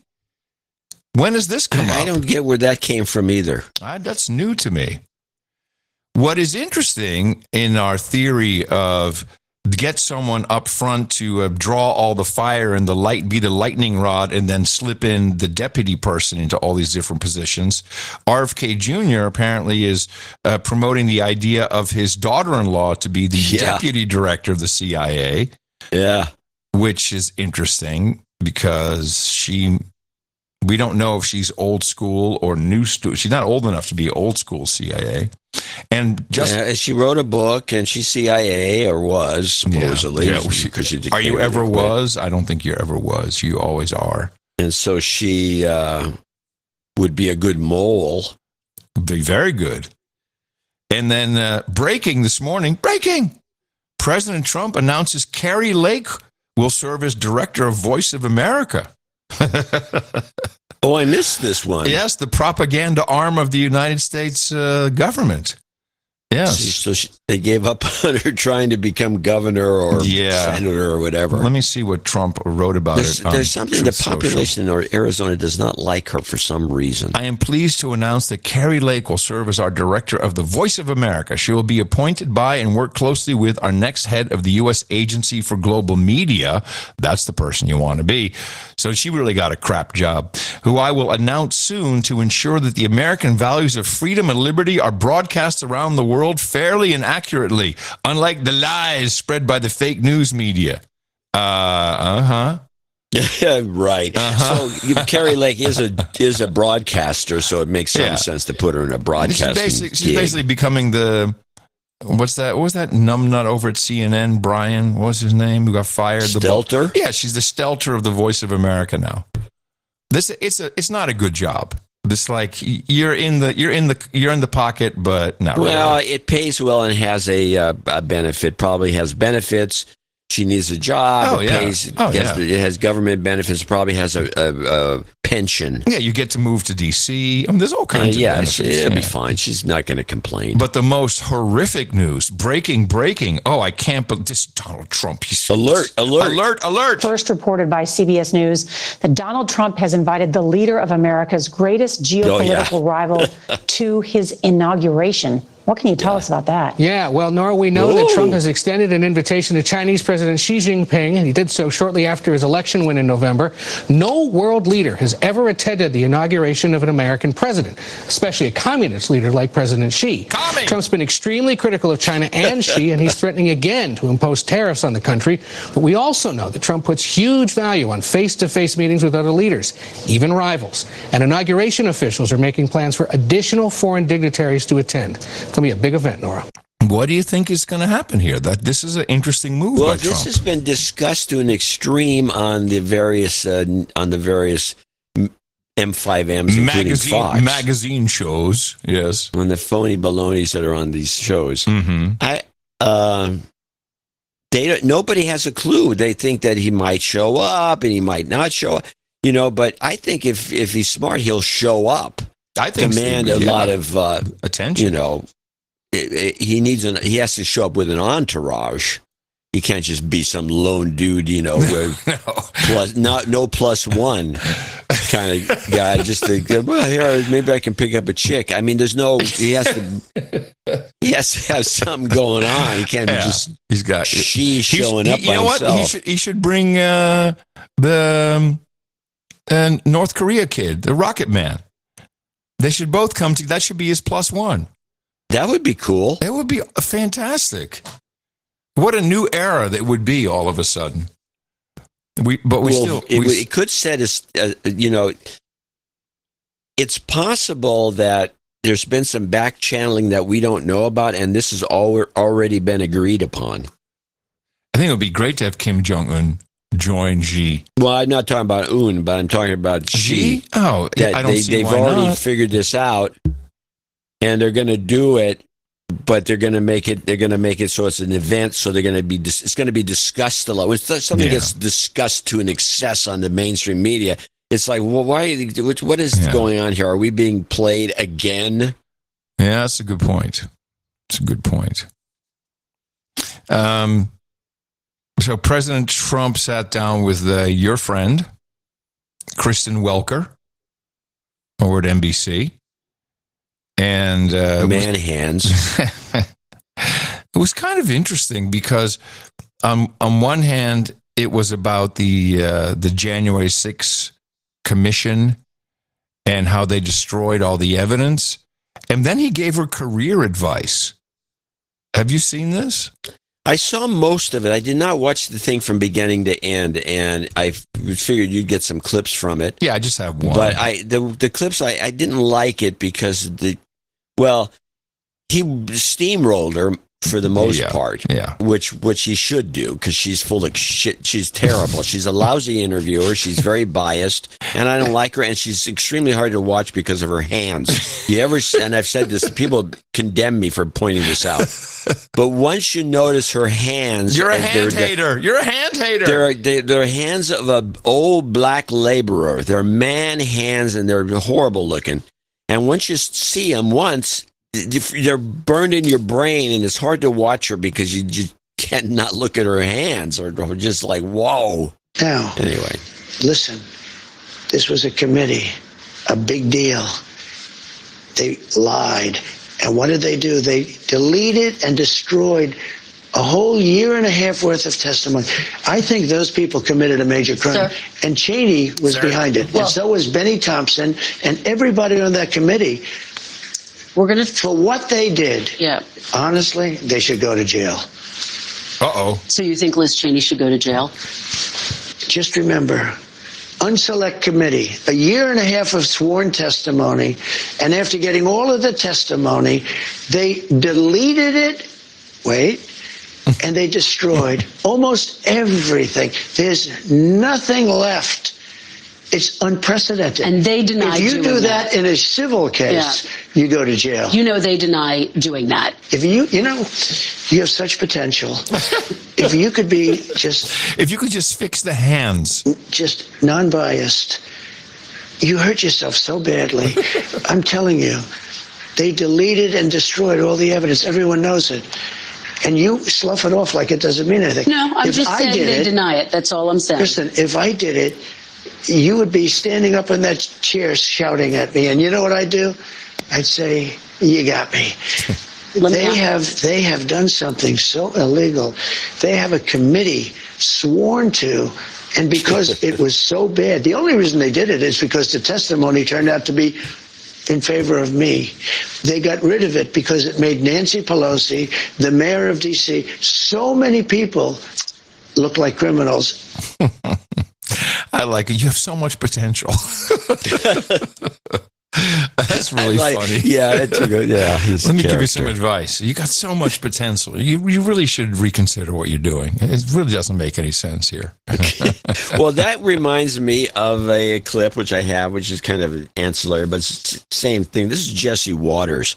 When does this come up? I don't get where that came from either. That's new to me. What is interesting in our theory of get someone up front to draw all the fire and be the lightning rod and then slip in the deputy person into all these different positions. RFK Jr. apparently is promoting the idea of his daughter-in-law to be the deputy director of the CIA. Yeah. Which is interesting because we don't know if she's old school or new school. She's not old enough to be old school CIA. And she wrote a book, and she's CIA or was supposedly. Are you ever was? I don't think you ever was. You always are. And so she would be a good mole. Be very good. And then breaking this morning. President Trump announces Kari Lake will serve as director of Voice of America. Oh, I missed this one. Yes, the propaganda arm of the United States government. Yes. So they gave up on her trying to become governor or senator or whatever. Let me see what Trump wrote about it. There's something the population in Arizona does not like her for some reason. I am pleased to announce that Kari Lake will serve as our director of the Voice of America. She will be appointed by and work closely with our next head of the U.S. Agency for Global Media. That's the person you want to be. So she really got a crap job, who I will announce soon to ensure that the American values of freedom and liberty are broadcast around the world fairly and accurately, unlike the lies spread by the fake news media. Right. So Kari Lake is a broadcaster, so it makes some sense to put her in a broadcasting. She's basically becoming the... What was that numbnut over at CNN, Brian? What was his name? Who got fired? Stelter? Yeah, she's the Stelter of the Voice of America now. It's not a good job. This you're in the pocket, but not really. Well, it pays well and has a benefit. Probably has benefits. She needs a job. Oh, it yeah. pays, Oh, it has government benefits. Probably has a pension. Yeah, you get to move to D.C. I mean, there's all kinds of benefits. It'll be fine. She's not going to complain. But the most horrific news, breaking. Oh, I can't believe this Donald Trump. Alert. First reported by CBS News that Donald Trump has invited the leader of America's greatest geopolitical rival to his inauguration. What can you tell us about that? Yeah, well, Nora, we know that Trump has extended an invitation to Chinese President Xi Jinping, and he did so shortly after his election win in November. No world leader has ever attended the inauguration of an American president, especially a communist leader like President Xi. Trump's been extremely critical of China and Xi, and he's threatening again to impose tariffs on the country. But we also know that Trump puts huge value on face-to-face meetings with other leaders, even rivals. And inauguration officials are making plans for additional foreign dignitaries to attend. It's going to be a big event, Nora. What do you think is going to happen here? That this is an interesting move by Trump. This has been discussed to an extreme on the various M5Ms, including Fox. Magazine shows, yes. On the phony balonies that are on these shows. Nobody has a clue. They think that he might show up and he might not show up. But I think if he's smart, he'll show up. I think command a lot of attention. He has to show up with an entourage. He can't just be some lone dude, no plus one kind of guy. Just to, here, maybe I can pick up a chick. I mean, he has to have something going on. He can't be just showing up by himself. He should bring the North Korea kid, the Rocket Man. They should both come to. That should be his plus one. That would be cool. That would be fantastic. What a new era that would be all of a sudden. It could set us. It's possible that there's been some back channeling that we don't know about, and this has already been agreed upon. I think it would be great to have Kim Jong-un join Xi. Well, I'm not talking about Un, but I'm talking about Xi. Oh, I don't see they've why already not. figured this out, and they're going to do it. But they're going to make it. They're going to make it so it's an event. So they're going to be. It's going to be discussed a lot. When something gets discussed to an excess on the mainstream media, it's like, well, why? What is going on here? Are we being played again? Yeah, that's a good point. It's a good point. So President Trump sat down with your friend, Kristen Welker, over at NBC. And man hands. It was kind of interesting because on one hand, it was about the January 6th commission and how they destroyed all the evidence. And then he gave her career advice. Have you seen this? I saw most of it. I did not watch the thing from beginning to end, and I figured you'd get some clips from it. Yeah, I just have one. But the clips, I didn't like it because he steamrolled her for the most part, which he should do because she's full of shit. She's terrible. She's a lousy interviewer. She's very biased, and I don't like her. And she's extremely hard to watch because of her hands. And I've said this, people condemn me for pointing this out. But once you notice her hands, you're a hand hater. You're a hand hater. They're hands of an old black laborer. They're man hands, and they're horrible looking. And once you see them once, they're burned in your brain, and it's hard to watch her because you just can't not look at her hands or just like, whoa. Now, anyway, listen, this was a committee, a big deal. They lied. And what did they do? They deleted and destroyed a whole year and a half worth of testimony. I think those people committed a major crime. Sir. And Cheney was behind it. Well, and so was Benny Thompson and everybody on that committee. For what they did, honestly, they should go to jail. Uh-oh. So you think Liz Cheney should go to jail? Just remember, unselect committee, a year and a half of sworn testimony, and after getting all of the testimony, they deleted it. And they destroyed almost everything. There's nothing left It's unprecedented. And they deny If you doing do that in a civil case, you go to jail. You know they deny doing that. If you have such potential. If you could be just... If you could just fix the hands. Just non-biased. You hurt yourself so badly. I'm telling you. They deleted and destroyed all the evidence. Everyone knows it. And you slough it off like it doesn't mean anything. No, I'm just saying they deny it. That's all I'm saying. Listen, if I did it, you would be standing up in that chair shouting at me. And you know what I'd do? I'd say, you got me. They have done something so illegal. They have a committee sworn to, and because it was so bad, the only reason they did it is because the testimony turned out to be in favor of me. They got rid of it because it made Nancy Pelosi, the mayor of D.C., so many people look like criminals. I like it. You have so much potential. That's really funny. Yeah, that's a good. Yeah. Let me give you some advice. You got so much potential. You really should reconsider what you're doing. It really doesn't make any sense here. Well, that reminds me of a clip which I have, which is kind of ancillary, but it's the same thing. This is Jesse Waters.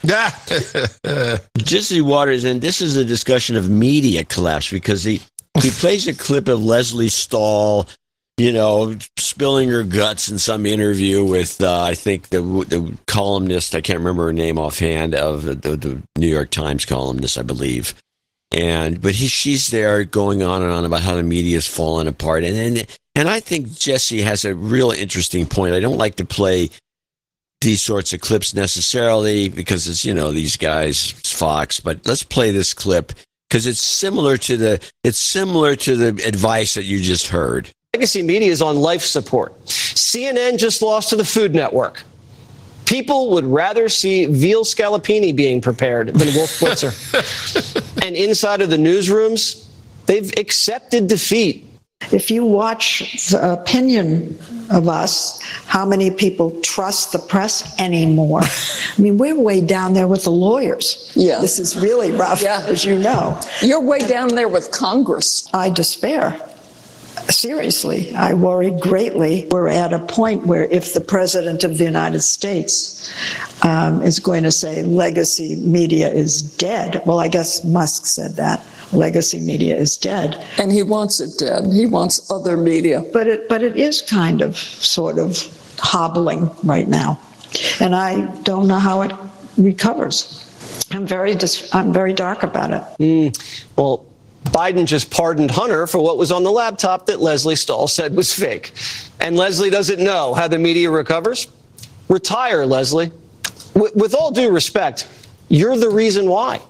Jesse Waters, and this is a discussion of media collapse because he plays a clip of Leslie Stahl, spilling her guts in some interview with, I think, the columnist, I can't remember her name offhand, of the New York Times columnist, I believe. But she's there going on and on about how the media is falling apart. And I think Jesse has a real interesting point. I don't like to play these sorts of clips necessarily because it's, these guys, it's Fox, but let's play this clip because it's similar to the advice that you just heard. Legacy media is on life support. CNN just lost to the Food Network. People would rather see veal scallopini being prepared than Wolf Blitzer. And inside of the newsrooms, they've accepted defeat. If you watch the opinion of us, how many people trust the press anymore? I mean, we're way down there with the lawyers. Yeah. This is really rough, as you know. You're way down there with Congress. I despair. Seriously, I worry greatly. We're at a point where if the President of the United States is going to say legacy media is dead, well, I guess Musk said that. Legacy media is dead. And he wants it dead. He wants other media. But it is kind of sort of hobbling right now. And I don't know how it recovers. I'm very dark about it. Well, Biden just pardoned Hunter for what was on the laptop that Leslie Stahl said was fake. And Leslie doesn't know how the media recovers. Retire, Leslie. With all due respect, you're the reason why.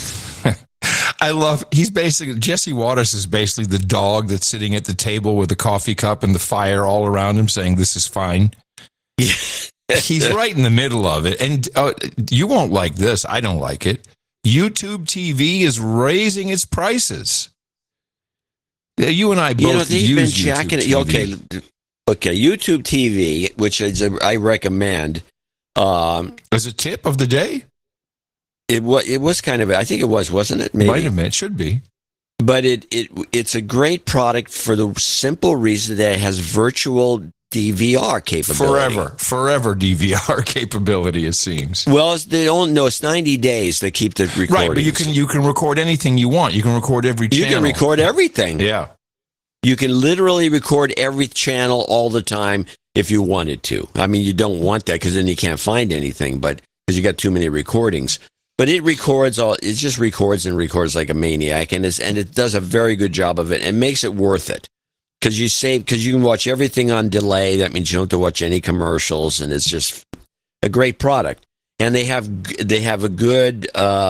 Jesse Waters is basically the dog that's sitting at the table with the coffee cup and the fire all around him saying, this is fine. He's right in the middle of it. And you won't like this. I don't like it. YouTube TV is raising its prices. You and I both use YouTube TV. Okay, YouTube TV, which I recommend. As a tip of the day? It was kind of, I think it was, wasn't it? Maybe. Might have been, it should be. But it's a great product for the simple reason that it has virtual DVR capability. Forever DVR capability, it seems. Well, it's 90 days they keep the recording. Right, but you can record anything you want. You can record every channel. You can record everything. Yeah. You can literally record every channel all the time if you wanted to. I mean, you don't want that because then you can't find anything, but because you got too many recordings. But it just records and records like a maniac, and it does a very good job of it and makes it worth it. Because you can watch everything on delay. That means you don't have to watch any commercials, and it's just a great product. And they have a good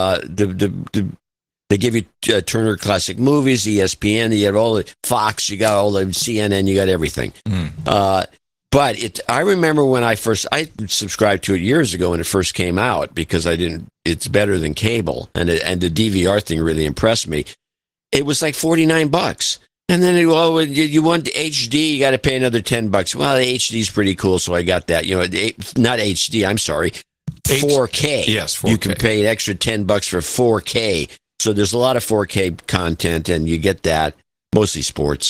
they give you Turner Classic Movies, ESPN, you have all the Fox, you got all the CNN, you got everything. But I remember when I subscribed to it years ago when it first came out because it's better than cable, and the DVR thing really impressed me. It was like $49. And then, you want HD, you got to pay another $10. Well, the HD is pretty cool, so I got that. Not HD, I'm sorry, 4K. Yes, 4K. You can pay an extra $10 for 4K. So there's a lot of 4K content, and you get that, mostly sports.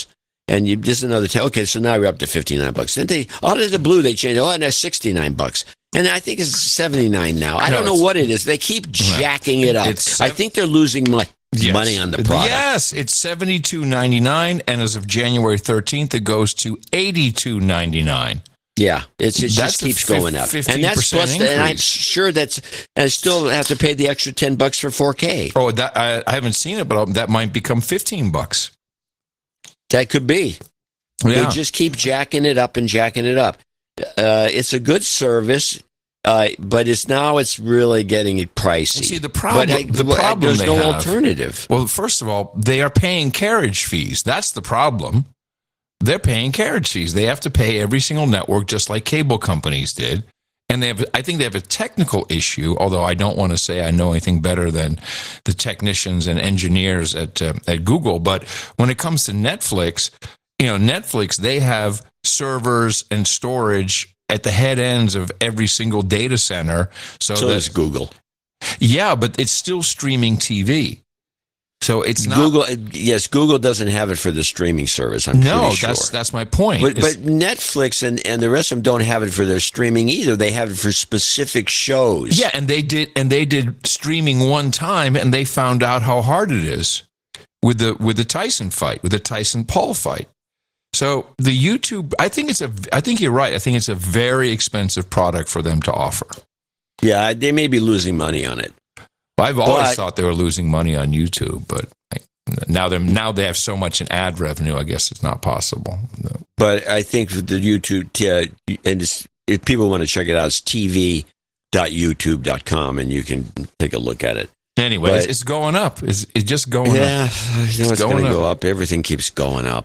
And you just another okay, so now you're up to $59. Then they out of the blue they change. And that's $69. And I think it's $79 now. I don't know what it is. They keep jacking it up. I think they're losing money on the product. Yes, it's $72.99, and as of January 13th, it goes to $82.99. Yeah, it just keeps going up, and that's plus. And I'm sure I still have to pay the extra $10 for 4K. Oh, that I haven't seen it, but that might become $15. That could be. Yeah. They just keep jacking it up and jacking it up. It's a good service, but it's really getting pricey. And see, the problem there's no alternative. Well, first of all, they are paying carriage fees. That's the problem. They're paying carriage fees. They have to pay every single network, just like cable companies did. And I think they have a technical issue, although I don't want to say I know anything better than the technicians and engineers at Google. But when it comes to Netflix, Netflix, they have servers and storage at the head ends of every single data center. So does Google. Yeah, but it's still streaming TV. So it's not Google. Yes, Google doesn't have it for the streaming service. I'm pretty sure. That's my point. But Netflix and the rest of them don't have it for their streaming either. They have it for specific shows. Yeah, and they did streaming one time, and they found out how hard it is with the Tyson fight, with the Tyson Paul fight. So the YouTube, I think you're right. I think it's a very expensive product for them to offer. Yeah, they may be losing money on it. I've always thought they were losing money on YouTube, but now they have so much in ad revenue, I guess it's not possible. No. But I think the YouTube, and if people want to check it out, it's tv.youtube.com, and you can take a look at it. Anyway, it's going up. It's just going up. Yeah, it's going to go up. Everything keeps going up.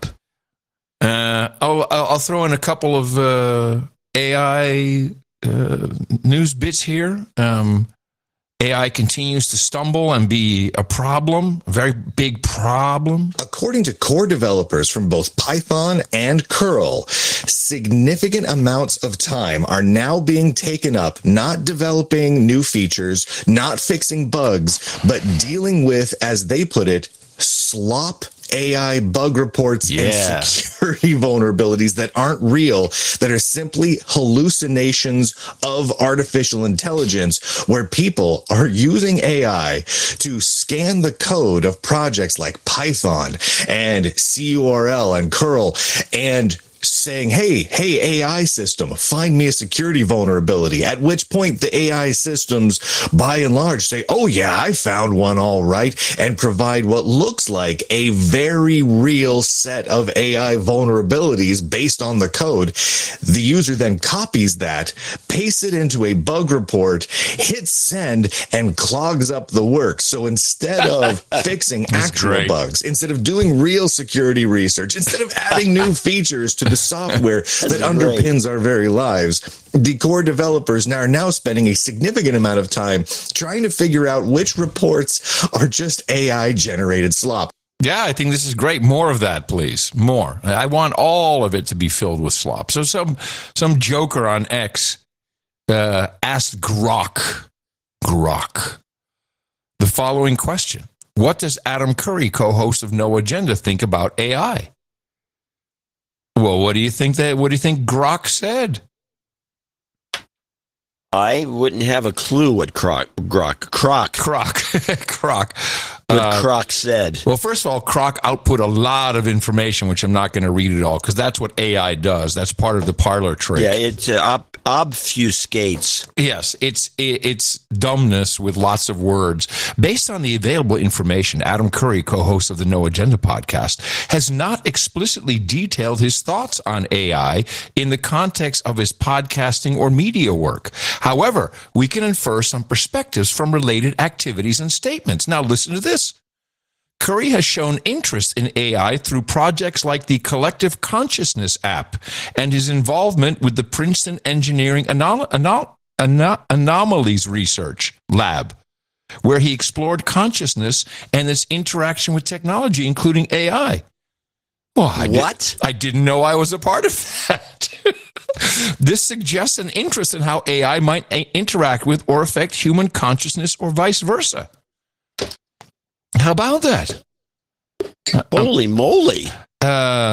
I'll throw in a couple of AI news bits here. AI continues to stumble and be a problem, a very big problem. According to core developers from both Python and curl, significant amounts of time are now being taken up not developing new features, not fixing bugs, but dealing with, as they put it, slop AI bug reports and security vulnerabilities that aren't real, that are simply hallucinations of artificial intelligence, where people are using AI to scan the code of projects like Python and CURL and curl and saying, hey, AI system, find me a security vulnerability, at which point the AI systems, by and large, say, oh yeah, I found one all right, and provide what looks like a very real set of AI vulnerabilities based on the code. The user then copies that, pastes it into a bug report, hits send, and clogs up the work. So instead of fixing actual bugs, instead of doing real security research, instead of adding new features to the software that underpins our very lives, the core developers are now spending a significant amount of time trying to figure out which reports are just AI generated slop. Yeah, I think this is great. More of that, please. More. I want all of it to be filled with slop. So some joker on X asked Grok the following question: what does Adam Curry, co-host of No Agenda, think about AI? Well, what do you think Grok said? I wouldn't have a clue what Croc said. Well, first of all, Croc output a lot of information, which I'm not going to read it all, because that's what AI does. That's part of the parlor trick. Yeah, it obfuscates. Yes, it's dumbness with lots of words. Based on the available information, Adam Curry, co-host of the No Agenda podcast, has not explicitly detailed his thoughts on AI in the context of his podcasting or media work. However, we can infer some perspectives from related activities and statements. Now, listen to this. Curry has shown interest in AI through projects like the Collective Consciousness app and his involvement with the Princeton Engineering Anomalies Research Lab, where he explored consciousness and its interaction with technology, including AI. Well, I didn't know I was a part of that. This suggests an interest in how AI might interact with or affect human consciousness or vice versa. How about that? Holy moly.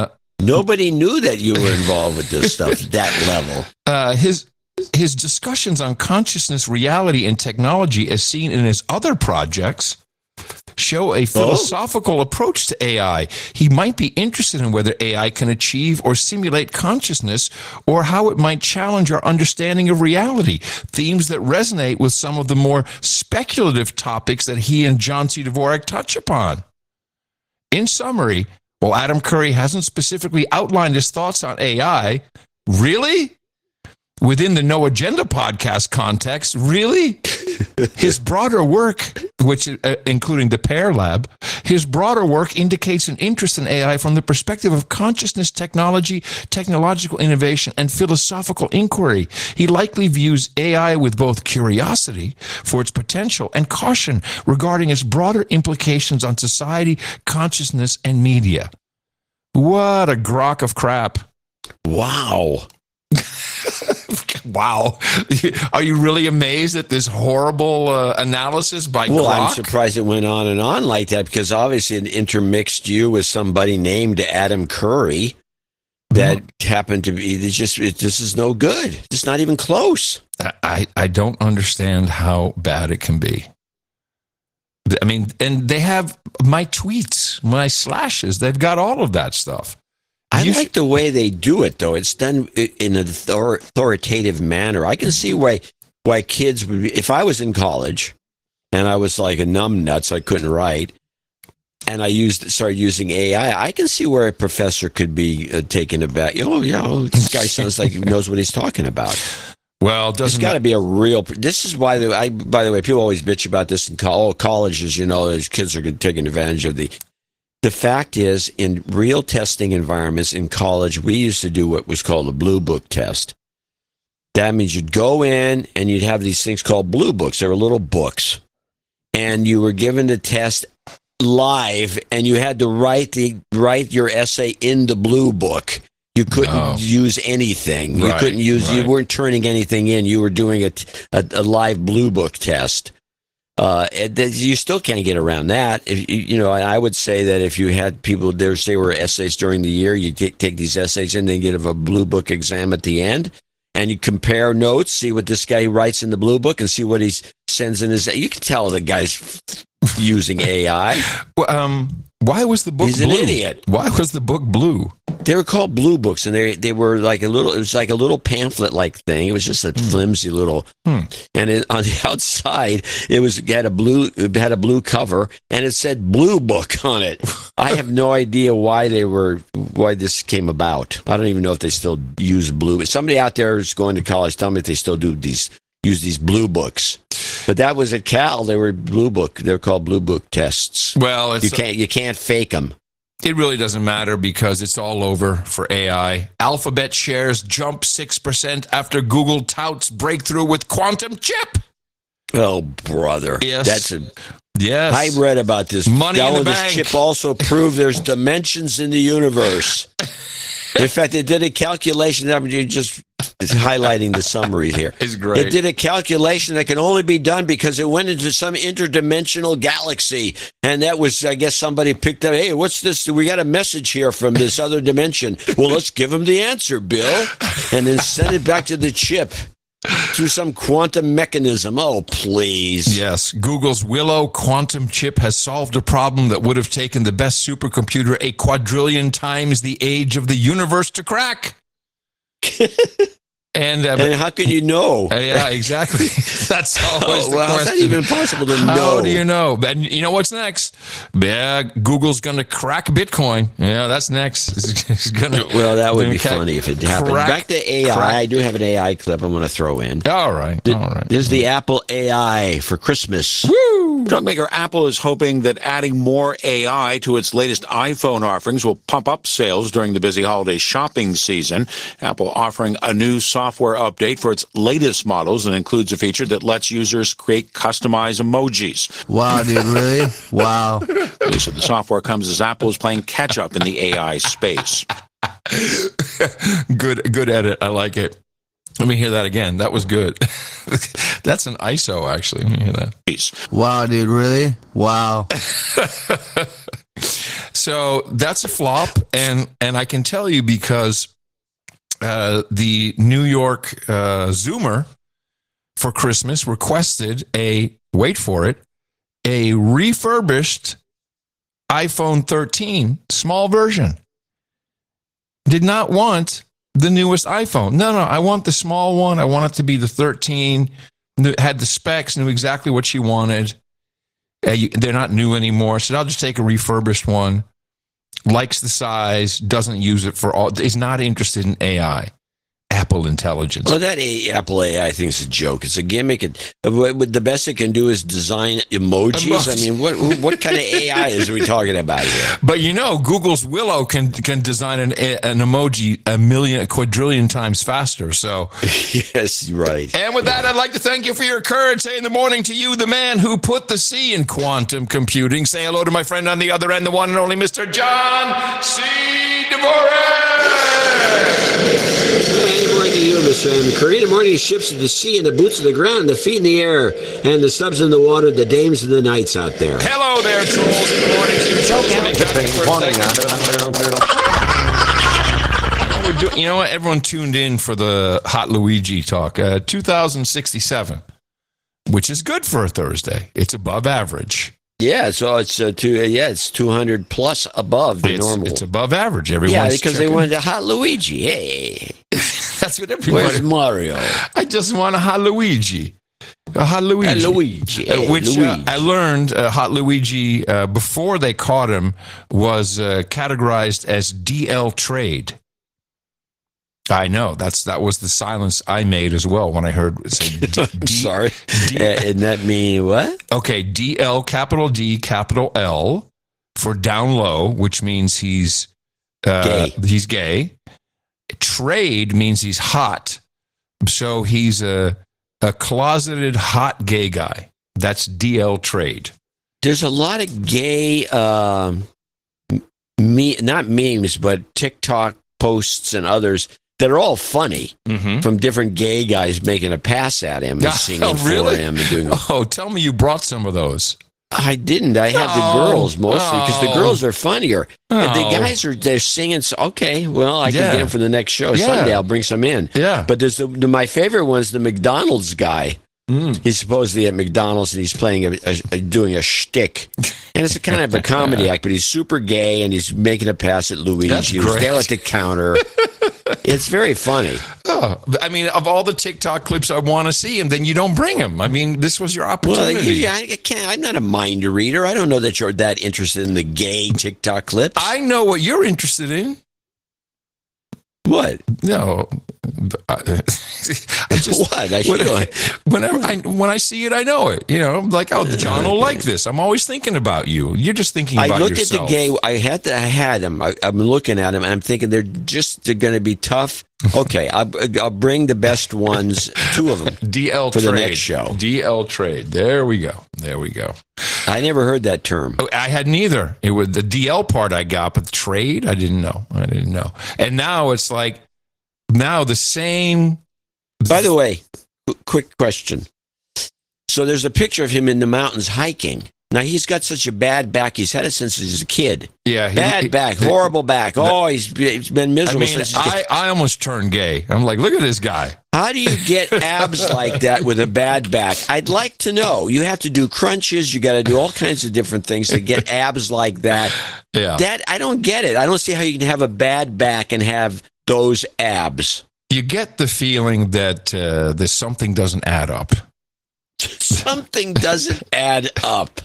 Nobody knew that you were involved with this stuff at that level. His discussions on consciousness, reality, and technology, as seen in his other projects, show a philosophical approach to AI. He might be interested in whether AI can achieve or simulate consciousness, or how it might challenge our understanding of reality, themes that resonate with some of the more speculative topics that he and John C. Dvorak touch upon. In summary, while Adam Curry hasn't specifically outlined his thoughts on AI, really? Within the No Agenda podcast context, really? His broader work, which including the Pear Lab, his broader work indicates an interest in AI from the perspective of consciousness technology, technological innovation, and philosophical inquiry. He likely views AI with both curiosity for its potential and caution regarding its broader implications on society, consciousness, and media. What a grok of crap. Wow. Wow. Are you really amazed at this horrible analysis by Grok? Well, I'm surprised it went on and on like that, because obviously it intermixed you with somebody named Adam Curry that happened to be, this is no good. It's not even close. I don't understand how bad it can be. I mean, and they have my tweets, my slashes. They've got all of that stuff. I like the way they do it, though. It's done in an authoritative manner. I can see why kids would be, if I was in college and I was like a numbnut, so I couldn't write, and I started using AI, I can see where a professor could be taken aback. This guy sounds like he knows what he's talking about. Well, there's got to be a real. This is why by the way, people always bitch about this in colleges. Those kids are taking advantage of the. The fact is, in real testing environments in college, we used to do what was called a blue book test. That means you'd go in and you'd have these things called blue books. They were little books. And you were given the test live, and you had to write your essay in the blue book. You couldn't use anything. You couldn't use. You weren't turning anything in. You were doing a live blue book test. You still can't get around that. I would say that if you had people there say were essays during the year, you take these essays and then get a blue book exam at the end, and you compare notes, see what this guy writes in the blue book, and see what he sends in his. You can tell the guy's using AI. Why was the book He's blue? An idiot. Why was the book blue? They were called blue books, and they were like it was like a little pamphlet-like thing. It was just a flimsy little, and on the outside, it had a blue cover, and it said blue book on it. I have no idea why this came about. I don't even know if they still use blue. Somebody out there who's going to college, tell me if they still use these blue books. But that was at Cal. They were blue book. They're called blue book tests. Well, you can't fake them. It really doesn't matter because it's all over for AI. Alphabet shares jump 6% after Google touts breakthrough with quantum chip. Oh, brother. Yes. Yes. I read about this. Money in the bank. This chip also proved there's dimensions in the universe. In fact, they did a calculation. I'm just highlighting the summary here. It's great. It did a calculation that can only be done because it went into some interdimensional galaxy. And that was, I guess, somebody picked up, hey, what's this? We got a message here from this other dimension. Well, let's give them the answer, Bill. And then send it back to the chip through some quantum mechanism. Oh, please. Yes. Google's Willow quantum chip has solved a problem that would have taken the best supercomputer a quadrillion times the age of the universe to crack. And how can you know? Yeah, exactly. That's always the question. How's that even possible to know? How do you know? And you know what's next? Yeah, Google's going to crack Bitcoin. Yeah, that's next. Well, that would be funny if it happened. Back to AI. I do have an AI clip I want to throw in. All right. This is the Apple AI for Christmas. Woo! Drug maker Apple is hoping that adding more AI to its latest iPhone offerings will pump up sales during the busy holiday shopping season. Apple offering a new software update for its latest models that includes a feature that lets users create customized emojis. Wow, dude, really? Wow. So the software comes as Apple is playing catch up in the AI space. Good edit. I like it. Let me hear that again. That was good. That's an ISO, actually. Let me hear that. Wow, dude, really? Wow. So that's a flop, and I can tell you because the New York Zoomer for Christmas requested a refurbished iPhone 13 small version. Did not want the newest iPhone. No, I want the small one. I want it to be the 13. Had the specs, knew exactly what she wanted. They're not new anymore, so I'll just take a refurbished one. Likes the size, doesn't use it for all, is not interested in AI, Apple Intelligence. Well, that Apple AI thing is a joke. It's a gimmick. The best it can do is design emojis. I mean, what kind of AI is we talking about here? But Google's Willow can design an emoji a quadrillion times faster. So yes, right. And with that, I'd like to thank you for your courage. Say in the morning to you, the man who put the C in quantum computing. Say hello to my friend on the other end, the one and only Mr. John C. DeVore. Good morning to you, Mr. McCurry. The morning ships of the sea and the boots of the ground, the feet in the air, and the subs in the water, the dames and the knights out there. Hello there, trolls. Good morning to you. You know what? Everyone tuned in for the Hot Luigi talk. 2067, which is good for a Thursday. It's above average. Yeah, so it's it's 200 plus above the normal. It's above average. Everyone's because they wanted a Hot Luigi. Hey, that's what everybody. Where's Mario? I just want a Hot Luigi. A Hot Luigi. Which I learned Hot Luigi before they caught him was categorized as DL trade. I know that was the silence I made as well when I heard it say sorry. And that mean what? Okay, DL, capital D, capital L for down low, which means he's gay. He's gay. Trade means he's hot. So he's a closeted hot gay guy. That's DL trade. There's a lot of gay not memes, but TikTok posts and others that are all funny from different gay guys making a pass at him and singing for him and doing. Oh, tell me you brought some of those. I didn't. I have the girls mostly because the girls are funnier. The guys they're singing. Okay, well, I can get them for the next show. Sunday, I'll bring some in. Yeah. But there's my favorite one's the McDonald's guy. He's supposedly at McDonald's and he's playing doing a shtick, and it's a kind of a comedy act. But he's super gay and he's making a pass at Luigi. He's there at the counter. It's very funny. Oh, I mean, of all the TikTok clips I want to see, and then you don't bring them. I mean, this was your opportunity. Well, I can't. I'm not a mind reader. I don't know that you're that interested in the gay TikTok clips. I know what you're interested in. What? No. When I see it, I know it. I'm like, oh, John will like this. I'm always thinking about you. You're just thinking about yourself. I looked at the gay. I had them. I'm looking at them, and I'm thinking they're going to be tough. Okay, I'll bring the best ones, two of them, DL for trade. The next show. DL trade. There we go. I never heard that term. I hadn't either. It was the DL part I got, but the trade I didn't know. And now it's like the same. By the way, quick question. So there's a picture of him in the mountains hiking. Now, he's got such a bad back. He's had it since he was a kid. Yeah. Bad back, horrible back. He's been miserable since he's a kid. I almost turned gay. I'm like, look at this guy. How do you get abs like that with a bad back? I'd like to know. You have to do crunches. You got to do all kinds of different things to get abs like that. Yeah. I don't get it. I don't see how you can have a bad back and have those abs. You get the feeling that there's something doesn't add up. Something doesn't add up.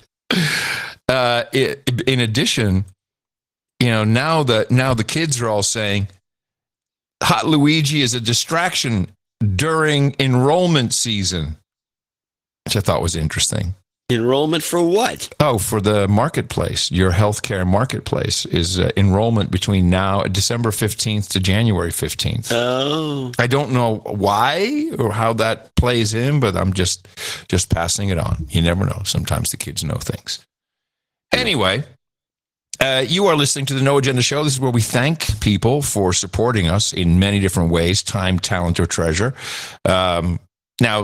In addition, now the kids are all saying Hot Luigi is a distraction during enrollment season, which I thought was interesting. Enrollment for what? Oh, for the marketplace. Your healthcare marketplace is enrollment between now December 15th to January 15th. Oh. I don't know why or how that plays in, but I'm just passing it on. You never know. Sometimes the kids know things. Anyway, you are listening to the No Agenda Show. This is where we thank people for supporting us in many different ways, time, talent, or treasure. Now,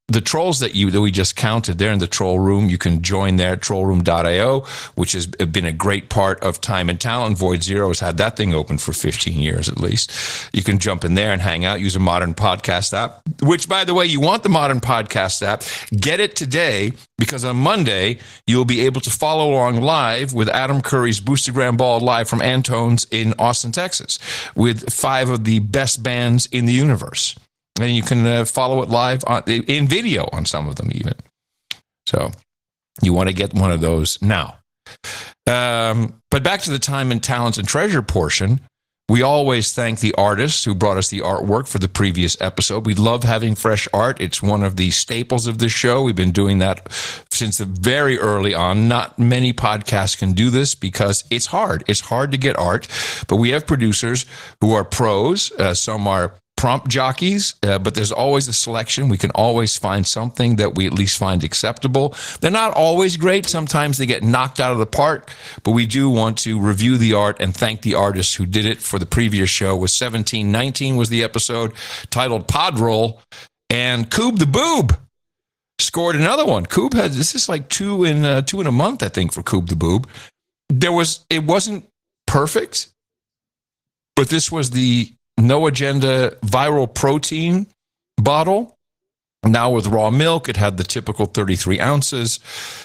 the trolls that we just counted, they're in the troll room. You can join there, trollroom.io, which has been a great part of Time and Talent. Void Zero has had that thing open for 15 years at least. You can jump in there and hang out, use a modern podcast app, which, by the way, you want the modern podcast app. Get it today, because on Monday, you'll be able to follow along live with Adam Curry's Boostergram Ball live from Antone's in Austin, Texas, with 5 of the best bands in the universe. And you can follow it live in video on some of them even. So you want to get one of those now. But back to the Time and Talents and Treasure portion. We always thank the artists who brought us the artwork for the previous episode. We love having fresh art. It's one of the staples of this show. We've been doing that since the very early on. Not many podcasts can do this because it's hard. It's hard to get art. But we have producers who are pros. Some are prompt jockeys, but there's always a selection. We can always find something that we at least find acceptable. They're not always great. Sometimes they get knocked out of the park, but we do want to review the art and thank the artists who did it for the previous show. Was 1719 was the episode titled Podroll, and Coob the Boob scored another one. Coob had, this is like two in a month, I think, for Coob the Boob. It wasn't perfect, but this was the No Agenda viral protein bottle. Now with raw milk, it had the typical 33 ounces.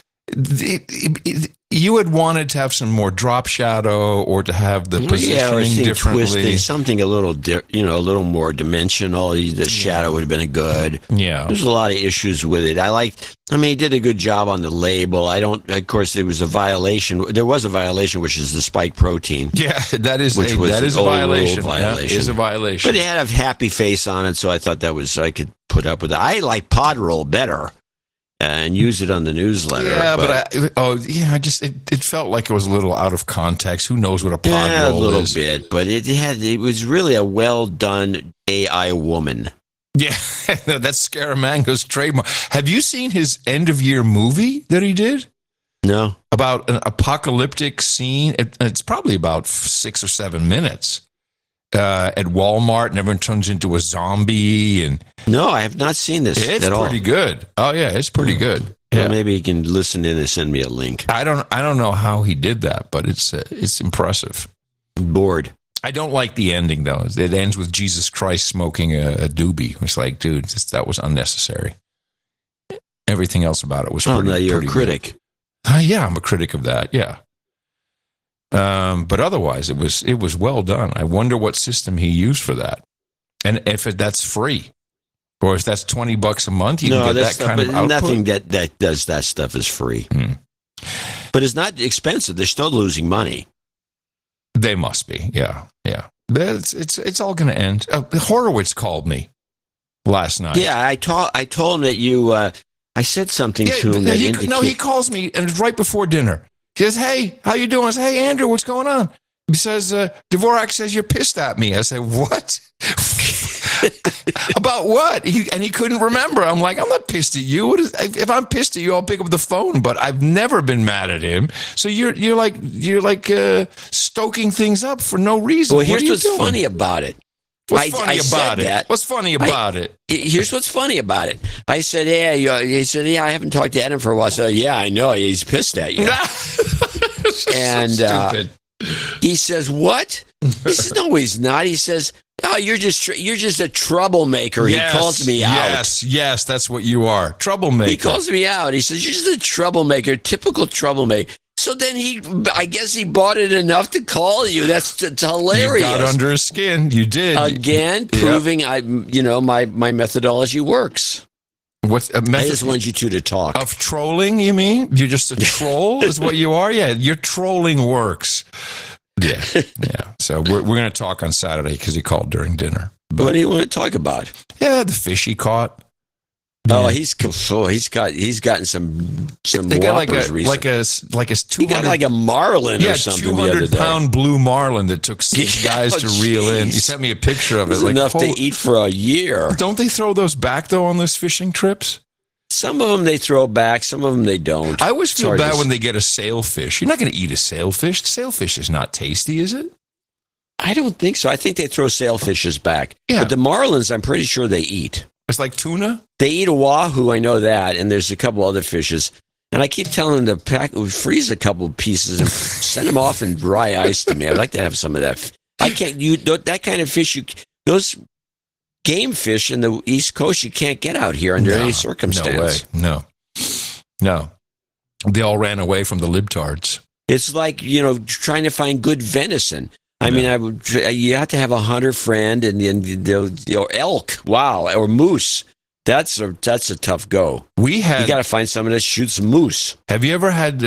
You had wanted to have some more drop shadow, or to have the positioning differently. Twisted, something a little, a little more dimensional. The shadow would have been good. Yeah, there's a lot of issues with it. He did a good job on the label. Of course, there was a violation. There was a violation, which is the spike protein. Yeah, that is a violation. That is a violation. But it had a happy face on it, so I thought I could put up with it. I like Podroll better. And use it on the newsletter. Yeah, it felt like it was a little out of context. Who knows what a Podroll is? Yeah, a little bit, but it was really a well done AI woman. Yeah, that's Scaramango's trademark. Have you seen his end of year movie that he did? No. About an apocalyptic scene. It's probably about 6 or 7 minutes. At Walmart, and everyone turns into a zombie. And no, I have not seen this. It's pretty good. Oh yeah, it's pretty good. Yeah, well, maybe you can listen in and send me a link. I don't know how he did that, but it's impressive. Bored. I don't like the ending though. It ends with Jesus Christ smoking a doobie. It's like, dude, that was unnecessary. Everything else about it was pretty. You're a critic. Yeah, I'm a critic of that. Yeah. But otherwise, it was well done. I wonder what system he used for that, and if that's free, or if that's $20 a month. You can get that kind of output. Nothing that does that stuff is free. But it's not expensive. They're still losing money. They must be. Yeah. It's all going to end. Horowitz called me last night. Yeah, I told him that you. I said something to him. He calls me, and it's right before dinner. He says, "Hey, how you doing?" I say, "Hey, Andrew, what's going on?" He says, "Dvorak says you're pissed at me." I said, "What? About what?" He couldn't remember. I'm like, "I'm not pissed at you. If I'm pissed at you, I'll pick up the phone." But I've never been mad at him. So you're like stoking things up for no reason. Well, here's what's funny about it. What's funny about it? What's funny about it? Here's what's funny about it. I said, he said, I haven't talked to Adam for a while. I said, yeah, I know. He's pissed at you. And so he says, what? He says, no, he's not. He says, oh, you're just a troublemaker. Yes, he calls me out. Yes, that's what you are. Troublemaker. He calls me out. He says, you're just a troublemaker, typical troublemaker. So then I guess he bought it enough to call you. That's hilarious. You got under his skin. You did. Again, proving my methodology works. What's a method? I just want you two to talk. Of trolling, you mean? You're just a troll is what you are? Yeah, your trolling works. Yeah. So we're going to talk on Saturday because he called during dinner. But what do you want to talk about? Yeah, the fish he caught. Oh, he's gotten some they got like a 200, he got like a marlin or something. 200-pound blue marlin that took 6 guys to reel in. He sent me a picture of it. Like enough to eat for a year. Don't they throw those back though on those fishing trips? Some of them they throw back. Some of them they don't. I always feel bad when they get a sailfish. You're not going to eat a sailfish. Sailfish is not tasty, is it? I don't think so. I think they throw sailfishes back. Yeah. But the marlins, I'm pretty sure they eat. It's like tuna. They eat a wahoo, I know that, and there's a couple other fishes. And I keep telling them to freeze a couple pieces and send them off in dry ice to me. I'd like to have some of that. I can't. That kind of fish. Those game fish in the East Coast, you can't get out here under any circumstance. No. They all ran away from the libtards. It's like, trying to find good venison. I mean, you have to have a hunter friend and elk, wow, or moose. That's a tough go. You got to find someone that shoots moose. Have you ever had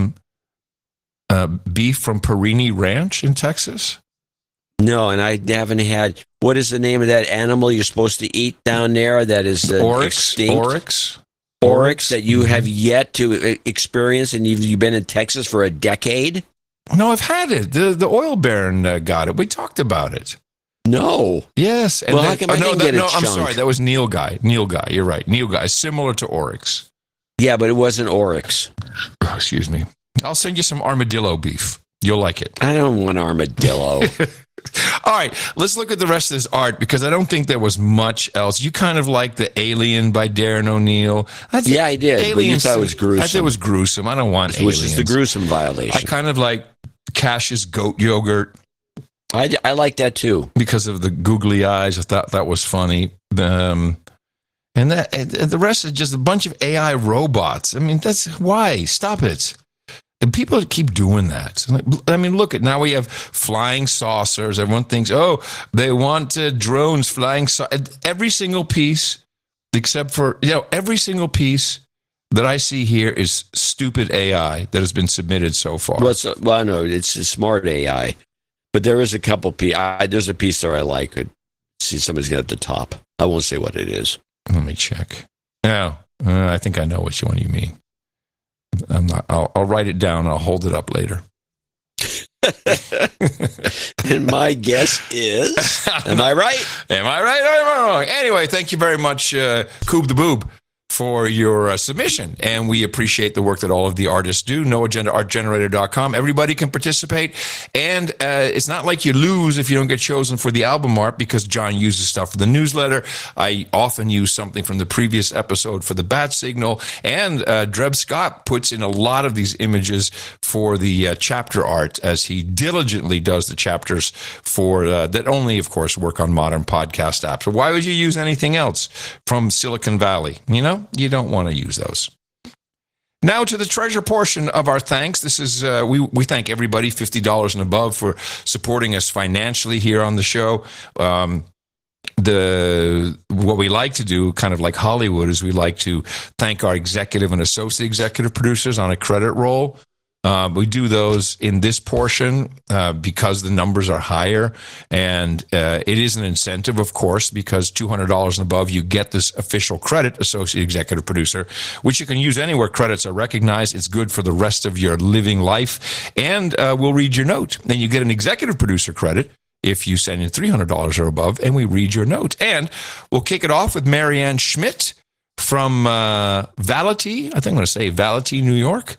beef from Perini Ranch in Texas? No, and I haven't had. What is the name of that animal you're supposed to eat down there? That is oryx. Oryx that you have yet to experience, and you've been in Texas for a decade. No, I've had it. The oil baron got it. We talked about it. No. Yes. And how come I didn't get a chunk? I'm sorry. That was Neil Guy. You're right. Neil Guy, similar to Oryx. Yeah, but it wasn't Oryx. Oh, excuse me. I'll send you some armadillo beef. You'll like it. I don't want armadillo. All right, let's look at the rest of this art because I don't think there was much else. You kind of like The Alien by Darren O'Neill. Yeah, I did. Aliens, but you thought it was gruesome. I thought it was gruesome. I don't want aliens. Which is the gruesome violation. I kind of like Cash's goat yogurt. I like that too. Because of the googly eyes. I thought that was funny. And the rest is just a bunch of AI robots. I mean, that's why. Stop it. And people keep doing that. I mean, look, now we have flying saucers. Everyone thinks, they want drones flying. Every single piece, except for, every single piece that I see here is stupid AI that has been submitted so far. Well, no, it's a smart AI. But there is a couple pieces. There's a piece there I like. See, somebody's got at the top. I won't say what it is. Let me check. No, I think I know which one you mean. I'll write it down. I'll hold it up later. And my guess is, am I right? Am I right or am I wrong? Anyway, thank you very much, Coob the Boob, for your submission. And we appreciate the work that all of the artists do. NoAgendaArtGenerator.com. Everybody can participate. And it's not like you lose if you don't get chosen for the album art because John uses stuff for the newsletter. I often use something from the previous episode for the bat signal. And Dreb Scott puts in a lot of these images for the chapter art as he diligently does the chapters for that only, of course, work on modern podcast apps. So why would you use anything else from Silicon Valley? You don't want to use those. Now to the treasure portion of our thanks. This is we thank everybody $50 and above for supporting us financially here on the show. What we like to do, kind of like Hollywood, is we like to thank our executive and associate executive producers on a credit roll. We do those in this portion because the numbers are higher, and it is an incentive, of course, because $200 and above, you get this official credit, associate executive producer, which you can use anywhere credits are recognized. It's good for the rest of your living life, and we'll read your note. Then you get an executive producer credit if you send in $300 or above, and we read your note. And we'll kick it off with Marianne Schmidt from Valety, I think I'm going to say Valety, New York.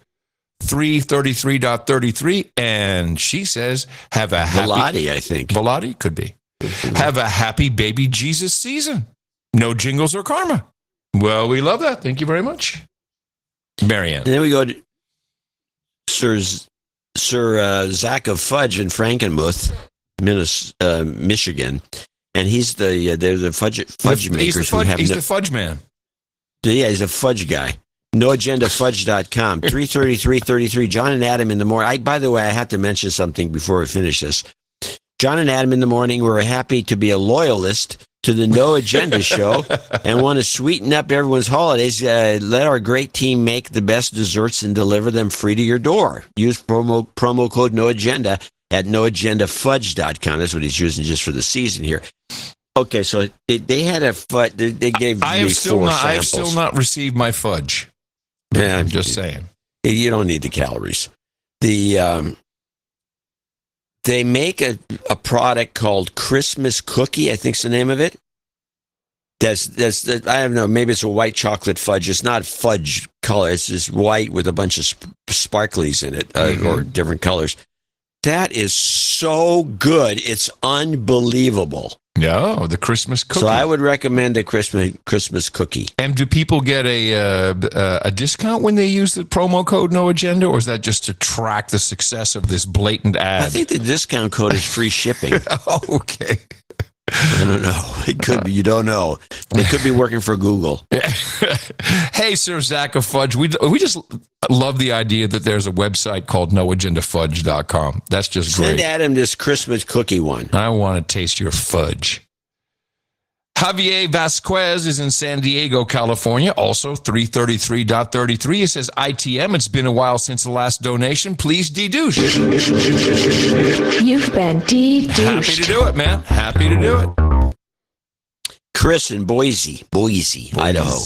333.33, and she says, have a happy... Velati, I think. Velati? Could be. Have a happy baby Jesus season. No jingles or karma. Well, we love that. Thank you very much. Marianne. And then we go to Sir Zach of Fudge in Frankenmuth, Michigan, and he's the fudge makers who have... He's the fudge man. Yeah, he's a fudge guy. NoAgendaFudge.com, 333.33. John and Adam in the morning. By the way, I have to mention something before we finish this. John and Adam in the morning were happy to be a loyalist to the No Agenda show and want to sweeten up everyone's holidays. Let our great team make the best desserts and deliver them free to your door. Use promo code No Agenda at NoAgendaFudge.com. That's what he's using just for the season here. Okay, so they had a fudge. They gave me 4 samples. I have still not received my fudge. Yeah, I'm just saying. You don't need the calories. They make a product called Christmas Cookie, I think's the name of it. That's I don't know, maybe it's a white chocolate fudge. It's not fudge color. It's just white with a bunch of sparklies in it, or different colors. That is so good. It's unbelievable. No, the Christmas cookie. So I would recommend a Christmas cookie. And do people get a discount when they use the promo code No Agenda, or is that just to track the success of this blatant ad? I think the discount code is free shipping. Oh, okay. I don't know. It could be. You don't know. They could be working for Google. Hey, Sir Zach of Fudge, we just love the idea that there's a website called noagendafudge.com. That's just great. Send Adam this Christmas cookie one. I want to taste your fudge. Javier Vasquez is in San Diego, California, also 333.33. It says, ITM, it's been a while since the last donation. Please de-douche. You've been de-douched. Happy to do it, man. Happy to do it. Chris in Boise, Idaho.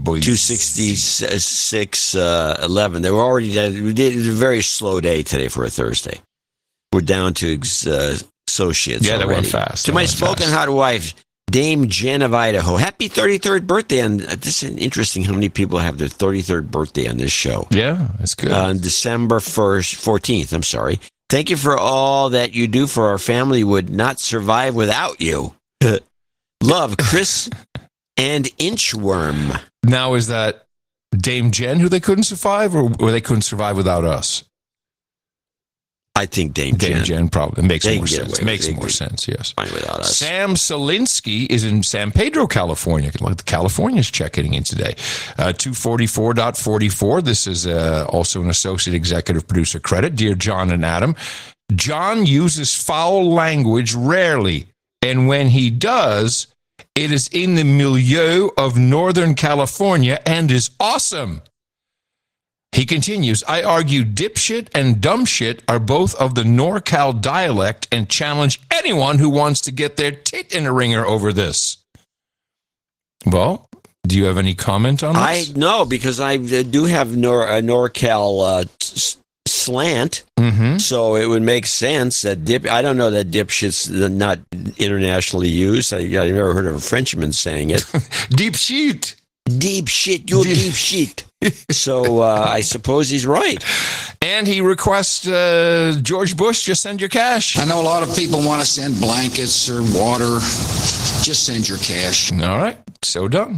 266.11. They were already dead. We did a very slow day today for a Thursday. We're down to associates. Yeah, already. that went fast. To my smoking hot wife, Dame Jen of Idaho. Happy 33rd birthday. And this is interesting how many people have their 33rd birthday on this show. Yeah, that's good. On December 14th, I'm sorry. Thank you for all that you do for our family. Would not survive without you. Love, Chris and Inchworm. Now, is that Dame Jen who they couldn't survive, or they couldn't survive without us? I think Dame Jen probably makes more sense. Makes more sense, yes. Fine without us. Sam Solinsky is in San Pedro, California. Like the California's checking in today. 244.44. This is also an associate executive producer credit. Dear John and Adam, John uses foul language rarely, and when he does, it is in the milieu of Northern California and is awesome. He continues, I argue dipshit and dumb shit are both of the NorCal dialect and challenge anyone who wants to get their tit in a ringer over this. Well, do you have any comment on this? No, because I do have NorCal slant, so it would make sense that I don't know that dipshit's not internationally used. I've never heard of a Frenchman saying it. Deep shit. Deep shit, you deep shit. So I suppose he's right. And he requests George Bush, just send your cash. I know a lot of people want to send blankets or water. Just send your cash. All right, so done.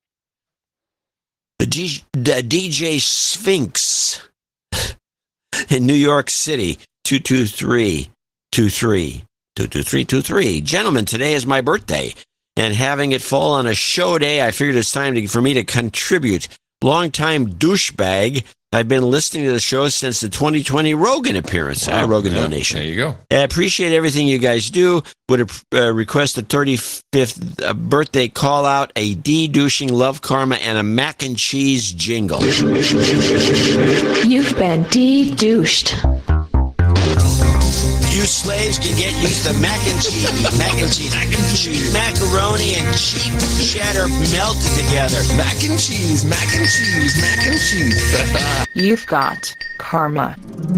The DJ Sphinx in New York City, 223-23. Gentlemen, today is my birthday. And having it fall on a show day, I figured it's time for me to contribute. Longtime douchebag. I've been listening to the show since the 2020 Rogan appearance. Rogan donation. There you go. I appreciate everything you guys do. Would request a 35th birthday call out, a de-douching love karma, and a mac and cheese jingle. You've been de-douched. You slaves can get used to mac and cheese, cheap macaroni and cheap cheddar melted together. Mac and cheese. You've got karma.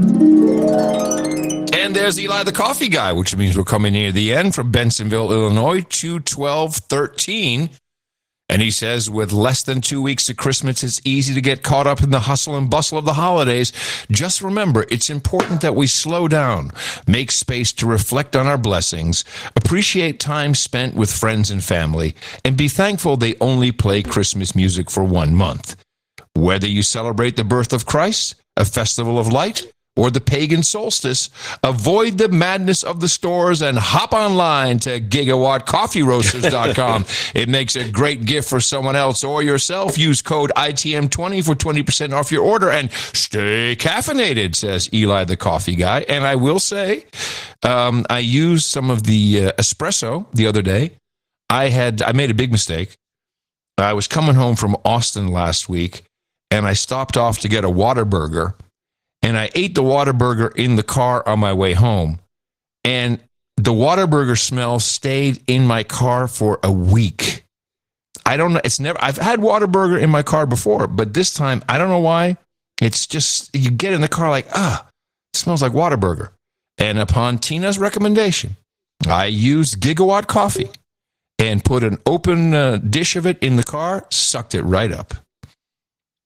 And there's Eli the Coffee Guy, which means we're coming near the end, from Bensonville, Illinois, 21213. And he says, with less than 2 weeks to Christmas, it's easy to get caught up in the hustle and bustle of the holidays. Just remember, it's important that we slow down, make space to reflect on our blessings, appreciate time spent with friends and family, and be thankful they only play Christmas music for 1 month. Whether you celebrate the birth of Christ, a festival of light, or the pagan solstice, avoid the madness of the stores and hop online to gigawattcoffeeroasters.com. It makes a great gift for someone else or yourself. Use code ITM20 for 20% off your order and stay caffeinated, says Eli the Coffee Guy. And I will say, I used some of the espresso the other day. I made a big mistake. I was coming home from Austin last week, and I stopped off to get a Whataburger. And I ate the Whataburger in the car on my way home. And the Whataburger smell stayed in my car for a week. I don't know. I've had Whataburger in my car before, but this time, I don't know why. It's just, you get in the car like, it smells like Whataburger. And upon Tina's recommendation, I used Gigawatt Coffee and put an open dish of it in the car, sucked it right up.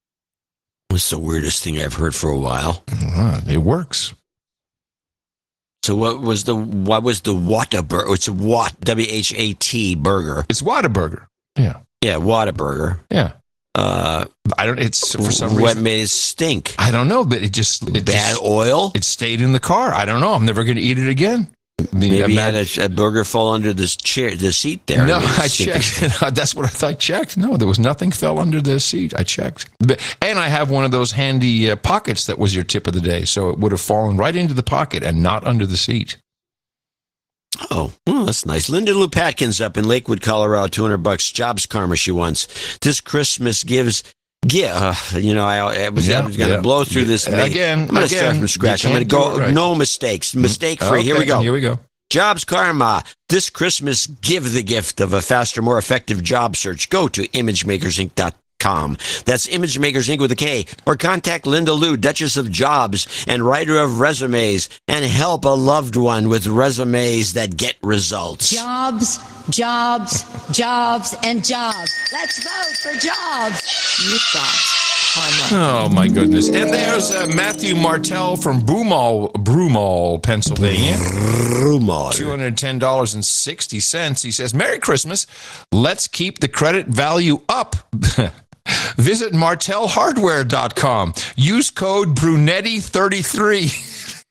It's the weirdest thing I've heard for a while. It works. So what was the Whataburger? It's WHAT burger. It's Whataburger. Yeah. Yeah, Whataburger. Yeah. I don't. It's for some reason. What made it stink? I don't know, but bad oil. It stayed in the car. I don't know. I'm never going to eat it again. Maybe you had a burger fall under the seat there. No, I checked. That's what I thought. I checked. No, there was nothing fell under the seat. I checked. And I have one of those handy pockets that was your tip of the day, so it would have fallen right into the pocket and not under the seat. Oh, well, that's nice. Linda Lou Patkins up in Lakewood, Colorado, $200 jobs karma she wants. This Christmas gives. Yeah, I was going to blow through this again. I'm going to start from scratch. I'm going to go right. no mistakes, mistake free. Okay, Here we go. Here we go. Jobs karma. This Christmas, give the gift of a faster, more effective job search. Go to imagemakersinc.com. That's Imagemakers Inc. with a K. Or contact Linda Lou, Duchess of Jobs and writer of resumes, and help a loved one with resumes that get results. Jobs, jobs, jobs, and jobs. Let's vote for jobs. You've got Oh, my goodness. And there's Matthew Martell from Broomall, Pennsylvania. Broomall. $210.60. He says, Merry Christmas. Let's keep the credit value up. Visit martellhardware.com. Use code Brunetti33.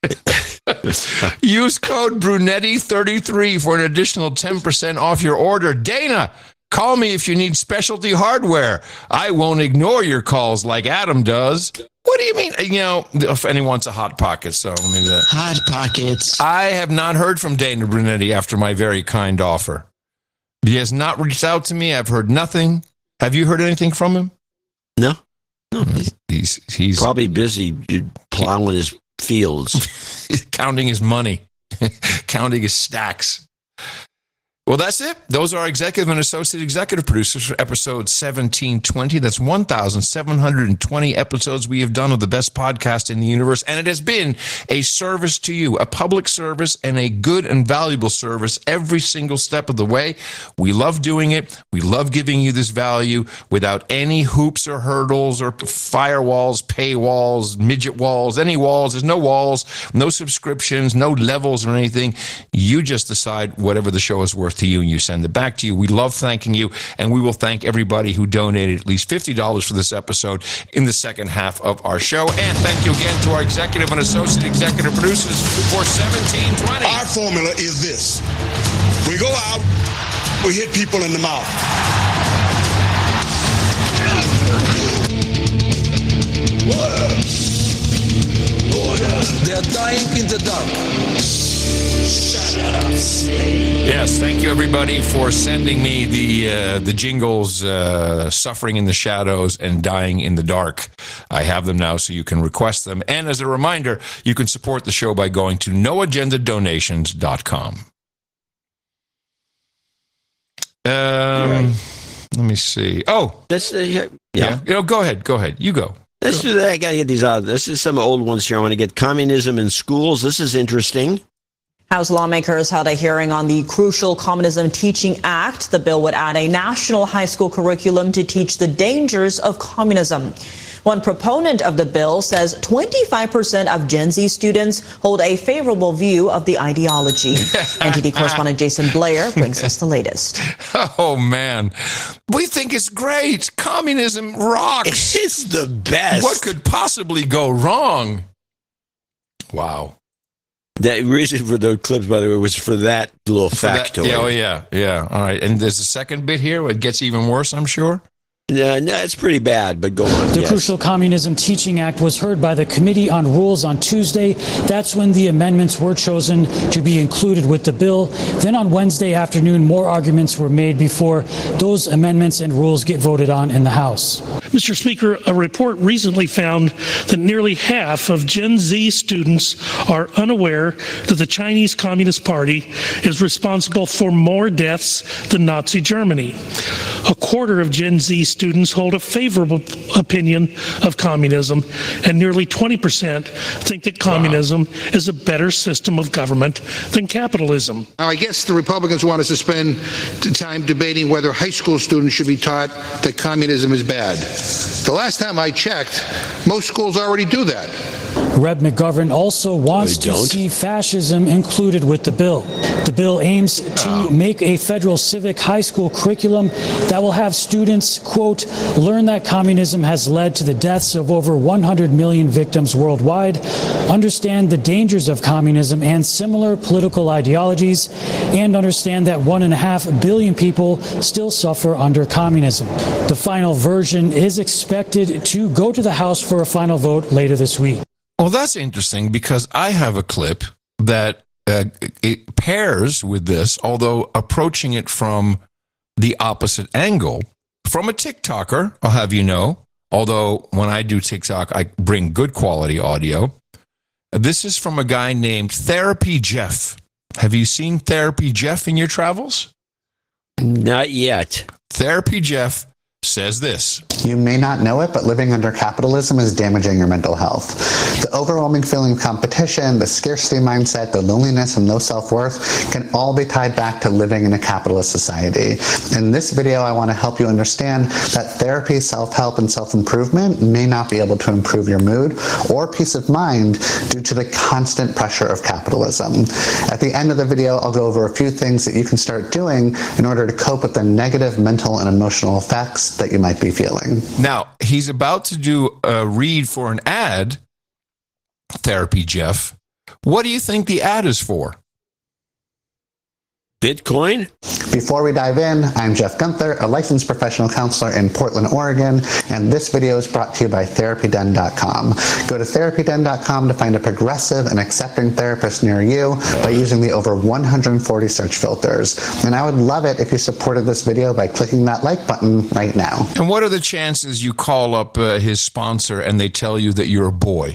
Use code Brunetti33 for an additional 10% off your order. Dana, call me if you need specialty hardware. I won't ignore your calls like Adam does. What do you mean? If anyone wants a Hot Pocket, so let me do that. Hot Pockets. I have not heard from Dana Brunetti after my very kind offer. He has not reached out to me. I've heard nothing. Have you heard anything from him? No. He's probably busy plowing his fields. Counting his money. Counting his stacks. Well, that's it. Those are our executive and associate executive producers for episode 1720. That's 1,720 episodes we have done of the best podcast in the universe. And it has been a service to you, a public service and a good and valuable service every single step of the way. We love doing it. We love giving you this value without any hoops or hurdles or firewalls, paywalls, midget walls, any walls. There's no walls, no subscriptions, no levels or anything. You just decide whatever the show is worth to you, and you send it back to you. We love thanking you, and we will thank everybody who donated at least $50 for this episode in the second half of our show. And thank you again to our executive and associate executive producers for 1720. Our formula is this. We go out, we hit people in the mouth. They're dying in the dark. Yes, thank you everybody for sending me the jingles, Suffering in the Shadows and Dying in the Dark. I have them now so you can request them. And as a reminder, you can support the show by going to noagendadonations.com. Let me see. Oh, that's yeah. Go ahead. You go. Let's do that. I got to get these out. This is some old ones here. I want to get communism in schools. This is interesting. House lawmakers held a hearing on the crucial Communism Teaching Act. The bill would add a national high school curriculum to teach the dangers of communism. One proponent of the bill says 25% of Gen Z students hold a favorable view of the ideology. NTD correspondent Jason Blair brings us the latest. Oh, man. We think it's great. Communism rocks. It's the best. What could possibly go wrong? Wow. The reason for those clips, by the way, was for that little factoid. Yeah. All right. And there's a second bit here. It gets even worse, I'm sure. No, it's pretty bad, but go on. The crucial Communism Teaching Act was heard by the Committee on Rules on Tuesday. That's when the amendments were chosen to be included with the bill. Then on Wednesday afternoon, more arguments were made before those amendments and rules get voted on in the House. Mr. Speaker, a report recently found that nearly half of Gen Z students are unaware that the Chinese Communist Party is responsible for more deaths than Nazi Germany. A quarter of Gen Z students hold a favorable opinion of communism, and nearly 20% think that communism is a better system of government than capitalism. Now, I guess the Republicans want us to spend time debating whether high school students should be taught that communism is bad. The last time I checked, most schools already do that. Rep. McGovern also wants to see fascism included with the bill. The bill aims to make a federal civic high school curriculum that will have students, quote, learn that communism has led to the deaths of over 100 million victims worldwide, understand the dangers of communism and similar political ideologies, and understand that 1.5 billion people still suffer under communism. The final version is expected to go to the House for a final vote later this week. Well, that's interesting because I have a clip that it pairs with this, although approaching it from the opposite angle. From a TikToker, I'll have you know, although when I do TikTok, I bring good quality audio. This is from a guy named Therapy Jeff. Have you seen Therapy Jeff in your travels? Not yet. Therapy Jeff says this. You may not know it, but living under capitalism is damaging your mental health. The overwhelming feeling of competition, the scarcity mindset, the loneliness and low self-worth can all be tied back to living in a capitalist society. In this video, I want to help you understand that therapy, self-help, and self-improvement may not be able to improve your mood or peace of mind due to the constant pressure of capitalism. At the end of the video, I'll go over a few things that you can start doing in order to cope with the negative mental and emotional effects that you might be feeling. Now, he's about to do a read for an ad, Therapy Jeff. What do you think the ad is for? Bitcoin? Before we dive in, I'm Jeff Gunther, a licensed professional counselor in Portland, Oregon, and this video is brought to you by TherapyDen.com. Go to TherapyDen.com to find a progressive and accepting therapist near you by using the over 140 search filters. And I would love it if you supported this video by clicking that like button right now. And what are the chances you call up his sponsor and they tell you that you're a boy?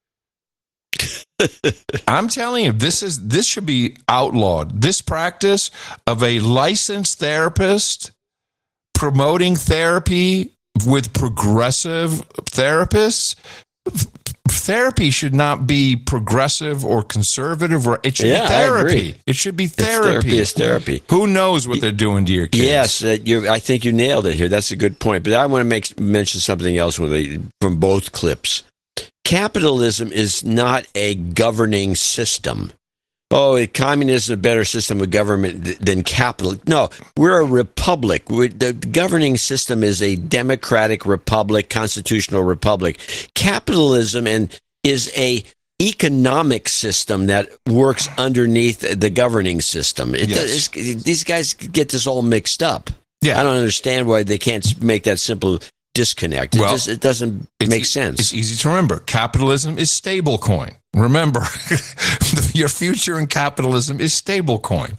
I'm telling you, this should be outlawed. This practice of a licensed therapist promoting therapy with progressive therapists. Therapy should not be progressive or conservative, or it should be therapy. It should be therapy. It's therapy. Who knows what they're doing to your kids? Yes, I think you nailed it here. That's a good point. But I want to mention something else from both clips. Capitalism is not a governing system. Oh, communism is a better system of government than capital. No, we're a republic. The governing system is a democratic republic, constitutional republic. Capitalism is a economic system that works underneath the governing system. These guys get this all mixed up. Yeah. I don't understand why they can't make that simple disconnect. It doesn't make sense. It's easy to remember. Capitalism is stablecoin. Remember, your future in capitalism is stablecoin.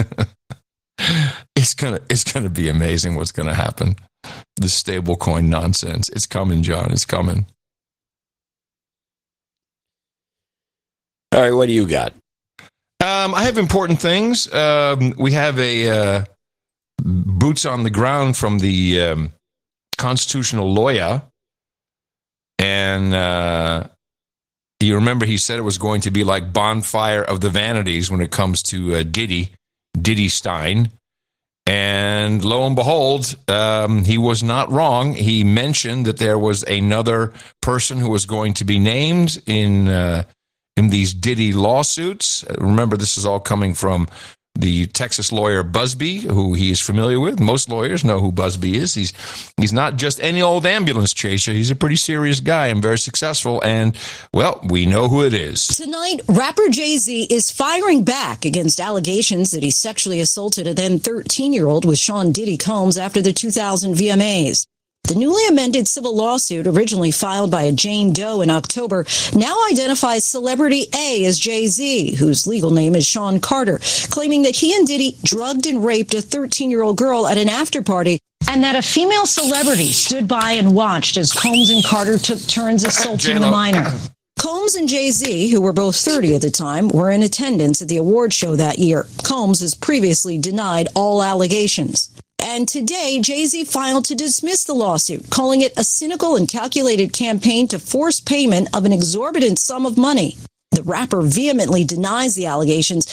It's gonna be amazing what's gonna happen. The stablecoin nonsense. It's coming, John. It's coming. All right, what do you got? I have important things. We have a boots on the ground from the constitutional lawyer, and you remember he said it was going to be like Bonfire of the Vanities when it comes to Diddy Stein, and lo and behold, he was not wrong. He mentioned that there was another person who was going to be named in these Diddy lawsuits. Remember, this is all coming from the Texas lawyer Busby, who he is familiar with. Most lawyers know who Busby is. He's not just any old ambulance chaser. He's a pretty serious guy and very successful. And, well, we know who it is. Tonight, rapper Jay-Z is firing back against allegations that he sexually assaulted a then 13-year-old with Sean Diddy Combs after the 2000 VMAs. The newly amended civil lawsuit, originally filed by a Jane Doe in October, now identifies Celebrity A as Jay-Z, whose legal name is Sean Carter, claiming that he and Diddy drugged and raped a 13-year-old girl at an after-party, and that a female celebrity stood by and watched as Combs and Carter took turns assaulting the minor. Combs and Jay-Z, who were both 30 at the time, were in attendance at the award show that year. Combs has previously denied all allegations. And today, Jay-Z filed to dismiss the lawsuit, calling it a cynical and calculated campaign to force payment of an exorbitant sum of money. The rapper vehemently denies the allegations, taking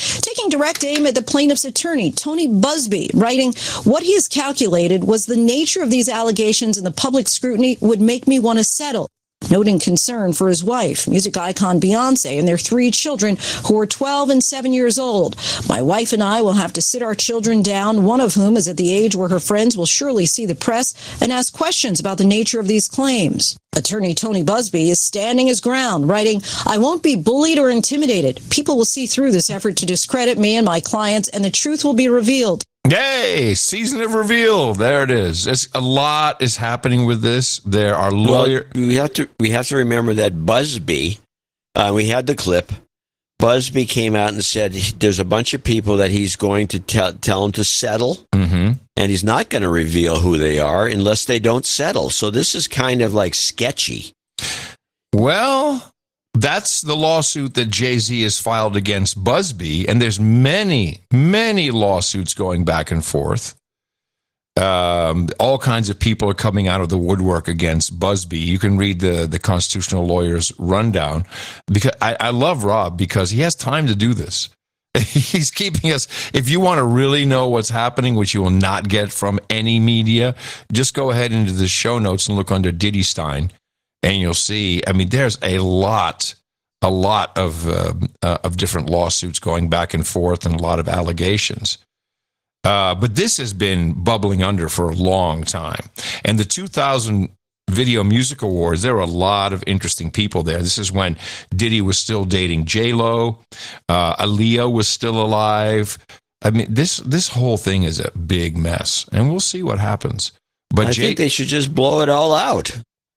taking direct aim at the plaintiff's attorney, Tony Busby, writing, "What he has calculated was the nature of these allegations and the public scrutiny would make me want to settle," noting concern for his wife, music icon Beyonce, and their 3 children who are 12 and 7 years old. "My wife and I will have to sit our children down, one of whom is at the age where her friends will surely see the press and ask questions about the nature of these claims." Attorney Tony Busby is standing his ground, writing, "I won't be bullied or intimidated. People will see through this effort to discredit me and my clients, and the truth will be revealed." Yay! Season of reveal. There it is. A lot is happening with this. There are lawyers. Well, we have to remember that Busby. We had the clip. Busby came out and said there's a bunch of people that he's going to tell them to settle, and he's not going to reveal who they are unless they don't settle. So this is kind of like sketchy. Well, that's the lawsuit that Jay-Z has filed against Busby, and there's many, many lawsuits going back and forth. All kinds of people are coming out of the woodwork against Busby. You can read the constitutional lawyer's rundown. Because I love Rob because he has time to do this. He's keeping us. If you want to really know what's happening, which you will not get from any media, just go ahead into the show notes and look under Diddy Stein, and you'll see. I mean, there's a lot of different lawsuits going back and forth and a lot of allegations. But this has been bubbling under for a long time. And the 2000 Video Music Awards, there were a lot of interesting people there. This is when Diddy was still dating J-Lo. Aaliyah was still alive. I mean, this whole thing is a big mess, and we'll see what happens. But I think they should just blow it all out.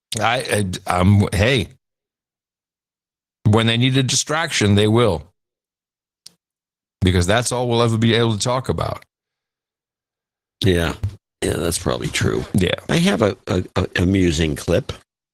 Hey, when they need a distraction, they will. Because that's all we'll ever be able to talk about. Yeah, that's probably true. Yeah. I have a amusing clip.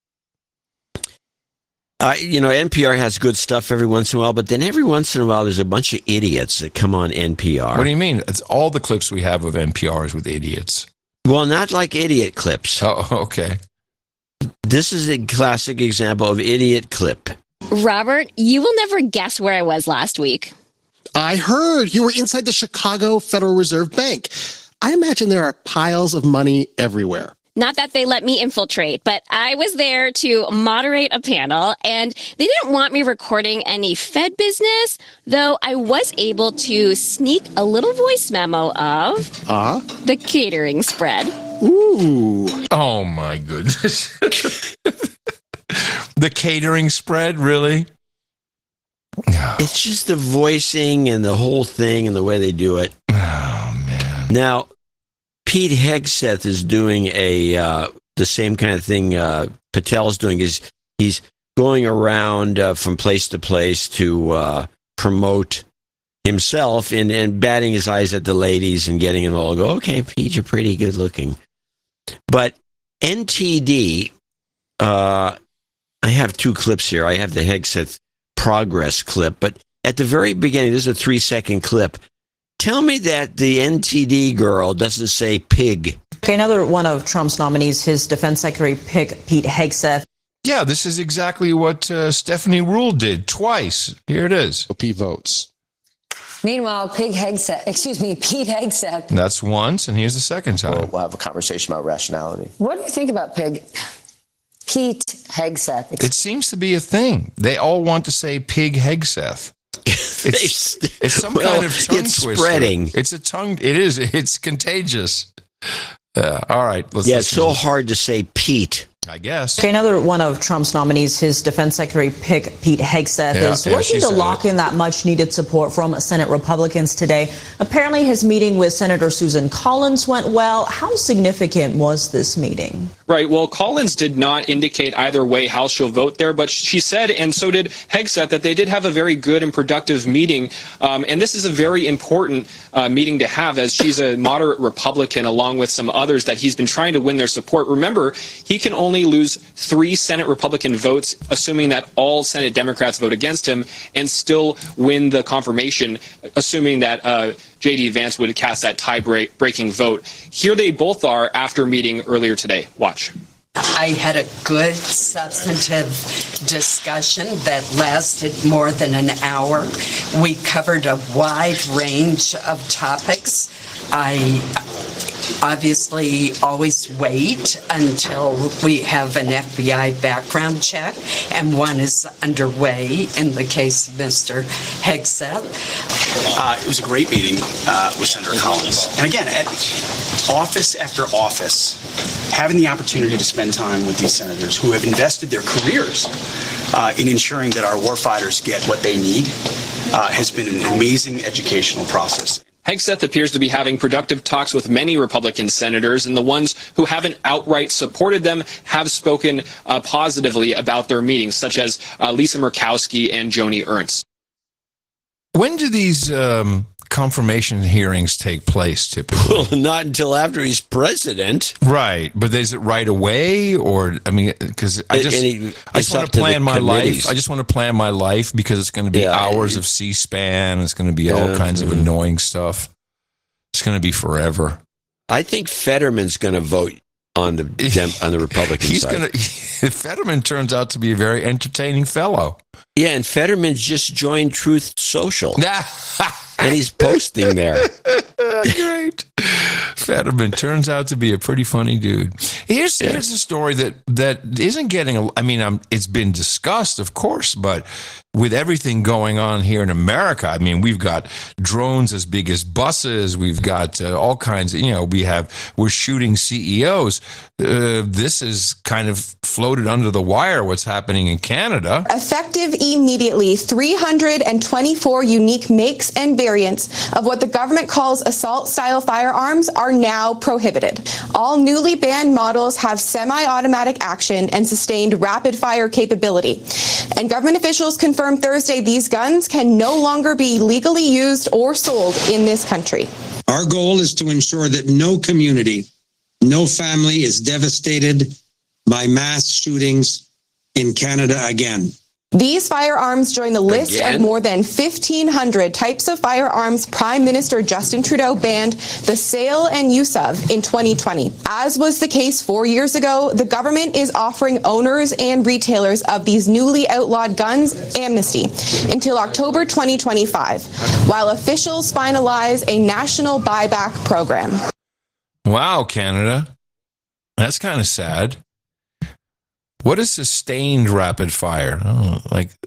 NPR has good stuff every once in a while, but then every once in a while there's a bunch of idiots that come on NPR. What do you mean? It's all the clips we have of NPR is with idiots. Well, not like idiot clips. Oh, okay. This is a classic example of idiot clip. Robert, you will never guess where I was last week. I heard you were inside the Chicago Federal Reserve Bank. I imagine there are piles of money everywhere. Not that they let me infiltrate, but I was there to moderate a panel, and they didn't want me recording any Fed business, though I was able to sneak a little voice memo of the catering spread. Ooh. Oh, my goodness. The catering spread, really? It's just the voicing and the whole thing and the way they do it. Oh, man. Now, Pete Hegseth is doing the same kind of thing Patel's doing. He's going around from place to place to promote himself and batting his eyes at the ladies and getting them all to go, okay, Pete, you're pretty good looking. But NTD, I have 2 clips here. I have the Hegseth progress clip, but at the very beginning, this is a 3-second clip. Tell me that the NTD girl doesn't say pig. Okay, another one of Trump's nominees, his defense secretary pick, Pete Hegseth. Yeah, this is exactly what Stephanie Ruhle did twice. Here it is. Pete votes. Meanwhile, Pete Hegseth. That's once, and here's the second time. We'll have a conversation about rationality. What do you think about Pete Hegseth? It seems to be a thing. They all want to say Pig Hegseth. It's some kind of tongue twister. Spreading. It's a tongue. It is. It's contagious. All right. It's so hard to say Pete. I guess. Okay, another one of Trump's nominees, his defense secretary pick, Pete Hegseth, is working to lock in that much-needed support from Senate Republicans today. Apparently, his meeting with Senator Susan Collins went well. How significant was this meeting? Right. Well, Collins did not indicate either way how she'll vote there, but she said, and so did Hegseth, that they did have a very good and productive meeting. And this is a very important meeting to have, as she's a moderate Republican, along with some others that he's been trying to win their support. Remember, he can only lose 3 Senate Republican votes, assuming that all Senate Democrats vote against him, and still win the confirmation, assuming that J.D. Vance would cast that tie-breaking vote. Here they both are after meeting earlier today. Watch. I had a good substantive discussion that lasted more than an hour. We covered a wide range of topics. I obviously always wait until we have an FBI background check, and one is underway in the case of Mr. Hegseth. It was a great meeting with Senator Collins. And again, at office after office, having the opportunity to spend time with these senators who have invested their careers in ensuring that our warfighters get what they need has been an amazing educational process. Hegseth appears to be having productive talks with many Republican senators, and the ones who haven't outright supported them have spoken positively about their meetings, such as Lisa Murkowski and Joni Ernst. When do these confirmation hearings take place typically? Well, not until after he's president. Right. But is it right away? Or, I mean, because I just want to plan my life. I just want to plan my life because it's going to be hours of C-SPAN. It's going to be all kinds of annoying stuff. It's going to be forever. I think Fetterman's going to vote on the Republican side. Fetterman turns out to be a very entertaining fellow. Yeah, and Fetterman's just joined Truth Social. And he's posting there. Great. Fetterman turns out to be a pretty funny dude. Here's a story that isn't getting, it's been discussed, of course, but with everything going on here in America, I mean, we've got drones as big as buses. We've got all kinds of, we're shooting CEOs. This is kind of floated under the wire, what's happening in Canada. Effective immediately, 324 unique makes and variants of what the government calls assault-style firearms are now prohibited. All newly banned models have semi-automatic action and sustained rapid-fire capability. And government officials confirmed Thursday these guns can no longer be legally used or sold in this country. Our goal is to ensure that no community, no family is devastated by mass shootings in Canada again. These firearms join the list of more than 1,500 types of firearms Prime Minister Justin Trudeau banned the sale and use of in 2020. As was the case 4 years ago, the government is offering owners and retailers of these newly outlawed guns amnesty until October 2025, while officials finalize a national buyback program. Wow, Canada. That's kind of sad. What is sustained rapid fire? Oh,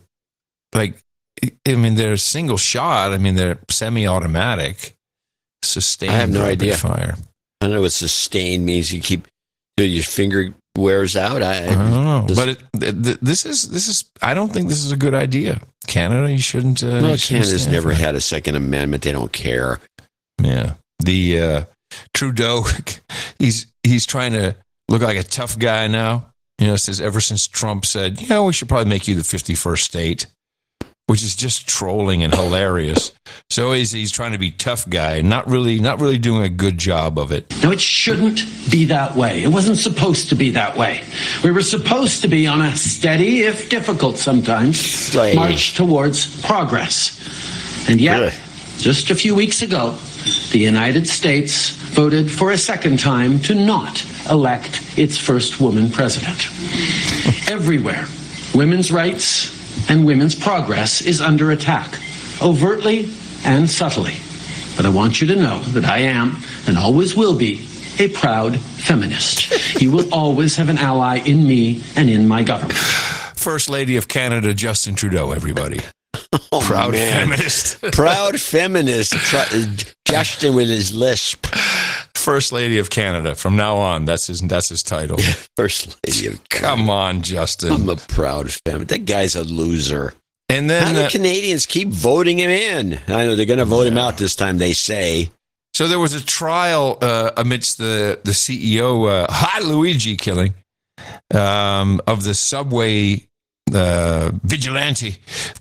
they're single shot. I mean, they're semi-automatic. Sustained. I have no idea. Fire. I don't know what sustained means. You keep your finger wears out. I don't know, but this is. I don't think this is a good idea. Canada, you shouldn't. Canada's never had a Second Amendment. They don't care. Yeah, the Trudeau, he's trying to look like a tough guy now. Says ever since Trump said, we should probably make you the 51st state, which is just trolling and hilarious. So he's trying to be tough guy, not really doing a good job of it. No, it shouldn't be that way. It wasn't supposed to be that way. We were supposed to be on a steady, if difficult sometimes, march towards progress. And yet, just a few weeks ago, the United States voted for a second time to not elect its first woman president. Everywhere, women's rights and women's progress is under attack, overtly and subtly. But I want you to know that I am, and always will be, a proud feminist. You will always have an ally in me and in my government. First Lady of Canada, Justin Trudeau, everybody. Proud feminist. Proud feminist. Justin with his lisp. First Lady of Canada. From now on, that's his title. First Lady of Canada. Come on, Justin. I'm a proud feminist. That guy's a loser. And then how do Canadians keep voting him in? I know they're going to vote him out this time, they say. So there was a trial amidst the CEO Luigi killing of the subway vigilante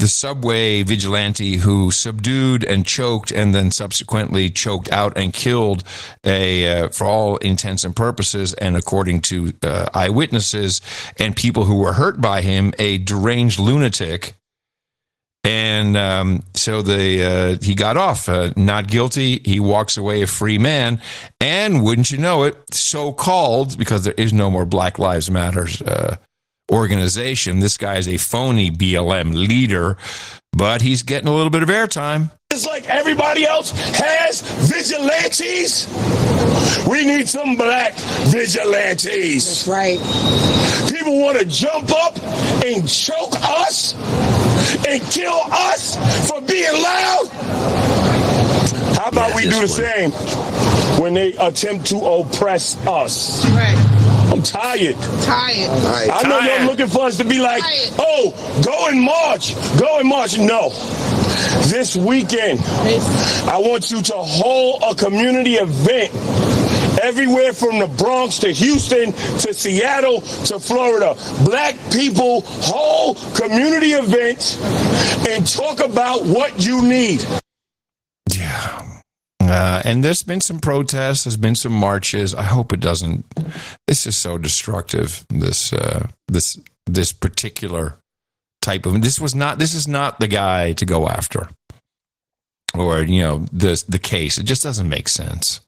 who subdued and choked and then subsequently choked out and killed for all intents and purposes, and according to eyewitnesses and people who were hurt by him, a deranged lunatic. And so he got off, not guilty. He walks away a free man. And wouldn't you know it, so-called, because there is no more Black Lives Matters organization, this guy is a phony BLM leader, but he's getting a little bit of airtime. It's like everybody else has vigilantes. We need some black vigilantes. That's right. People want to jump up and choke us and kill us for being loud. How about we do the same when they attempt to oppress us? Right. I'm tired. I know you're looking for us to be like, oh, go and march. Go and march. No. This weekend, I want you to hold a community event everywhere from the Bronx to Houston to Seattle to Florida. Black people hold community events and talk about what you need. Yeah. And there's been some protests. There's been some marches. I hope it doesn't. This is so destructive. This particular type of. This is not the guy to go after, or the case. It just doesn't make sense.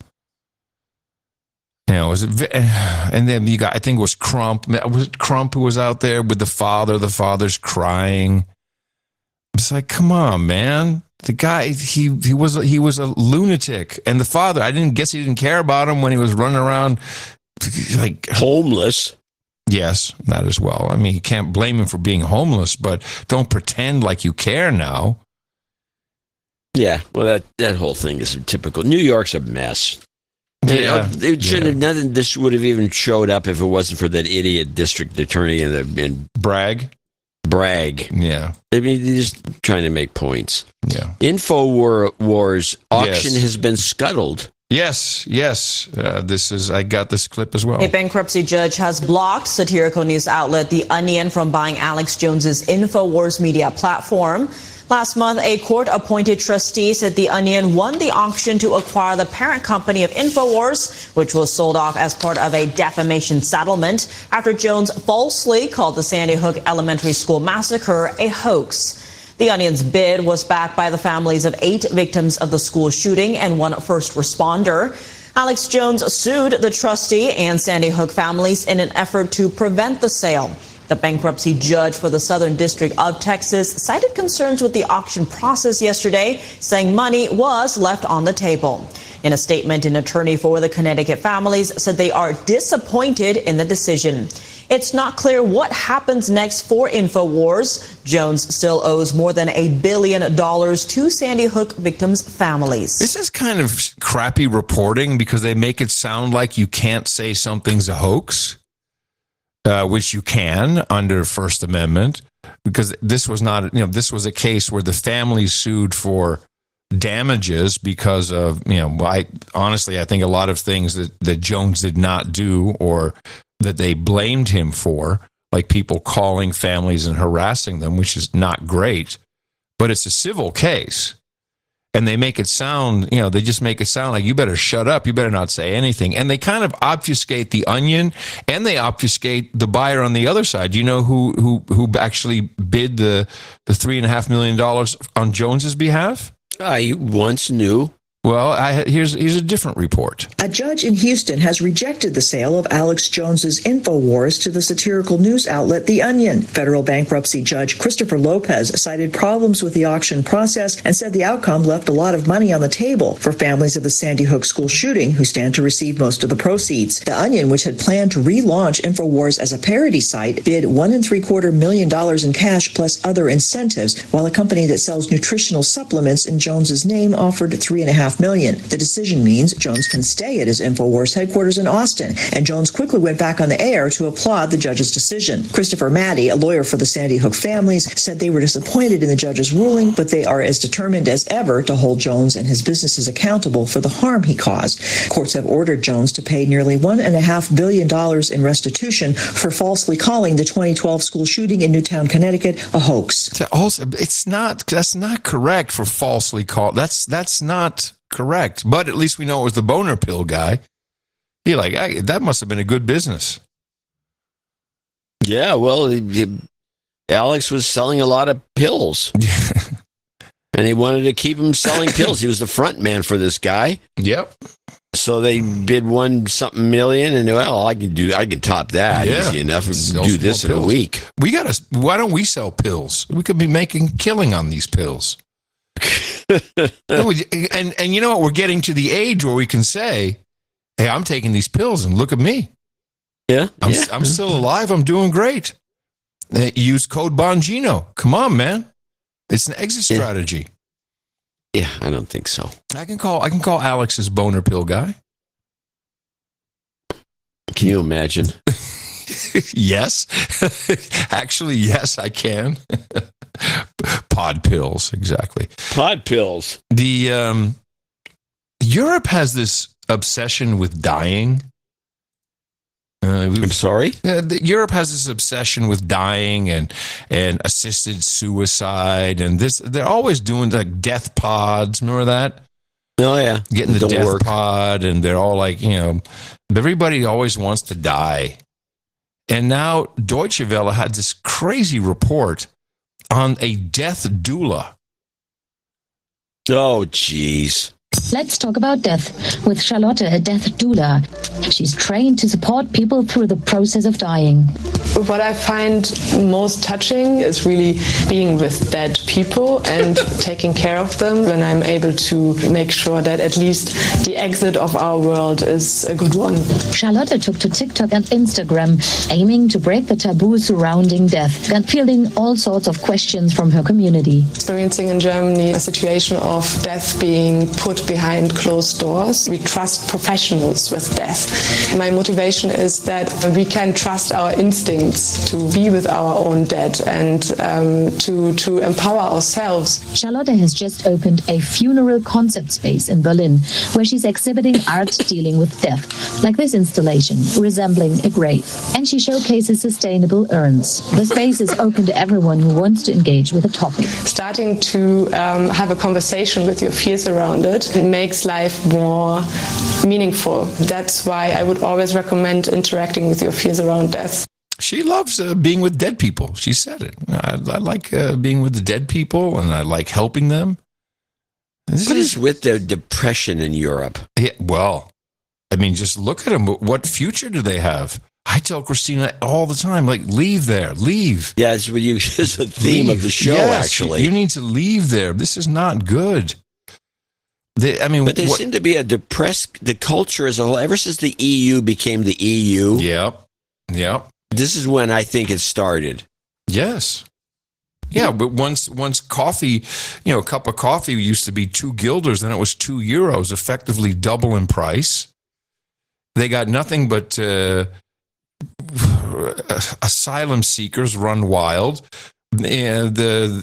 And then you got. I think it was Crump. Was it Crump who was out there with the father? The father's crying. It's like, come on, man. The guy, he was a lunatic, and the father, he didn't care about him when he was running around like homeless. Yes, that as well. I mean, you can't blame him for being homeless, but don't pretend like you care now. Yeah, well, that whole thing is typical. New York's a mess. Yeah, it should have nothing. This would have even showed up if it wasn't for that idiot district attorney and Bragg. Yeah. I mean, they're just trying to make points. Yeah. InfoWars auction has been scuttled. Yes. I got this clip as well. A bankruptcy judge has blocked satirical news outlet The Onion from buying Alex Jones's InfoWars media platform. Last month, a court-appointed trustee said The Onion won the auction to acquire the parent company of InfoWars, which was sold off as part of a defamation settlement after Jones falsely called the Sandy Hook Elementary School massacre a hoax. The Onion's bid was backed by the families of 8 victims of the school shooting and 1 first responder. Alex Jones sued the trustee and Sandy Hook families in an effort to prevent the sale. The bankruptcy judge for the Southern District of Texas cited concerns with the auction process yesterday, saying money was left on the table. In a statement, an attorney for the Connecticut families said they are disappointed in the decision. It's not clear what happens next for InfoWars. Jones still owes more than $1 billion to Sandy Hook victims' families. This is kind of crappy reporting because they make it sound like you can't say something's a hoax. Which you can under First Amendment, because this was not, this was a case where the family sued for damages because of, I think a lot of things that Jones did not do or that they blamed him for, like people calling families and harassing them, which is not great, but it's a civil case. And they make it sound, they just make it sound like you better shut up, you better not say anything. And they kind of obfuscate The Onion, and they obfuscate the buyer on the other side. Do you know who actually bid the $3.5 million on Jones's behalf? I once knew. Well, here's a different report. A judge in Houston has rejected the sale of Alex Jones's InfoWars to the satirical news outlet The Onion. Federal bankruptcy judge Christopher Lopez cited problems with the auction process and said the outcome left a lot of money on the table for families of the Sandy Hook school shooting, who stand to receive most of the proceeds. The Onion, which had planned to relaunch InfoWars as a parody site, bid $1.75 million in cash plus other incentives, while a company that sells nutritional supplements in Jones's name offered $3.5 million. The decision means Jones can stay at his InfoWars headquarters in Austin, and Jones quickly went back on the air to applaud the judge's decision. Christopher Maddy, a lawyer for the Sandy Hook families, said they were disappointed in the judge's ruling, but they are as determined as ever to hold Jones and his businesses accountable for the harm he caused. Courts have ordered Jones to pay nearly $1.5 billion in restitution for falsely calling the 2012 school shooting in Newtown, Connecticut, a hoax. Also, that's not correct for falsely call. That's not correct, but at least we know it was the boner pill guy. That must have been a good business. Yeah, well, Alex was selling a lot of pills. And he wanted to keep him selling pills. He was the front man for this guy. Yep. So they bid $1-something million, and well, I can top that easy enough. Do this in a week. Why don't we sell pills? We could be making killing on these pills. and you know what? We're getting to the age where we can say, "Hey, I'm taking these pills, and look at me. Yeah, I'm still alive. I'm doing great." Use code Bongino. Come on, man. It's an exit strategy. Yeah, I don't think so. I can call Alex's boner pill guy. Can you imagine? Yes. Actually, yes, I can. Pod pills, exactly. Pod pills. The Europe has this obsession with dying. I'm sorry? Europe has this obsession with dying and assisted suicide, and they're always doing like death pods. Remember that? Oh yeah, getting the death pod, and they're all like, everybody always wants to die. And now Deutsche Welle had this crazy report on a death doula. Oh, jeez. Let's talk about death with Charlotte, a death doula. She's trained to support people through the process of dying. What I find most touching is really being with dead people and taking care of them, when I'm able to make sure that at least the exit of our world is a good one. Charlotte took to TikTok and Instagram, aiming to break the taboo surrounding death and fielding all sorts of questions from her community. Experiencing in Germany a situation of death being put behind closed doors. We trust professionals with death. My motivation is that we can trust our instincts to be with our own dead and to empower ourselves. Charlotte has just opened a funeral concept space in Berlin, where she's exhibiting art dealing with death, like this installation, resembling a grave. And she showcases sustainable urns. The space is open to everyone who wants to engage with the topic. Starting to have a conversation with your fears around it makes life more meaningful. That's why I would always recommend interacting with your fears around death. She loves being with dead people. She said it. I like being with the dead people, and I like helping them. What is with the depression in Europe? Yeah, well, I mean, just look at them. What future do they have? I tell Christina all the time, like, leave there, leave. Yeah, it's the theme of the show, actually. You need to leave there. This is not good. But there seemed to be a the culture as a whole, ever since the EU became the EU. Yep. This is when I think it started. Yes. Yeah, but once coffee, a cup of coffee used to be 2 guilders, then it was 2 euros, effectively double in price. They got nothing but asylum seekers run wild. And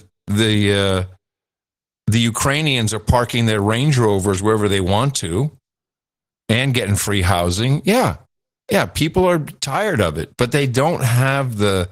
the Ukrainians are parking their Range Rovers wherever they want to and getting free housing. Yeah, people are tired of it, but they don't have the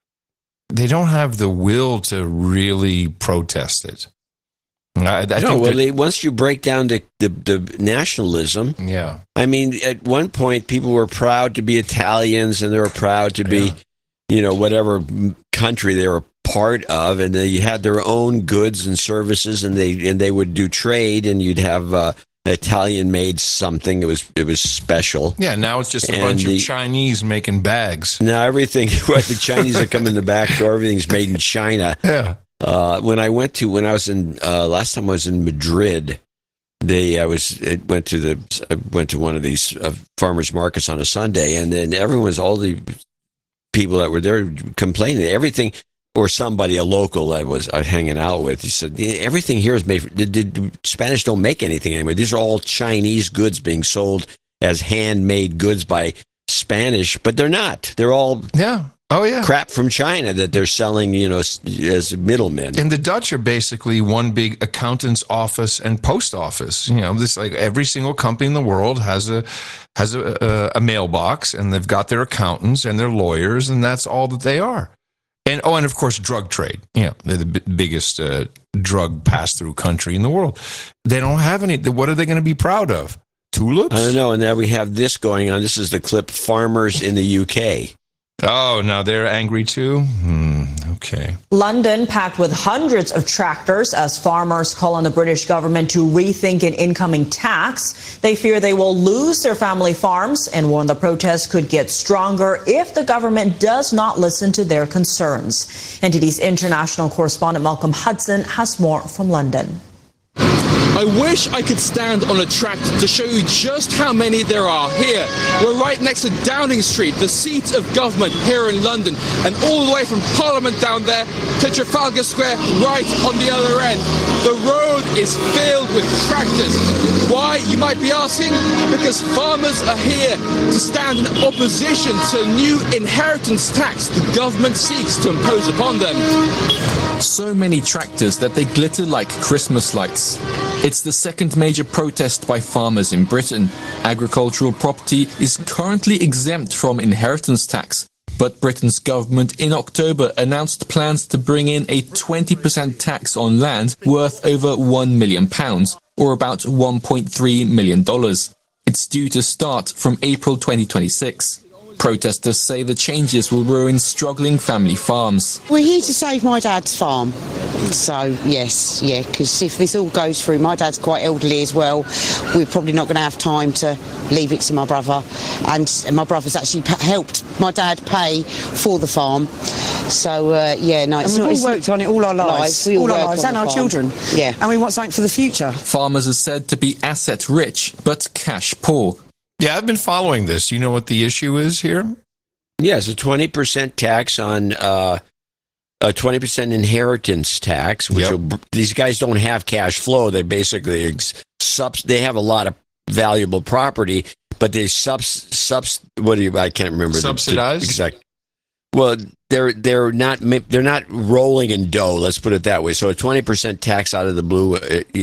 will to really protest it. I think once you break down the nationalism, yeah. I mean, at one point, people were proud to be Italians, and they were proud to be, whatever country they were part of, and they had their own goods and services, and they would do trade, and you'd have Italian-made something. It was special. Yeah, now it's just a bunch of Chinese making bags. Now everything, the Chinese are coming in the back door. Everything's made in China. Yeah. When I was in last time I was in Madrid, I went to one of these farmers markets on a Sunday, and then all the people that were there complaining everything. Or somebody, a local that was hanging out with, he said, everything here is made the Spanish don't make anything anymore. These are all Chinese goods being sold as handmade goods by Spanish, but they're not. They're all crap from China that they're selling, as middlemen. And the Dutch are basically one big accountant's office and post office. This, like, every single company in the world has a mailbox, and they've got their accountants and their lawyers, and that's all that they are. And of course, drug trade. They're the biggest drug pass-through country in the world. They don't have any. What are they going to be proud of? Tulips? I don't know. And now we have this going on. This is the clip: farmers in the UK. Oh, now they're angry too? Okay. London packed with hundreds of tractors as farmers call on the British government to rethink an incoming tax. They fear they will lose their family farms and warn the protests could get stronger if the government does not listen to their concerns. NTD's international correspondent Malcolm Hudson has more from London. I wish I could stand on a tractor to show you just how many there are here. We're right next to Downing Street, the seat of government here in London, and all the way from Parliament down there to Trafalgar Square right on the other end. The road is filled with tractors. Why, you might be asking? Because farmers are here to stand in opposition to the new inheritance tax the government seeks to impose upon them. So many tractors that they glitter like Christmas lights. It's the second major protest by farmers in Britain. Agricultural property is currently exempt from inheritance tax, but Britain's government in October announced plans to bring in a 20% tax on land worth over £1 million, or about $1.3 million. It's due to start from April 2026. Protesters say the changes will ruin struggling family farms. We're here to save my dad's farm. So, yes, because if this all goes through, my dad's quite elderly as well. We're probably not going to have time to leave it to my brother. And my brother's actually helped my dad pay for the farm. So, it's we've all worked on it all our lives. We all our work lives, on and the our farm. children. Yeah. And we want something for the future. Farmers are said to be asset rich, but cash poor. Yeah, I've been following this. You know what the issue is here? Yes, a 20% tax on a 20% inheritance tax, which these guys don't have cash flow. They basically they have a lot of valuable property, but they I can't remember. Subsidize? Exactly. Well, they're not rolling in dough. Let's put it that way. So a 20% tax out of the blue.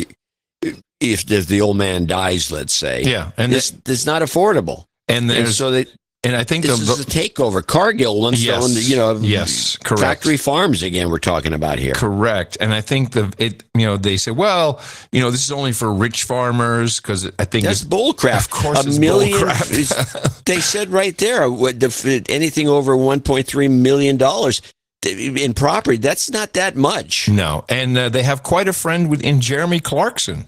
If the old man dies, let's say, and this is not affordable, and I think this is a takeover. Cargill wants to own, correct. Factory farms again. We're talking about here, correct. And I think they say, well, this is only for rich farmers because I think that's bullcrap. Of course, $1 million. They said right there, anything over $1.3 million in property. That's not that much. No, and they have quite a friend in Jeremy Clarkson,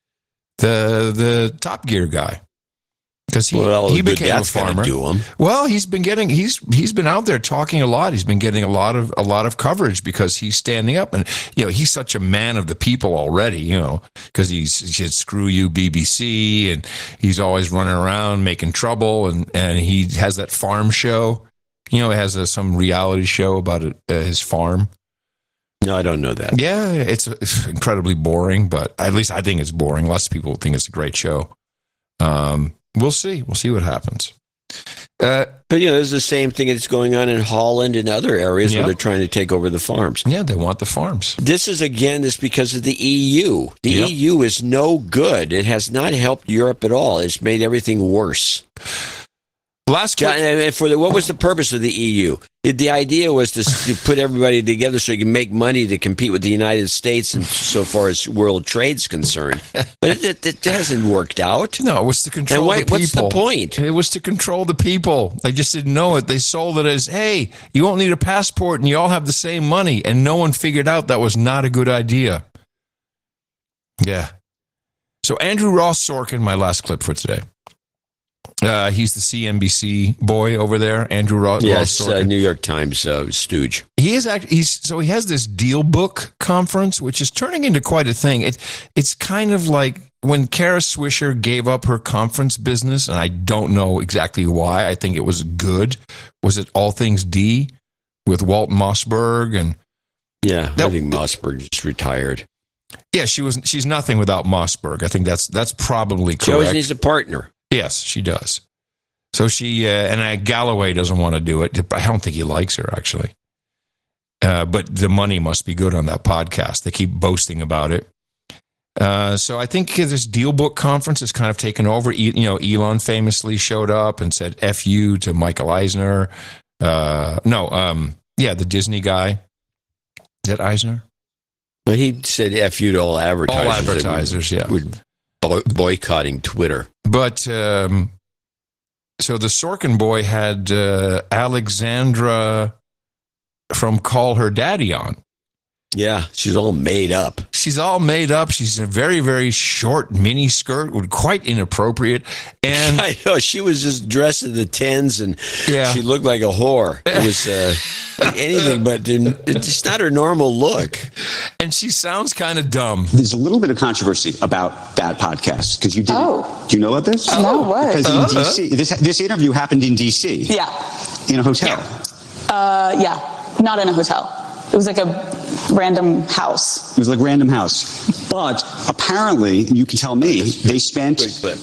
the Top Gear guy, because he became a farmer. Well, he's been out there talking a lot. He's been getting a lot of coverage because he's standing up, and he's such a man of the people already. Because he said screw you BBC, and he's always running around making trouble, and he has that farm show. He has some reality show about his farm. No, I don't know that. Yeah, it's incredibly boring, but at least I think it's boring. Lots of people think it's a great show. We'll see. We'll see what happens. But there's the same thing that's going on in Holland and other areas where they're trying to take over the farms. Yeah, they want the farms. This is because of the EU. The EU is no good. It has not helped Europe at all. It's made everything worse. What was the purpose of the EU? The idea was to put everybody together so you can make money to compete with the United States, and so far as world trade's concerned. But it hasn't worked out. No, it was to control the people. What's the point? It was to control the people. They just didn't know it. They sold it as, hey, you won't need a passport and you all have the same money. And no one figured out that was not a good idea. Yeah. So Andrew Ross Sorkin, my last clip for today. He's the CNBC boy over there, Andrew Ross. Yes, New York Times stooge. He is he has this Deal Book conference, which is turning into quite a thing. It's kind of like when Kara Swisher gave up her conference business, and I don't know exactly why. I think it was good. Was it All Things D with Walt Mossberg and? Yeah, I think Mossberg just retired. Yeah, she's nothing without Mossberg. I think that's probably correct. She always needs a partner. Yes, she does. So Galloway doesn't want to do it. I don't think he likes her, actually. But the money must be good on that podcast. They keep boasting about it. So I think this Deal Book conference has kind of taken over. Elon famously showed up and said F you to Michael Eisner. The Disney guy. Is that Eisner? Well, he said F you to all advertisers. All advertisers, boycotting Twitter. But So the Sorkin boy had Alexandra from Call Her Daddy on. Yeah, she's all made up. She's all made up. She's in a very, very short mini skirt, quite inappropriate. And I know, she was just dressed in the 10s, and she looked like a whore. It was like anything, but it's not her normal look. And she sounds kind of dumb. There's a little bit of controversy about that podcast because you did. Do you know about this? No, what? Because in DC, this interview happened in DC. Yeah. In a hotel. Yeah, not in a hotel. It was like a random house. It was like random house. But apparently, you can tell me, they spent,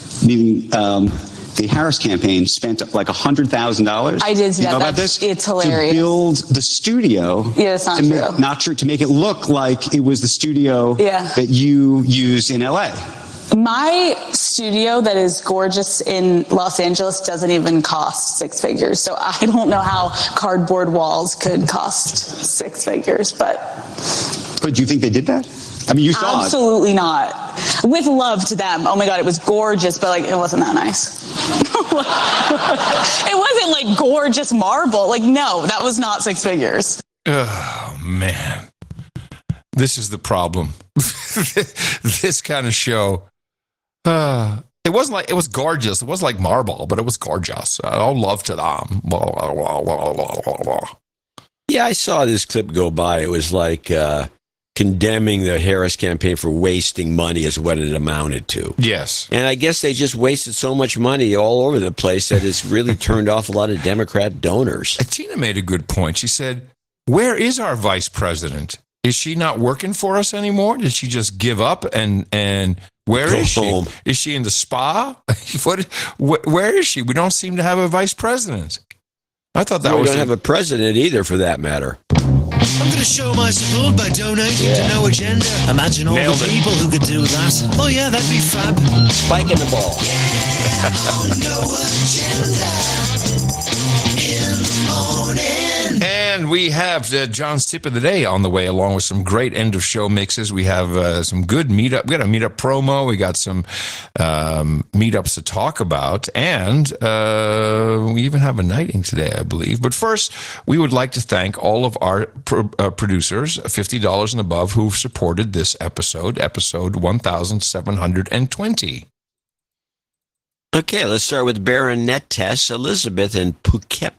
the Harris campaign spent like $100,000. I did see you that. know about this? It's hilarious. To build the studio. Yeah, it's not true. Not true. To make it look like it was the studio that you used in LA. My studio that is gorgeous in Los Angeles doesn't even cost six figures. So I don't know how cardboard walls could cost six figures, but do you think they did that? I mean, you saw absolutely not. With love to them. Oh my God, it was gorgeous, but like it wasn't that nice. It wasn't like gorgeous marble. Like, no, that was not six figures. Oh, man. This is the problem. This kind of show. It wasn't like, it was gorgeous. It wasn't like marble, but it was gorgeous. All love to them. Yeah, I saw this clip go by. It was like condemning the Harris campaign for wasting money is what it amounted to. Yes. And I guess they just wasted so much money all over the place that it's really turned off a lot of Democrat donors. Tina made a good point. She said, where is our vice president? Is she not working for us anymore? Did she just give up? And where is she? Home. Is she in the spa? Where is she? We don't seem to have a vice president. I thought that we was. We don't have a president either, for that matter. I'm going to show my support by donating to No Agenda. Imagine all the people who could do that. Oh yeah, that'd be fab. Spiking the ball. No Agenda in the morning. And we have John's tip of the day on the way, along with some great end of show mixes. We have some good meetup. We got a meetup promo. We got some meetups to talk about, and we even have a nighting today, I believe. But first, we would like to thank all of our producers, $50 and above, who've supported this episode 1720. Okay, let's start with Baronet Tess, Elizabeth, and Poughkeepsie,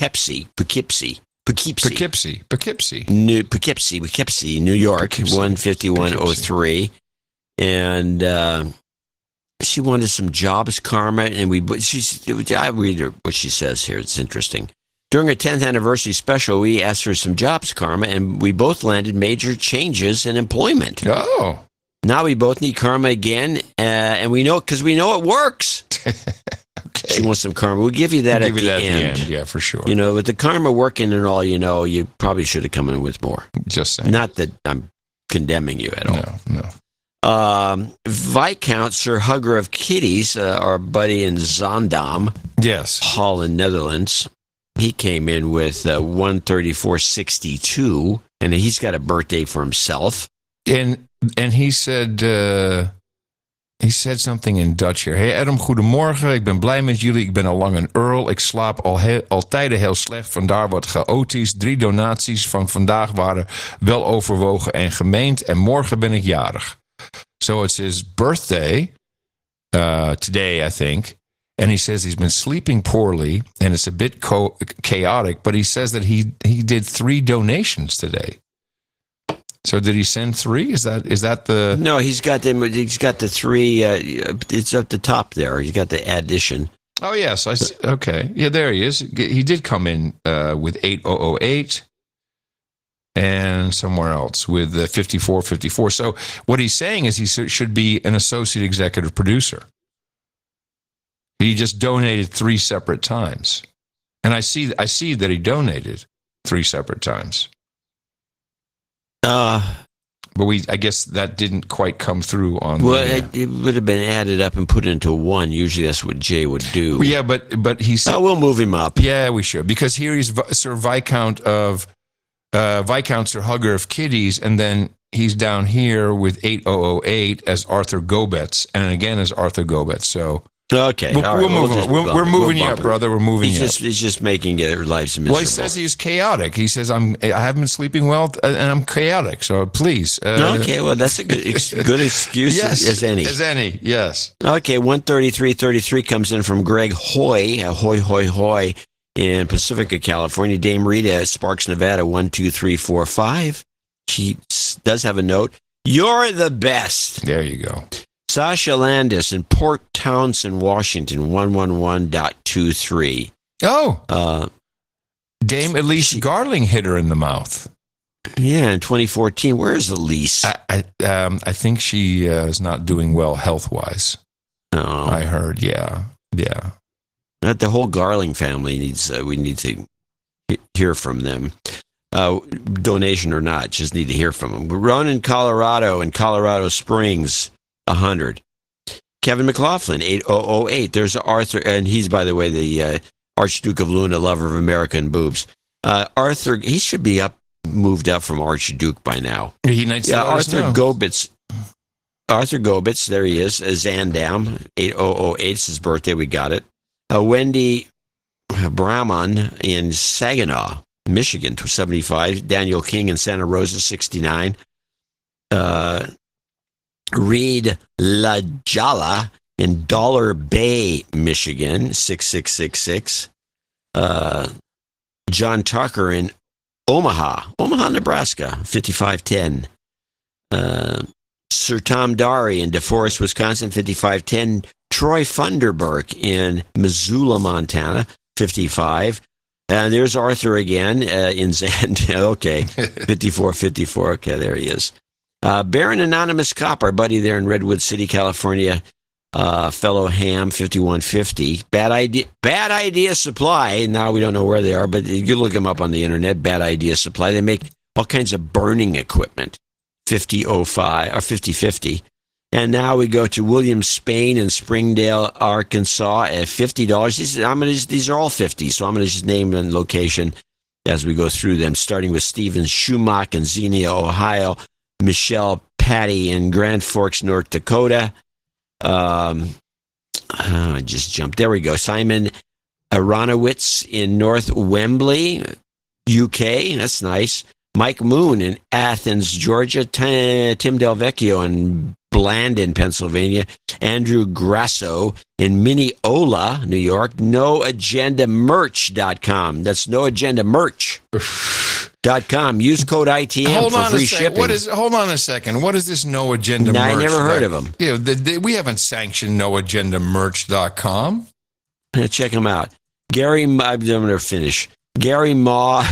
New York, 15103, and she wanted some jobs karma, and I read her what she says here. It's interesting. During her 10th anniversary special, we asked for some jobs karma, and we both landed major changes in employment. Oh. Now we both need karma again, and we know because we know it works. Okay. She wants some karma. We'll give you that at the end. Yeah, for sure. You know, with the karma working and all, you probably should have come in with more. Just saying. Not that I'm condemning you at all. No. Viscount Sir Hugger of Kitties, our buddy in Zandam, yes, Holland, Netherlands. He came in with 134.62, and he's got a birthday for himself. And he said something in Dutch here. Hey Adam, goedemorgen. Ik ben blij met jullie. Ik ben al lang een earl. Ik slaap al tijden heel slecht. Vandaar wat chaotisch. 3 donaties van vandaag waren wel overwogen en gemeend. En morgen ben ik jarig. So it's his birthday today, I think. And he says he's been sleeping poorly. And it's a bit chaotic. But he says that he did 3 donations today. So did he send 3? Is that the? No, he's got them. He's got the 3. It's up the top there. He's got the addition. Oh yes, I see. Okay. Yeah, there he is. He did come in with 8008, and somewhere else with 5454. So what he's saying is he should be an associate executive producer. He just donated 3 separate times, and I see that he donated 3 separate times. But I guess that didn't quite come through on. Well, it would have been added up and put into 1. Usually, that's what Jay would do. Yeah, but he said, we'll move him up. Yeah, we should, because here he's Sir Viscount Sir Hugger of Kitties, and then he's down here with 8008 as Arthur Gobetz, and again as Arthur Gobetz. So Okay, we'll move on. We're moving you up, brother. We're moving you up. He's just making your lives miserable. Well, he says he's chaotic. He says I haven't been sleeping well, and I'm chaotic. So please. Okay, well that's a good excuse as any. As any, yes. Okay, 133.33 comes in from Greg Hoy, Hoy, in Pacifica, California. Dame Rita, Sparks, Nevada, 12345. She does have a note. You're the best. There you go. Sasha Landis in Port Townsend, Washington, 111.23. Oh. Dame Elise Garling hit her in the mouth. Yeah, in 2014. Where's Elise? I think she is not doing well health-wise. Oh. I heard, yeah. The whole Garling family needs, we need to hear from them. Donation or not, just need to hear from them. Ronan, Colorado, and Colorado Springs, 100. Kevin McLaughlin, 8008. There's Arthur, and he's, by the way, the Archduke of Luna, lover of America and boobs. Arthur, he should be moved up from Archduke by now. Arthur Gobitz. Arthur Gobitz, there he is. Zandam, 8008. It's his birthday. We got it. Wendy Brahman in Saginaw, Michigan, 75. Daniel King in Santa Rosa, 69. Reed LaJala in Dollar Bay, Michigan, 6666. John Tucker in Omaha, Nebraska, 5510. Sir Tom Dari in DeForest, Wisconsin, 5510. Troy Funderburk in Missoula, Montana, 55. And there's Arthur again in Zand. Okay, 5454. Okay, there he is. Baron Anonymous Cop, our buddy there in Redwood City, California. Fellow Ham, 5150. Bad Idea Supply. Now we don't know where they are, but you can look them up on the internet. Bad Idea Supply. They make all kinds of burning equipment. 5005 or 5050. And now we go to William Spain in Springdale, Arkansas at $50. These are all 50, so I'm going to just name the location as we go through them, starting with Stephen Schumach in Xenia, Ohio, Michelle Patty in Grand Forks, North Dakota. I just jumped. There we go. Simon Aronowitz in North Wembley, UK. That's nice. Mike Moon in Athens, Georgia. Tim Del Vecchio in Blandon, Pennsylvania. Andrew Grasso in Mineola, New York. NoAgendaMerch.com. That's NoAgendaMerch.com. Use code ITM for free shipping. Hold on a second. What is this No Agenda Merch? I never heard of them. We haven't sanctioned NoAgendaMerch.com. Check them out. I'm going to finish. Gary Maw.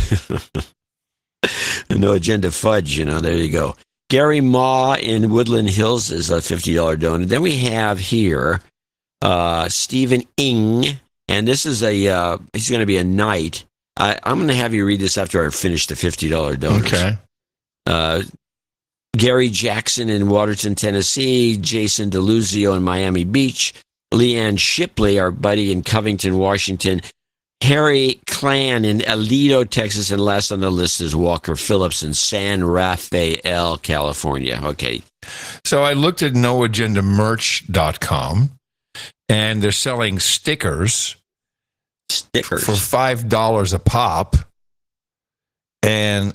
No Agenda Fudge, there you go. Gary Maw in Woodland Hills is a $50 donor. Then we have here Stephen Ing, and this is he's going to be a knight. I'm going to have you read this after I finish the $50 donors. Okay. Gary Jackson in Waterton, Tennessee. Jason DeLuzio in Miami Beach. Leanne Shipley, our buddy in Covington, Washington. Harry Clan in Aledo, Texas. And last on the list is Walker Phillips in San Rafael, California. Okay. So I looked at NoAgendaMerch.com, and they're selling stickers for $5 a pop. And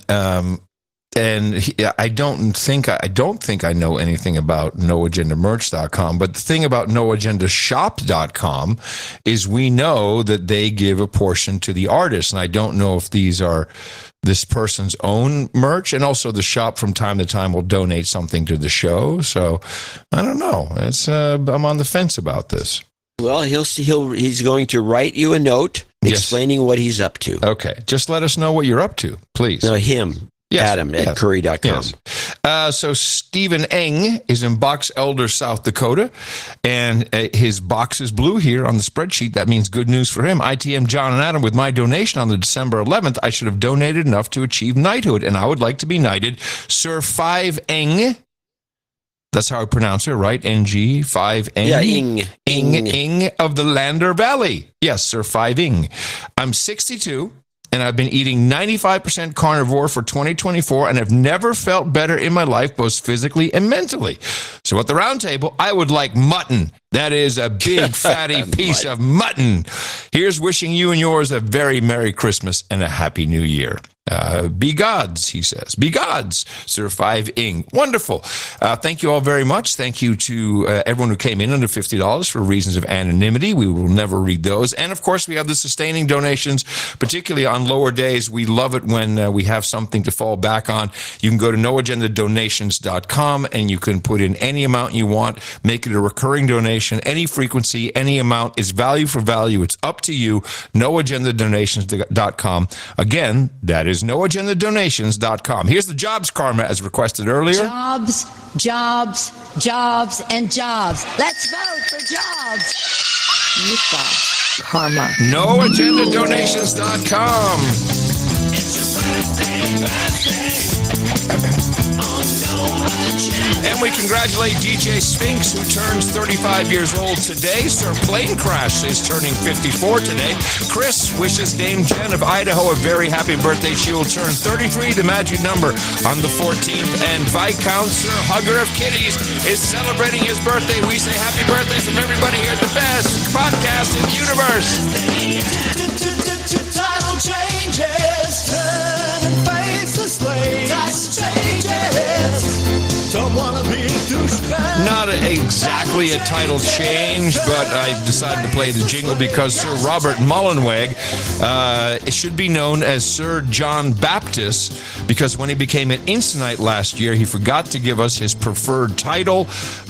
I don't think I know anything about NoAgendaMerch.com, but the thing about NoAgendaShop.com is we know that they give a portion to the artist, and I don't know if these are this person's own merch, and also the shop from time to time will donate something to the show. So I don't know. I'm on the fence about this. Well, he's going to write you a note explaining what he's up to. Okay, just let us know what you're up to, please. No, him. Yes, Adam at Curry.com. Yes. So Stephen Eng is in Box Elder, South Dakota, and his box is blue here on the spreadsheet. That means good news for him. ITM John and Adam, with my donation on the December 11th, I should have donated enough to achieve knighthood, and I would like to be knighted. Sir Five Eng. That's how I pronounce it, right? NG, 5 Eng. Yeah, Eng of the Lander Valley. Yes, Sir Five Eng. I'm 62. And I've been eating 95% carnivore for 2024 and have never felt better in my life, both physically and mentally. So at the round table, I would like mutton, That is a big, fatty piece of mutton. Here's wishing you and yours a very Merry Christmas and a Happy New Year. Be gods, he says. Be gods, Sir 5 Ing. Wonderful. Thank you all very much. Thank you to everyone who came in under $50 for reasons of anonymity. We will never read those. And, of course, we have the sustaining donations, particularly on lower days. We love it when we have something to fall back on. You can go to noagendadonations.com, and you can put in any amount you want, make it a recurring donation, any frequency, any amount. It's value for value. It's up to you. noagendadonations.com. Again, that is noagendadonations.com. Here's the jobs karma as requested earlier. Jobs, jobs, jobs, and jobs. Let's vote for jobs. You've got karma. noagendadonations.com. And we congratulate DJ Sphinx, who turns 35 years old today. Sir Plane Crash is turning 54 today. Chris wishes Dame Jen of Idaho a very happy birthday. She will turn 33, the magic number, on the 14th. And Viscount Sir Hugger of Kitties is celebrating his birthday. We say happy birthday from everybody here at the best podcast in the universe. Title changes, turn and face the slate. Changes. Don't wanna be a douchebag. Not exactly a title change, but I decided to play the jingle because Sir Robert Mullenweg should be known as Sir John Baptist, because when he became an Instonite last year, he forgot to give us his preferred title.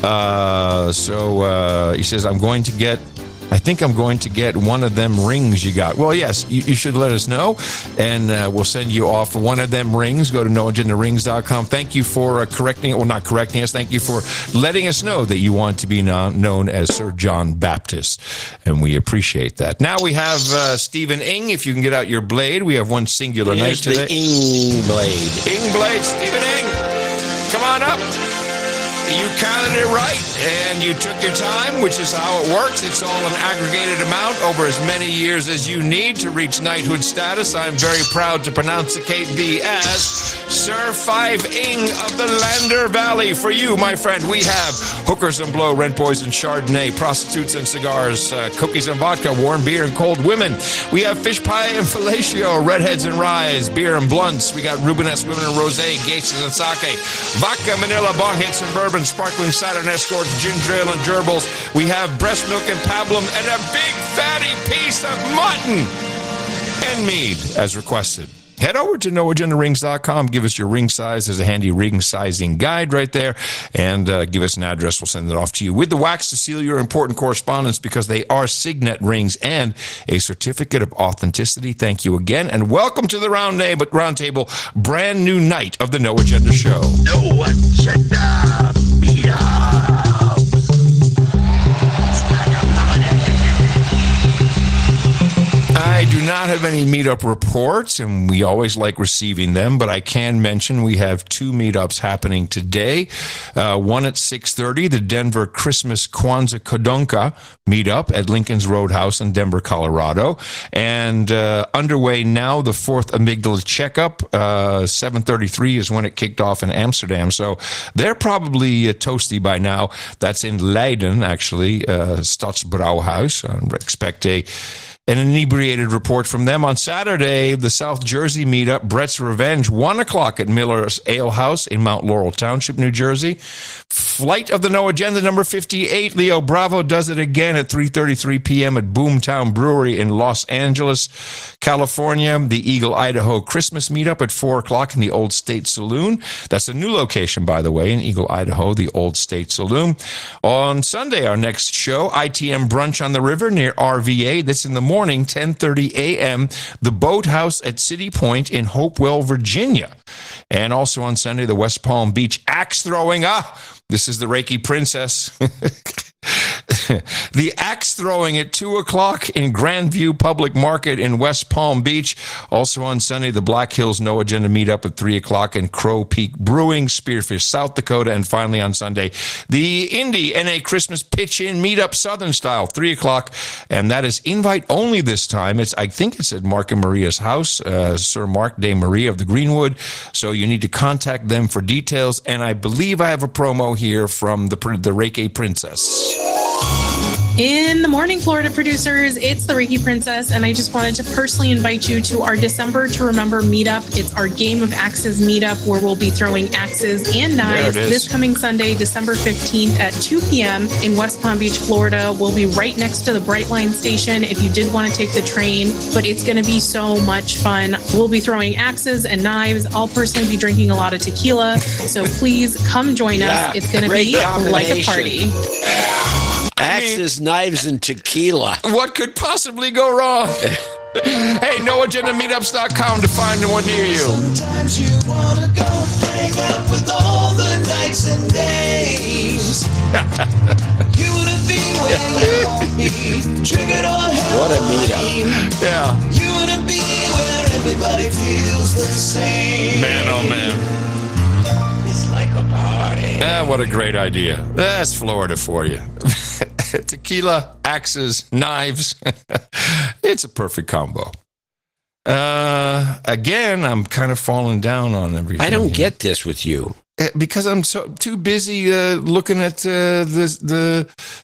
So he says, I think I'm going to get one of them rings you got. Well, yes, you should let us know, and we'll send you off one of them rings. Go to noagendarings.com. Thank you for correcting it, well, not correcting us. Thank you for letting us know that you want to be known as Sir John Baptist, and we appreciate that. Now we have Stephen Ing. If you can get out your blade, we have one singular night today. The Ing blade. Ing blade, Stephen Ing. Come on up. You counted it right, and you took your time, which is how it works. It's all an aggregated amount over as many years as you need to reach knighthood status. I'm very proud to pronunciate thee as Sir 5 Ing of the Lander Valley. For you, my friend, we have hookers and blow, rent boys and Chardonnay, prostitutes and cigars, cookies and vodka, warm beer and cold women. We have fish pie and fellatio, redheads and ryes, beer and blunts. We got Rubenesque women and rosé, geishas and sake, vodka, Manila, bong hits and bourbon, sparkling cider and escorts, ginger ale and gerbils. We have breast milk and pablum and a big fatty piece of mutton and mead as requested. Head over to noagendarings.com. Give us your ring size. There's a handy ring sizing guide right there. And give us an address. We'll send it off to you with the wax to seal your important correspondence, because they are signet rings and a certificate of authenticity. Thank you again. And welcome to the round table, brand new night of the No Agenda Show. No Agenda. I do not have any meetup reports, and we always like receiving them, but I can mention we have two meetups happening today. One at 6:30, the Denver Christmas Kwanzaa Kodonka meetup at Lincoln's Roadhouse in Denver, Colorado. And underway now, the fourth amygdala checkup. 7:33 is when it kicked off in Amsterdam. So they're probably toasty by now. That's in Leiden, actually, Stadsbrouwhuis. I expect an inebriated report from them. On Saturday, the South Jersey meetup, Brett's Revenge, 1 o'clock at Miller's Ale House in Mount Laurel Township, New Jersey. Flight of the No Agenda number 58, Leo Bravo does it again at 3:33 p.m. at Boomtown Brewery in Los Angeles, California. The Eagle, Idaho Christmas meetup at 4 o'clock in the Old State Saloon. That's a new location, by the way, in Eagle, Idaho, the Old State Saloon. On Sunday, our next show, ITM Brunch on the River near RVA. That's in the morning, 10:30 a.m., the Boathouse at City Point in Hopewell, Virginia. And also on Sunday, the West Palm Beach axe throwing. This is the Reiki Princess. The axe throwing at 2 o'clock in Grandview Public Market in West Palm Beach. Also on Sunday, the Black Hills No Agenda meetup at 3 o'clock in Crow Peak Brewing, Spearfish, South Dakota. And finally on Sunday, the Indy NA Christmas Pitch-In meetup Southern Style, 3 o'clock. And that is invite only this time. I think it's at Mark and Maria's house, Sir Mark de Maria of the Greenwood. So you need to contact them for details. And I believe I have a promo here from the Reiki Princess. In the morning, Florida producers, it's the Reiki Princess, and I just wanted to personally invite you to our December to Remember meetup. It's our Game of Axes meetup where we'll be throwing axes and knives this coming Sunday, December 15th at 2 p.m. in West Palm Beach, Florida. We'll be right next to the Brightline station if you did want to take the train, but it's going to be so much fun. We'll be throwing axes and knives. I'll personally be drinking a lot of tequila, so please come join us. It's going to be like a party. Axes, knives, and tequila. What could possibly go wrong? Hey, NoAgendaMeetups.com to find the one near you. Sometimes you wanna go hang out with all the nights and days. You wanna be where you won't be triggered or held. What a meetup. Yeah. You wanna be where everybody feels the same. Man, oh man. It's like a party. What a great idea. That's Florida for you. Tequila, axes, knives. It's a perfect combo. Again, I'm kind of falling down on everything. I don't get this with you. Because I'm so too busy looking at the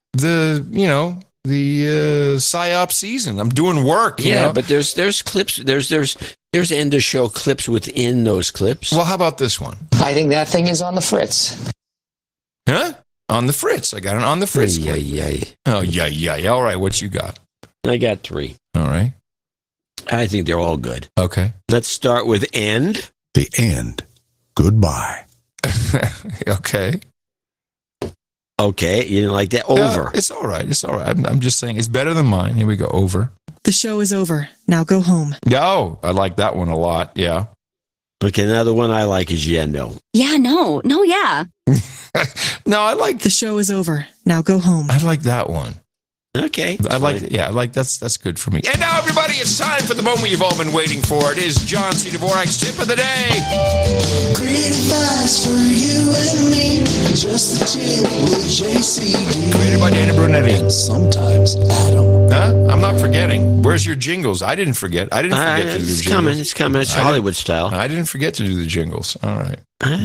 PSYOP season. I'm doing work. You know? But there's clips. There's end of show clips within those clips. Well, how about this one? I think that thing is on the fritz. Huh? On the fritz. I got it on the fritz. Yeah. Oh, yeah. All right, what you got? I got 3. All right. I think they're all good. Okay. Let's start with end. The end. Goodbye. Okay. Okay, you didn't like that? Over. It's all right. I'm just saying it's better than mine. Here we go. Over. The show is over. Now go home. Oh, I like that one a lot. Yeah. Okay, another one I like is no. Yeah, no, yeah. No, I like the show is over. Now go home. I like that one. Okay. I like that's good for me. And now, everybody, it's time for the moment you've all been waiting for. It is John C. Dvorak's tip of the day. Great advice for you and me. Just the tip with JCD. Created by Dana Brunetti. And sometimes Adam. Huh? I'm not forgetting. Where's your jingles? I didn't forget. To do the jingles. It's coming. It's Hollywood style. I didn't forget to do the jingles. All right.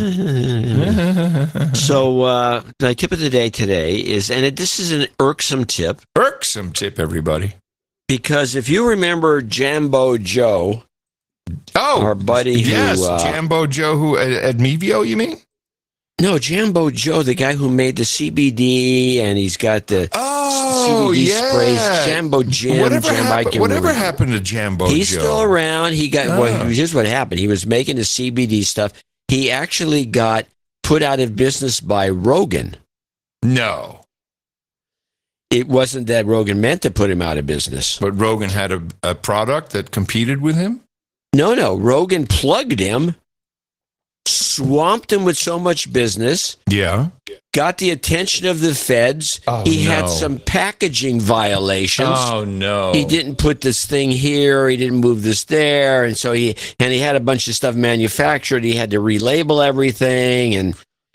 So the tip of the day today is, this is an irksome tip. Irksome tip, everybody. Because if you remember Jambo Joe, our buddy yes, who... Jambo Joe who at Mevio, you mean? No, Jambo Joe, the guy who made the CBD, and he's got the CBD sprays. Jambo Jim. Whatever happened to Jambo Joe? He's still around. He got. Well, here's what happened. He was making the CBD stuff. He actually got put out of business by Rogan. No. It wasn't that Rogan meant to put him out of business. But Rogan had a product that competed with him? No. Rogan plugged him, swamped him with so much business. Yeah. Got the attention of the feds. He had some packaging violations. Oh, no. He didn't put this thing here. He didn't move this there. And so he had a bunch of stuff manufactured. He had to relabel everything. And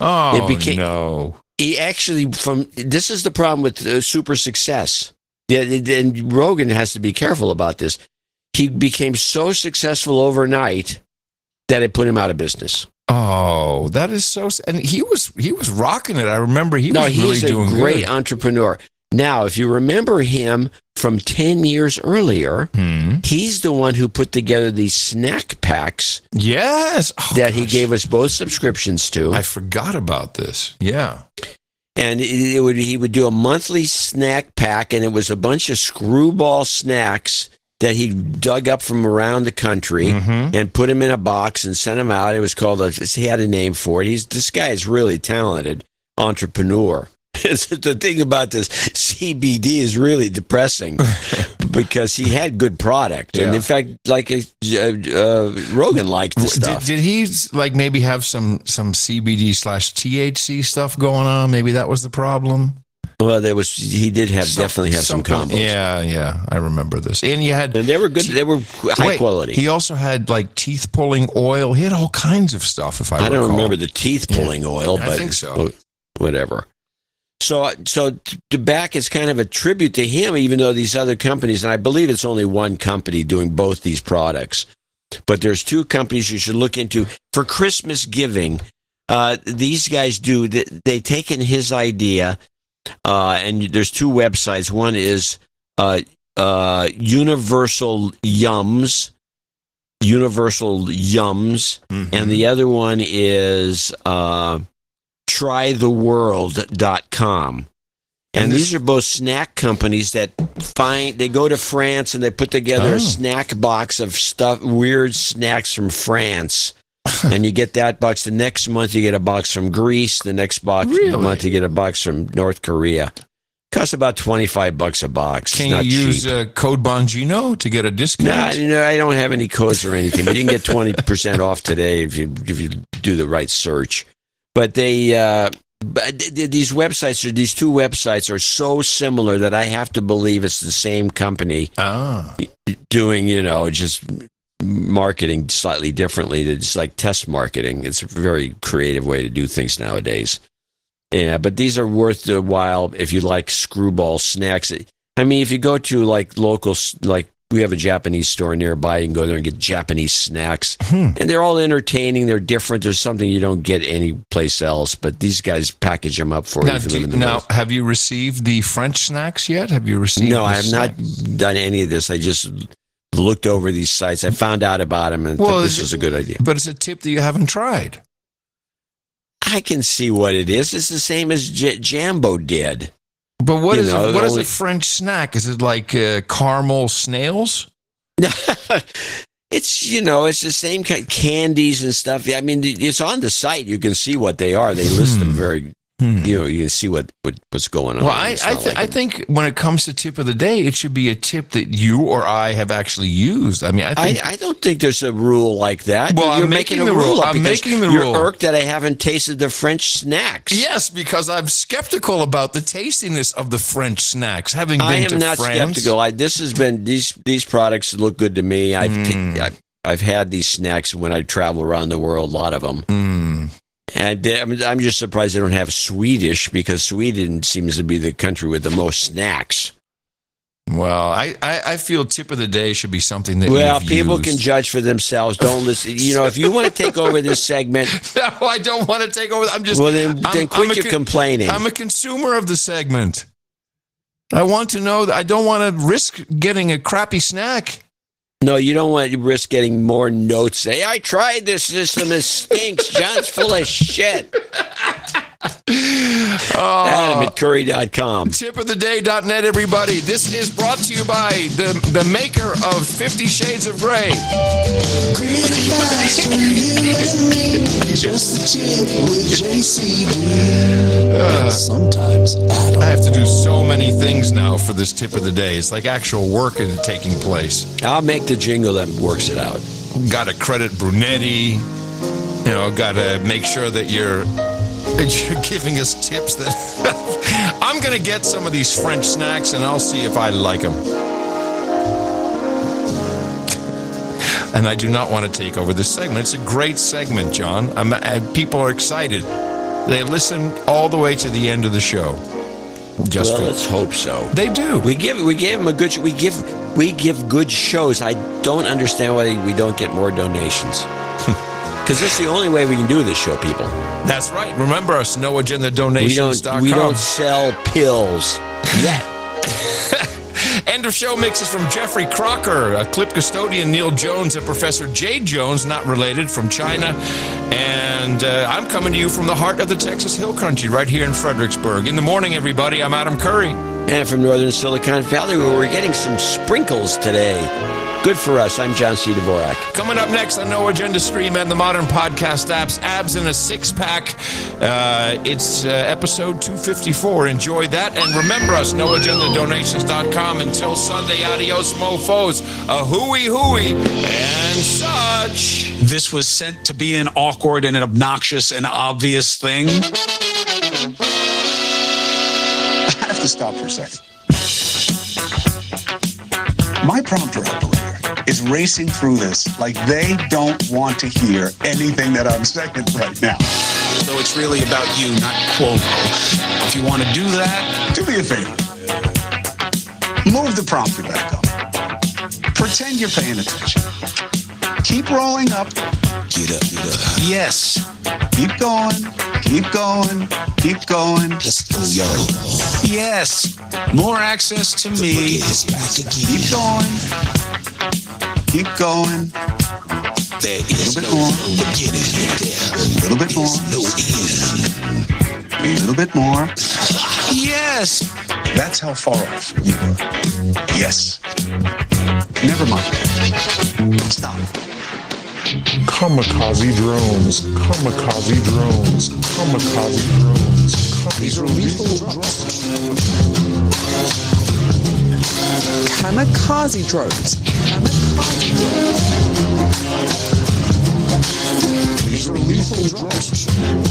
no. He actually, this is the problem with super success. And Rogan has to be careful about this. He became so successful overnight that it put him out of business. Oh, that is so. And he was rocking it. I remember he's really doing good. He's a great entrepreneur. Now, if you remember him from 10 years earlier, he's the one who put together these snack packs. Yes. That he gave us both subscriptions to. I forgot about this. Yeah. And he would do a monthly snack pack, and it was a bunch of screwball snacks that he dug up from around the country and put them in a box and sent them out. It was called, he had a name for it. This guy is really talented entrepreneur. The thing about this CBD is really depressing because he had good product. And in fact, like Rogan liked the stuff. Did he maybe have some CBD/THC stuff going on? Maybe that was the problem. Well, he did definitely have some combos. Yeah, I remember this. And they were good. They were high quality. He also had teeth pulling oil. He had all kinds of stuff. I don't remember the teeth pulling oil, but I think so. Whatever. So the back is kind of a tribute to him, even though these other companies, and I believe it's only one company doing both these products, but there's 2 companies you should look into for Christmas giving. These guys do. They taken his idea. And there's two websites. One is Universal Yums, and the other one is trytheworld.com. And these are both snack companies that they go to France and they put together a snack box of stuff, weird snacks from France. And you get that box. The next month you get a box from Greece. The next month you get a box from North Korea. Costs about $25 a box. Can you use code Bongino to get a discount? No, I don't have any codes or anything. But you can get 20% off today if you do the right search. But these websites, these two websites are so similar that I have to believe it's the same company doing, just marketing slightly differently. It's like test marketing. It's a very creative way to do things nowadays. Yeah, but these are worth the while if you like screwball snacks. I mean, if you go to like local, like we have a Japanese store nearby, you can go there and get Japanese snacks. And they're all entertaining. They're different. There's something you don't get anyplace else, but these guys package them up for you. Now, have you received the French snacks yet? Have you received No, I have not done any of this. I just looked over these sites. I found out about them and thought this was a good idea. But it's a tip that you haven't tried. I can see what it is. It's the same as Jambo did. But what is a French snack? Is it like caramel snails? It's it's the same kind of candies and stuff. I mean, it's on the site. You can see what they are. They list them very. You can see what's going on. Well, I think when it comes to tip of the day, it should be a tip that you or I have actually used. I mean, I don't think there's a rule like that. Well, you're I'm making the rule. I'm making the rule. You're irked that I haven't tasted the French snacks. Yes, because I'm skeptical about the tastiness of the French snacks. Having been I am to not France, skeptical. This has been these products look good to me. I've had these snacks when I travel around the world. A lot of them. And I'm just surprised they don't have Swedish, because Sweden seems to be the country with the most snacks. Well, I feel tip of the day should be something that people can judge for themselves. Don't listen. If you want to take over this segment. No, I don't want to take over. I'm just. Well, then quit your complaining. I'm a consumer of the segment. I want to know that I don't want to risk getting a crappy snack. No, you don't want to risk getting more notes. Say, I tried this system, it stinks. John's full of shit. Adam at Curry.com. Tipoftheday.net, everybody. This is brought to you by the maker of 50 Shades of Grey. Sometimes I have to do so many things now for this tip of the day. It's like actual work is taking place. I'll make the jingle that works it out. Got to credit Brunetti. Got to make sure that you're giving us tips that I'm going to get some of these French snacks and I'll see if I like them. And I do not want to take over this segment. It's a great segment, John. People are excited. They listen all the way to the end of the show. Let's hope so. They do. We give them a good. We give good shows. I don't understand why we don't get more donations. Because that's the only way we can do this show, people. That's right. Remember us, NoAgendaDonations.com. We don't sell pills yet. End of show mixes from Jeffrey Crocker, clip custodian Neil Jones, and Professor Jay Jones, not related, from China. And I'm coming to you from the heart of the Texas Hill Country, right here in Fredericksburg. In the morning, everybody, I'm Adam Curry. And from northern Silicon Valley, where we're getting some sprinkles today. Good for us. I'm John C. Dvorak. Coming up next on No Agenda Stream and the modern podcast apps, Abs in a Six-Pack. It's episode 254. Enjoy that. And remember us, NoAgendaDonations.com. Until Sunday, adios, mofos. A hooey and such. This was sent to be an awkward and an obnoxious and obvious thing. I have to stop for a second. My prompter operator is racing through this like they don't want to hear anything that I'm saying right now. So it's really about you, not Cuomo. If you want to do that, do me a favor. Move the prompter back up. Pretend you're paying attention. Keep rolling up. Get up, get up. Yes. Keep going. Keep going. Keep going. Let's go, yo. Yes. More access to me. Keep going. Keep going. There is no beginning. A little bit more. No end. A little bit more. Yes. That's how far off you were. Yes. Never mind. Stop. Kamikaze drones. Kamikaze drones. Kamikaze drones. These are lethal drones. Kamikaze drones. These are lethal drones.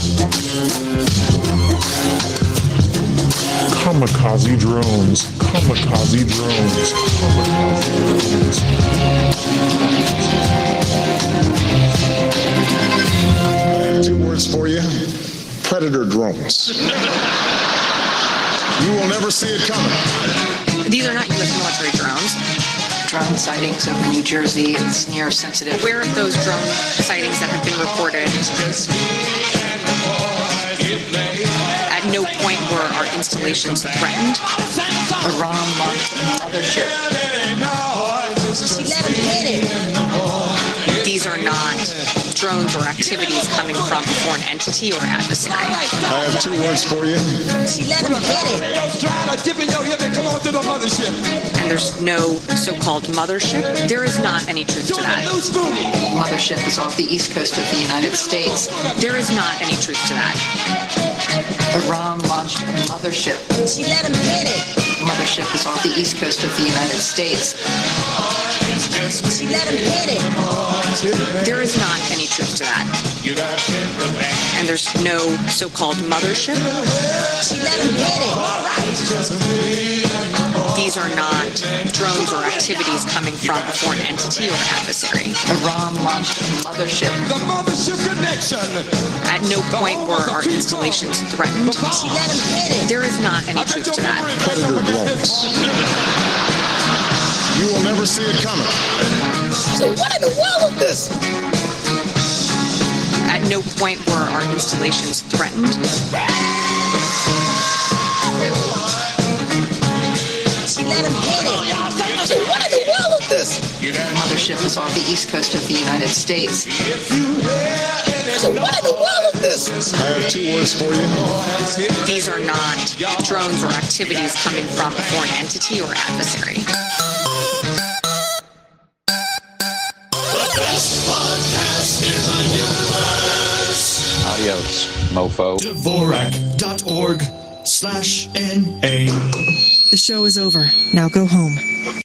Kamikaze drones. Kamikaze drones. Kamikaze drones. 2 words for you. Predator drones. You will never see it coming. These are not U.S. military drones. Drone sightings over New Jersey. It's near sensitive. Where are those drone sightings that have been reported? At no point were our installations threatened. Iran launched a mothership. These are not drones or activities coming from a foreign entity or adversary. I have 2 words for you. And there's no so-called mothership. There is not any truth to that. Mothership is off the east coast of the United States. There is not any truth to that. Iran launched a mothership. Mothership is off the east coast of the United States. There is not any truth to that. And there's no so-called mothership. These are not drones or activities coming from a foreign entity or adversary. Iran launched a mothership. The mothership connection. At no point were our installations threatened. There is not any truth to that. Predator drones. You will never see it coming. So what in the world is this? At no point were our installations threatened. So what in the world is this? Mothership is off the east coast of the United States. So what in the world is this? I have 2 words for you. These are not drones or activities coming from a foreign entity or adversary. Adios, mofo. The show is over. Now go home.